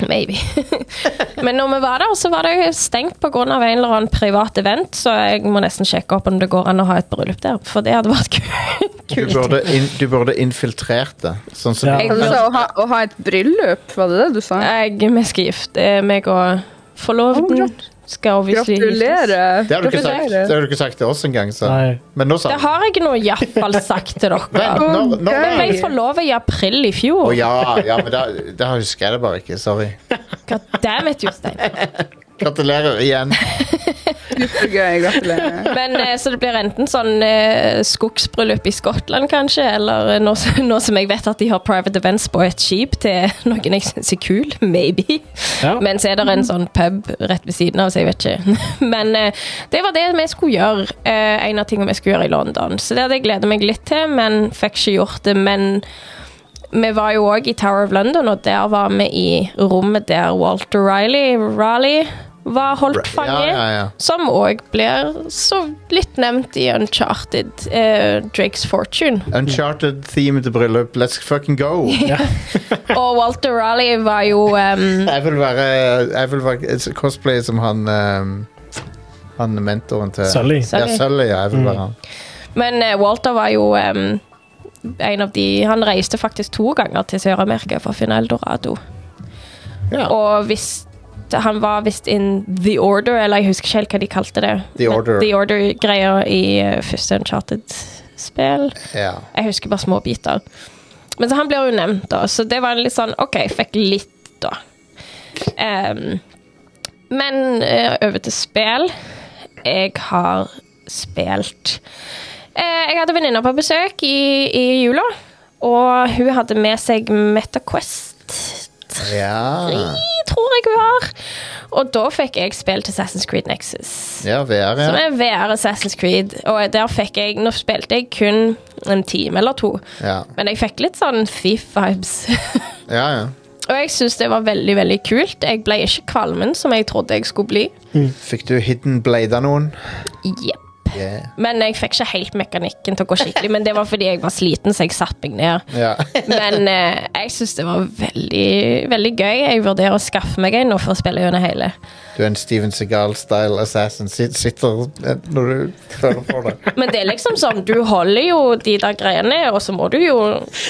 Maybe. Men når vi var der, så var det stengt på grunn av en eller annen privat event, så jeg må nesten sjekke opp om det går an å ha et bryllup der, for det hadde vært kult. Du burde, in, du burde infiltrert det. Sånn som Ja. jeg, Altså, å, ha, å ha et bryllup, var det det du sa? Jeg, vi skal gifte meg og forloveden skal obviously giftes. Gratulerer. det har du ikke sagt, Gratulerer. det har du ikke sagt til oss en gang, så. Nei. Men nå sa Det du. har jeg nå i hvert fall sagt til dere. Vent, når, når, Vi ble forlovet i april i fjor. Å ja, ja, men da, da husker jeg det bare ikke. Sorry. God damn it, Jostein. Gratulerer igjen. Supergøy, gratulerer. Men eh, så det blir enten sånn eh, skogsbryllup i Skottland kanskje, eller eh, nå, nå som jeg vet at de har private events på et skip til noen jeg synes er kul, maybe. Ja. Men så er det en sånn pub rett ved siden av, så jeg vet ikke. Men eh, det var det vi skulle gjøre, eh, en av tingene vi skulle gjøre i London. Så det hadde jeg gledet meg litt til, men fikk ikke gjort det. Men vi var jo også i Tower of London, og der var vi i rommet der Walter Riley, Raleigh, var holdt fange, Ja, ja, ja. som også blir så litt nevnt i Uncharted, eh, Drake's Fortune. Uncharted-themed bryllup. Let's fucking go. Og Walter Raleigh var jo um, Jeg vil være Jeg vil være et cosplay som han um, Han mentoren til Sully. Ja, Sully. Sully, ja. Jeg vil være han. Men eh, Walter var jo um, en av de Han reiste faktisk to ganger til Sør-Amerika for å finne Eldorado. Ja. Og hvis han var visst in The Order, eller jeg husker ikke helt hva de kalte det. The Order. The Order-greier i uh, første Uncharted-spill. Ja. Jeg husker bare små biter. Men så han blir jo nevnt da, så det var litt sånn, ok, jeg fikk litt da. Um, men uh, over til spill. Jeg har spilt. Uh, jeg hadde venninner på besøk i, i jula, og hun hadde med seg MetaQuest Ja. tre, tror jeg hun har. Og da fikk jeg spilt Assassin's Creed Nexus. Ja, V R, Som ja. er V R Assassin's Creed. Og der fikk jeg, nå spilte jeg kun en time eller to. Ja, Men jeg fikk litt sånn Thief-vibes. ja. ja. Og jeg synes det var veldig, veldig kult. Jeg ble ikke kvalmen som jeg trodde jeg skulle bli. Fikk du hidden blade av noen? Jepp. Yeah. Men jeg fikk ikke helt mekanikken til å gå skikkelig, men det var fordi jeg var sliten, så jeg satt meg ned. Ja. Men eh, jeg synes det var veldig, veldig gøy. Jeg vurderer å skaffe meg en nå for å spille gjennom hele. Du er en Steven Seagal-style assassin. Sitt- Sitter når du føler på det. Men det er liksom sånn, du holder jo de der greiene, og så må du jo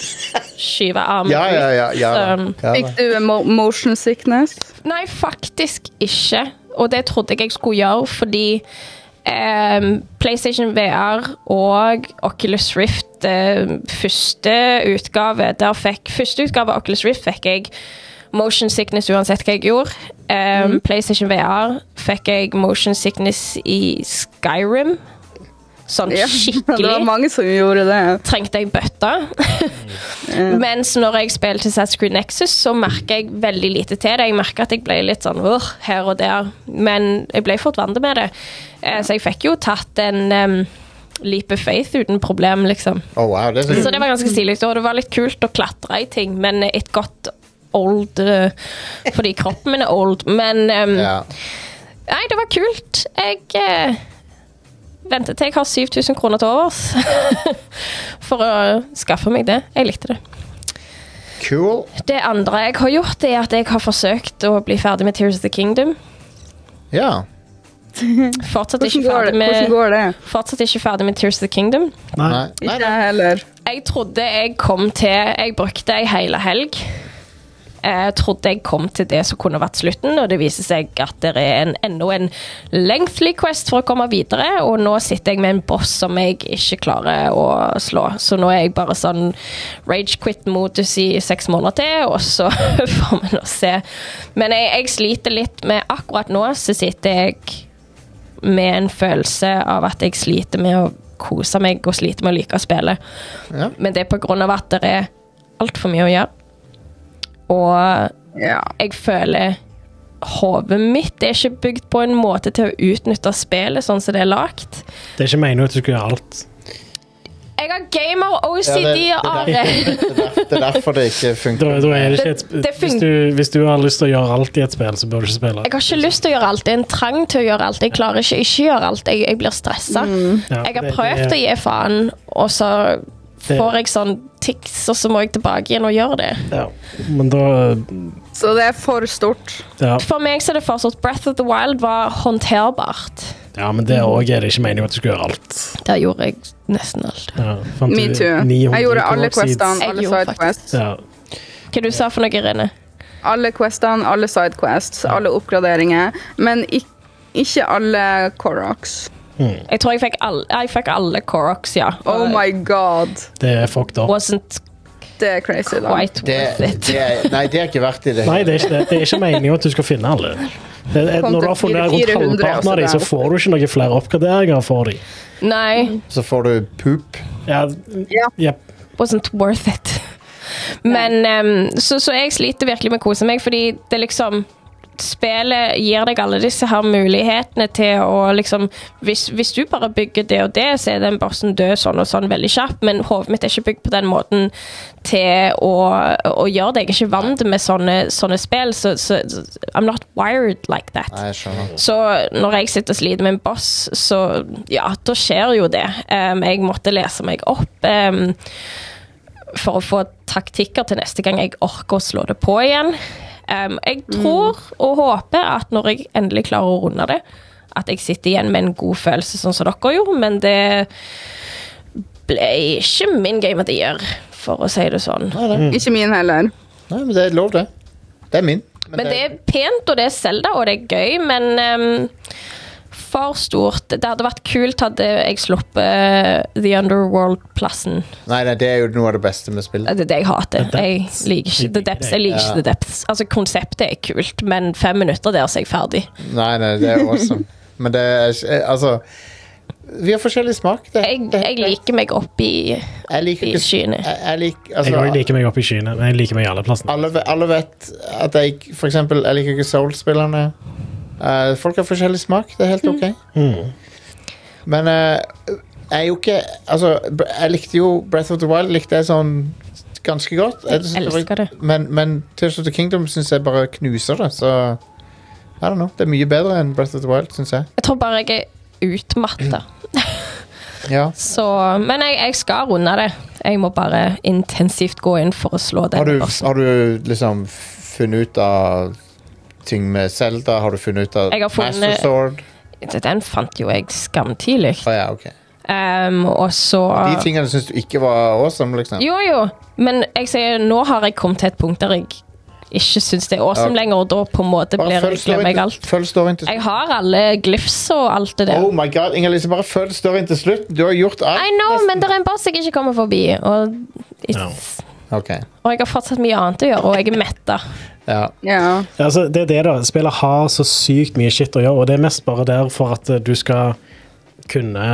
skyve armen Ja, ja, ja. ja, da. Så- ja Fikk da. du mo motion sickness? Nei, faktisk ikke. Og det trodde jeg jeg skulle gjøre, fordi eh, PlayStation V R og Oculus Rift, eh, første utgave, der fikk, første utgave av Oculus Rift fikk jeg motion sickness uansett hva jeg gjorde. Eh, PlayStation V R fikk jeg motion sickness i Skyrim. Sånn Ja, det skikkelig. var mange som gjorde det. Trengte jeg bøtta. Mens når jeg spilte Assassin's Creed Nexus, så merker jeg veldig lite til det. Jeg merker at jeg ble litt sånn uh, her og der, men jeg ble fort vant med det. Eh, så jeg fikk jo tatt en um, leap of faith uten problem, liksom. Oh, wow, det er så Så det var ganske stilig, og det var litt kult å klatre i ting, men it got old, uh, fordi kroppen min er old. Men um, ja. nei, det var kult. Jeg... Uh, Vente til jeg har syv tusen kroner til overs for å skaffe meg det. Jeg likte det. Cool. Det andre jeg har gjort, er at jeg har forsøkt å bli ferdig med Tears of the Kingdom. Ja. Fortsatt ikke Hvordan går, ferdig det? Hvordan med, går det? fortsatt ikke ferdig med Tears of the Kingdom. Nei. Nei. Nei, Ikke jeg heller. Jeg trodde jeg kom til Jeg brukte ei hele helg. Jeg trodde jeg kom til det som kunne vært slutten, og det viser seg at det er en, enda en lengthy quest for å komme videre, og nå sitter jeg med en boss som jeg ikke klarer å slå. Så nå er jeg bare sånn rage quit-modus i seks måneder til, og så får vi nå se. Men jeg, jeg sliter litt med akkurat nå, så sitter jeg med en følelse av at jeg sliter med å kose meg og sliter med å like å spille. Ja. Men det er på grunn av at det er alt for mye å gjøre. Og Ja. jeg føler hodet mitt er ikke bygd på en måte til å utnytte spillet sånn som det er lagt. Det er ikke meningen at du skal gjøre alt. Jeg har gamer-O C Ja, D, det, det, Are. er derfor, det, er derfor, det er derfor det ikke Da, funker. da er det ikke et Det- sp- det hvis, fun- du, hvis du har lyst til å gjøre alt i et spill, så bør du ikke spille. Jeg har ikke lyst til å gjøre alt. Det er en trang til å gjøre alt. Jeg klarer ikke ikke gjøre alt. Jeg, jeg blir stresset. Ja, Jeg har det- prøvd det- å gi faen, og så Det- får jeg sånn tics, og så må jeg tilbake igjen og gjøre det. Ja, men da Så det er for stort. Ja. For meg så er det fortsatt Breath of the Wild var håndterbart. ja, men det også er det ikke meningen at du skal gjøre alt. Der gjorde jeg nesten alt. Ja, fant Me du too. ni hundre Jeg gjorde alle Korok Seeds. questene, Jeg alle gjorde sidequests. Ja. Hva du sa for noe, Irene? Alle questene, alle sidequests, alle oppgraderinger. Men ik ikke alle Koroks. Jeg tror jeg fikk alle, jeg fikk alle Koroks, ja. Oh my god. Det er fucked up. Wasn't Det er crazy, da. quite Det, worth it. det er, nei, det er ikke verdt i det. Nei, det er ikke det. Det er ikke meningen at du skal finne alle. Det er, Kom når du til har funnet rundt fire hundre, halvparten av dem, altså, så får du ikke noen flere oppgraderinger for dem. Nei, Så får du poop. Ja, Ja. ja. wasn't worth it. Men um, så, så jeg sliter virkelig med å kose meg, fordi det liksom spillet gir deg alle disse her mulighetene til å liksom hvis, hvis du bare bygger det og det, så er den bossen død sånn og sånn veldig kjapt, men hodet mitt er ikke bygd på den måten til å, å gjøre det. Jeg er ikke vant med sånne, sånne spill, så, så I'm not wired like that. Nei, jeg skjønner. Så når jeg sitter og sliter med en boss, så ja, da skjer jo det. Um, jeg måtte lese meg opp um, for å få taktikker til neste gang jeg orker å slå det på igjen. Um, jeg tror og håper at når jeg endelig klarer å runde det, at jeg sitter igjen med en god følelse sånn som dere gjorde, men det ble ikke min game of the year, for å si det sånn. Nei, nei. Ikke min heller. nei, men det er lov, det. Det er min. Men det er pent, og det er Zelda, og det er gøy, men um, for stort. Det hadde vært kult hadde jeg sluppet The Underworld-plassen. Nei, nei, det er jo noe av det beste med spillet. Det er det jeg hater. The Jeg Depths. liker ikke The Depths. Jeg liker Ja. ikke The Depths. Altså, konseptet er kult, men fem minutter der så er jeg ferdig. Nei, nei, det er awesome. Men det er eh, altså vi har forskjellig smak. Det, Jeg, det, jeg liker meg opp i, jeg liker i ikke skyene. Jeg, jeg liker Jeg altså, også liker meg opp i skyene, men jeg liker meg i alle plassene. alle, ve- alle vet at jeg ikke- for eksempel, jeg liker ikke Soul-spillerne. Eh, folk har forskjellig smak. Det er helt ok. Mm. Men eh, jeg er jo ikke altså, br- jeg likte jo Breath of the Wild likte jeg sånn ganske godt. Jeg synes var- elsker det. Men, men Tears of the Kingdom syns jeg bare knuser det, så I don't know. Det er mye bedre enn Breath of the Wild, syns jeg. Jeg tror bare jeg er utmatta. Ja. Så Men jeg, jeg skal runde det. Jeg må bare intensivt gå inn for å slå den Har du, bossen. har du liksom funnet ut av ting med Zelda? Har du funnet ut av Jeg har funnet- Master Sword? Den fant jo jeg skamtidlig. Å ja, ok. Um, og så De tingene syns du ikke var awesome, liksom? Jo, jo. Men jeg sier, nå har jeg kommet til et punkt der jeg ikke syns det er awesome Ja. lenger, og da på en måte Bare blir følg jeg glemmer jeg storyen alt. til, følg storyen til Jeg har alle glyphs og alt det der. Oh my god, Inger-Lise, bare følg storyen til slutt. Du har gjort alt. I know, men det er en boss jeg ikke kommer forbi, og, it's, Ok, og jeg har fortsatt mye annet å gjøre, og jeg er metta. ja. Ja. Ja, altså, det er det da. Spillet har så sykt mye shit å gjøre, og det er mest bare der for at eh, du skal kunne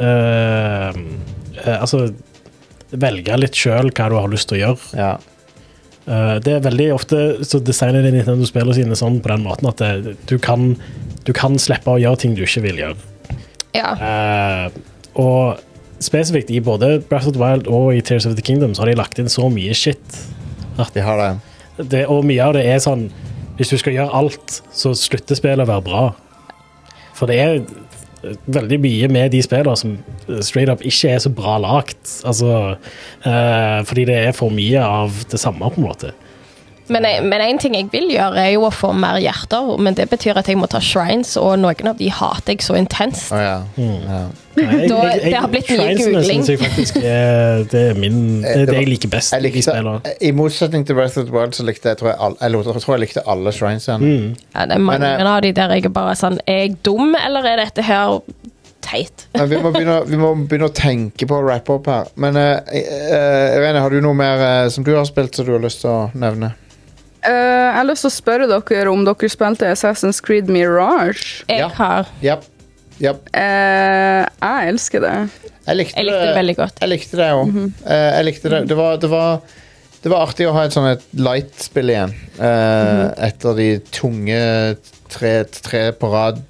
eh, eh, altså velge litt sjøl hva du har lyst til å gjøre. ja. Eh, det er veldig ofte så designer de Nintendo-spillene sine sånn på den måten at det, du, kan, du kan slippe å gjøre ting du ikke vil gjøre. Ja. Eh, og spesifikt i både Breath of the Wild og i Tears of the Kingdom så har de lagt inn så mye shit. De har det. Det, og mye av det er sånn hvis du skal gjøre alt, så slutter spillet å være bra. For det er veldig mye med de spillene som straight up ikke er så bra lagt. Altså, eh, fordi det er for mye av det samme, på en måte. Men, jeg, men en ting jeg vil gjøre, er jo å få mer hjerter, men det betyr at jeg må ta shrines, og noen av de hater jeg så intenst. Å ja. ja. Jeg, Da- det har blitt mye Shrinesene googling. synes jeg faktisk er, det er min det er det jeg liker best Jeg i de spillene. likte, I motsetning til Breath of the Wild så likte jeg tror jeg, all, jeg, lo- jeg tror jeg likte alle shrinesene. Mm. Ja, det er mange Men, eh, av de der jeg er bare sånn, er jeg dum, eller er dette her teit? Men vi må, begynne, vi må begynne å tenke på å rappe opp her. Men uh, Irene, har du noe mer eh, som du har spilt som du har lyst til å nevne? Eh, jeg har lyst til å spørre dere om dere spilte Assassin's Creed Mirage. Jeg Ja. har, Japp. Japp. Eh, jeg elsker det. Jeg likte, jeg likte det veldig godt. Jeg likte det òg. Jeg likte det. Det var, det, var, det var artig å ha et sånn et light-spill igjen. eh, Etter de tunge tre, tre på rad.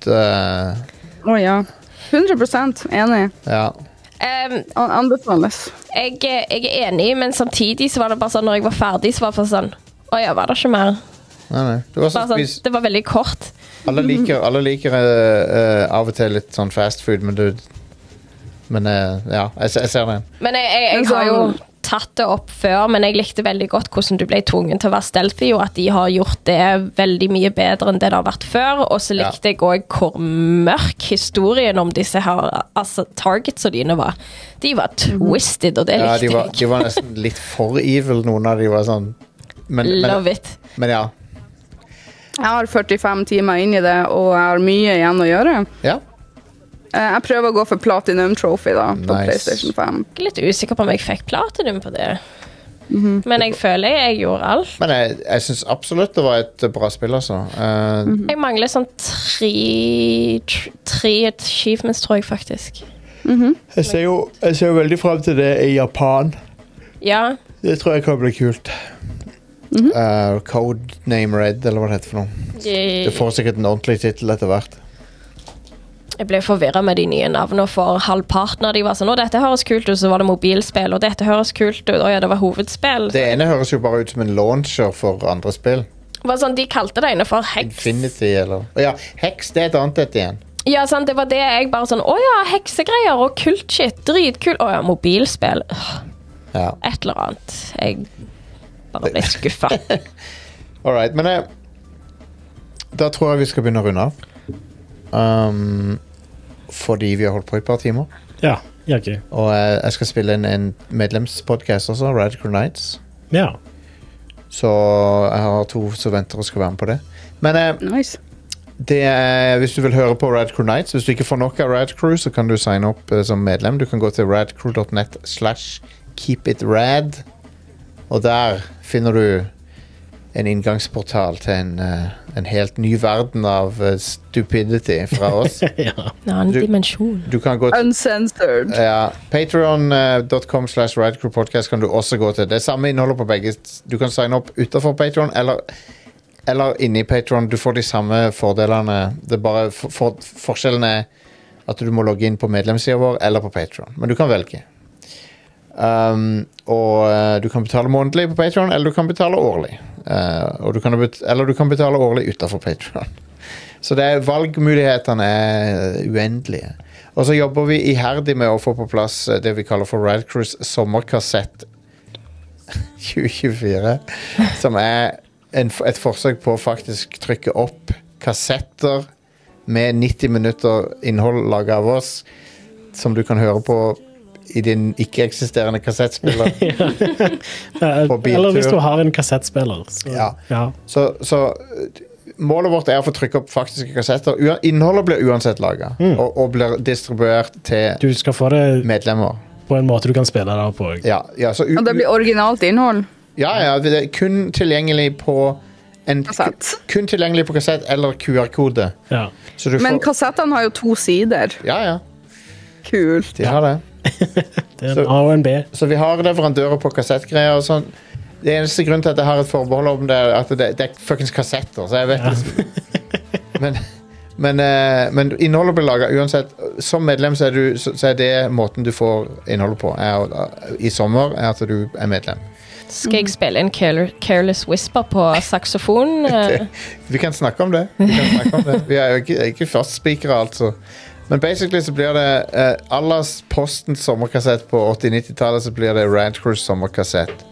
eh, Å ja. hundre prosent enig. ja. Um, An anbefales. jeg, jeg er enig, men samtidig så var det bare sånn, når jeg var ferdig, så var det bare sånn, åja, var det ikke mer? Nei, nei. Det var Bare sånn sånn, spis det var veldig kort. Alle liker, alle liker eh, eh, av og til litt sånn fast food, men du Men eh, ja, jeg, se- jeg ser den. Men jeg, jeg, jeg Men har jo sånn- tatt det opp før, men jeg likte veldig godt hvordan du ble tvungen til å være stealthy, og at de har gjort det veldig mye bedre enn det det har vært før. Og så likte ja. jeg også hvor mørk historien om disse her, altså targetsene dine var. De var twisted, og det ja, likte de var, jeg. De var nesten litt for evil, noen av de var sånn. Men, Love men, it. Men ja. Jeg har førtifem timer inn i det, og jeg har mye igjen å gjøre. Ja. Jeg prøver å gå for Platinum Trophy da, på Nice. PlayStation fem. Jeg er litt usikker på om jeg fikk Platinum på det. Mm-hmm. Men jeg føler jeg gjorde alt. Men jeg, jeg synes absolutt det var et bra spill, altså. Uh, mm-hmm. Jeg mangler sånn tre, tr- tre achievements, tror jeg faktisk. Mm-hmm. jeg, ser jo, jeg ser jo veldig frem til det i Japan. Ja. Det tror jeg kan bli kult. Mm-hmm. Uh, Codename Red, eller hva det heter for noe. Jeg, Det får sikkert en ordentlig titel etter hvert. jeg ble forvirret med de nye navnene, for halvparten av de var sånn, å, dette høres kult ut, så var det mobilspill, og dette høres kult ut, og ja, det var hovedspill. Det ene høres jo bare ut som en launcher for andre spill. Det var sånn, de kalte det ene for Hex. Infinity, eller... Å ja, Hex, det er et annet et igjen. Ja, sant, det var det jeg bare sånn, å ja, heksegreier og kult shit, dritkul, å ja, mobilspill. Ja. Et eller annet. Jeg bare ble skuffet. Alright, men jeg... Da tror jeg vi skal begynne å runde av. Um, fordi vi har holdt på i et par timer. Ja, ja, ok. Og jeg, jeg skal spille inn en medlemspodcast også, Radical Nights. Ja. Så jeg har to som venter og skal være med på det. Men eh, Nice. det er, hvis du vil høre på Radical Nights, hvis du ikke får nok av Radcrew, så kan du signe opp eh, som medlem. Du kan gå til radcrew.net slash keepitrad. Og der finner du en inngangsportal til en, uh, en helt ny verden av uh, stupidity fra oss. ja. En annen Du- dimensjon. Du kan gå til Uncensored. ja, patreon.com slash radcrewpodcast kan du også gå til. Det er samme innholdet på begge. Du kan signe opp utenfor Patreon eller, eller inne i Patreon. Du får de samme fordelene. Det er bare for, for, forskjellen er at du må logge inn på medlemssiden vår eller på Patreon. Men du kan velge. Um, og uh, du kan betale månedlig på Patreon, eller du kan betale årlig. Uh, og du kan bet- eller du kan betale årlig utenfor Patreon. Så det er, valgmulighetene er uendelige. Og så jobber vi iherdig med å få på plass uh, det vi kaller for Radcrews sommerkassett tjue tjuefire. Som er en, f- et forsøk på å faktisk trykke opp kassetter med nitti minutter innhold laget av oss, som du kan høre på i din ikke-eksisterende kassettspiller. Eh, På biltur. Eller hvis du har en kassettspiller. Så, Ja. ja. Så, så uh, målet vårt er å få trykke opp faktiske kassetter. Ua- Innholdet blir uansett laget, og, og blir distribuert til Du skal få det medlemmer. på en måte du kan spille det på. Ja, ja, så u- Og det blir originalt innhold. ja, ja, det er kun tilgjengelig på en, Kassett. kun tilgjengelig på kassett eller Q R-kode. Ja. Så du Men får, kassettene har jo to sider. ja, ja, Kult. de har det. Det er Så- en A og en B. Så vi har leverandører på kassettgreier og sånn. Det eneste grunnen til at jeg har et forbehold om det, er at det, det er fucking kassetter, så jeg vet liksom. Men, men, eh, men innholdet blir laget uansett. Som medlem så er, du, så, så er det måten du får innholdet på er, å- i sommer, er at du er medlem. Skal jeg spille en Care- Careless Whisper på saksofon? Eh, Vi kan snakke om det. Vi, kan snakke om det. Vi er jo ikke, ikke fastspikere, altså. Men basically så blir det uh, Allas Postens sommerkassett på åtti-nittitallet, så blir det Radcrews sommerkassett.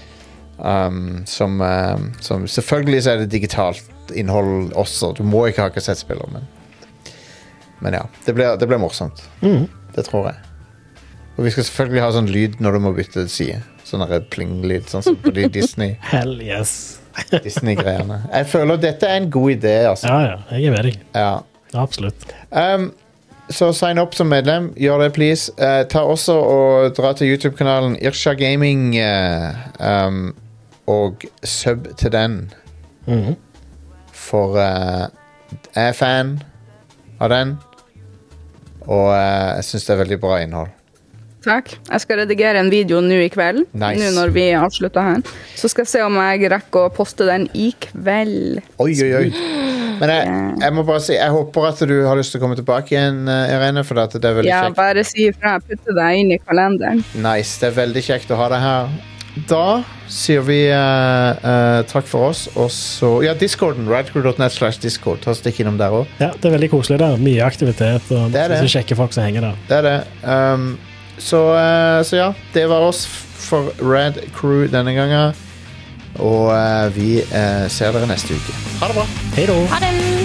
Um, som, uh, som Selvfølgelig så er det digitalt innhold også. Du må ikke ha kassettspiller, men Men ja. Det blir, det blir morsomt. Mhm. Det tror jeg. Og vi skal selvfølgelig ha sånn lyd når du må bytte side. Sånn der pling-lyd, sånn som på de Disney Hell yes. Disney-greiene. Jeg føler dette er en god idé, altså. Ja, ja. Jeg er med deg. Ja. Absolutt. Um, så sign opp som medlem. Gjør det, please. Uh, ta også og dra til YouTube-kanalen Irsha Gaming uh, um, og sub til den. Mhm. For uh, jeg er fan av den, og uh, jeg syns det er veldig bra innhold. Takk. Jeg skal redigere en video nå i kveld. Nice. Nå når vi avslutter her. Så skal jeg se om jeg rekker å poste den i kveld. Oi, oi, oi. Men jeg, jeg må bare si, jeg håper at du har lyst til å komme tilbake igjen, uh, Irene, for at det er veldig Ja, kjekt. bare si ifra. Jeg putter deg inn i kalenderen. Nice, det er veldig kjekt å ha deg her. Da sier vi uh, uh, takk for oss, og så ja, Discorden, radcrew.net slash discord. Ta stikk innom der også. Ja, det er veldig koselig der. Mye aktivitet og Det er masse det. kjekke folk som henger der. Det er det. Um, Så, uh, så ja, det var oss for Rad Crew denne gangen. Og uh, vi uh, ser dere neste uke. Ha det bra. Hei da. Ha det!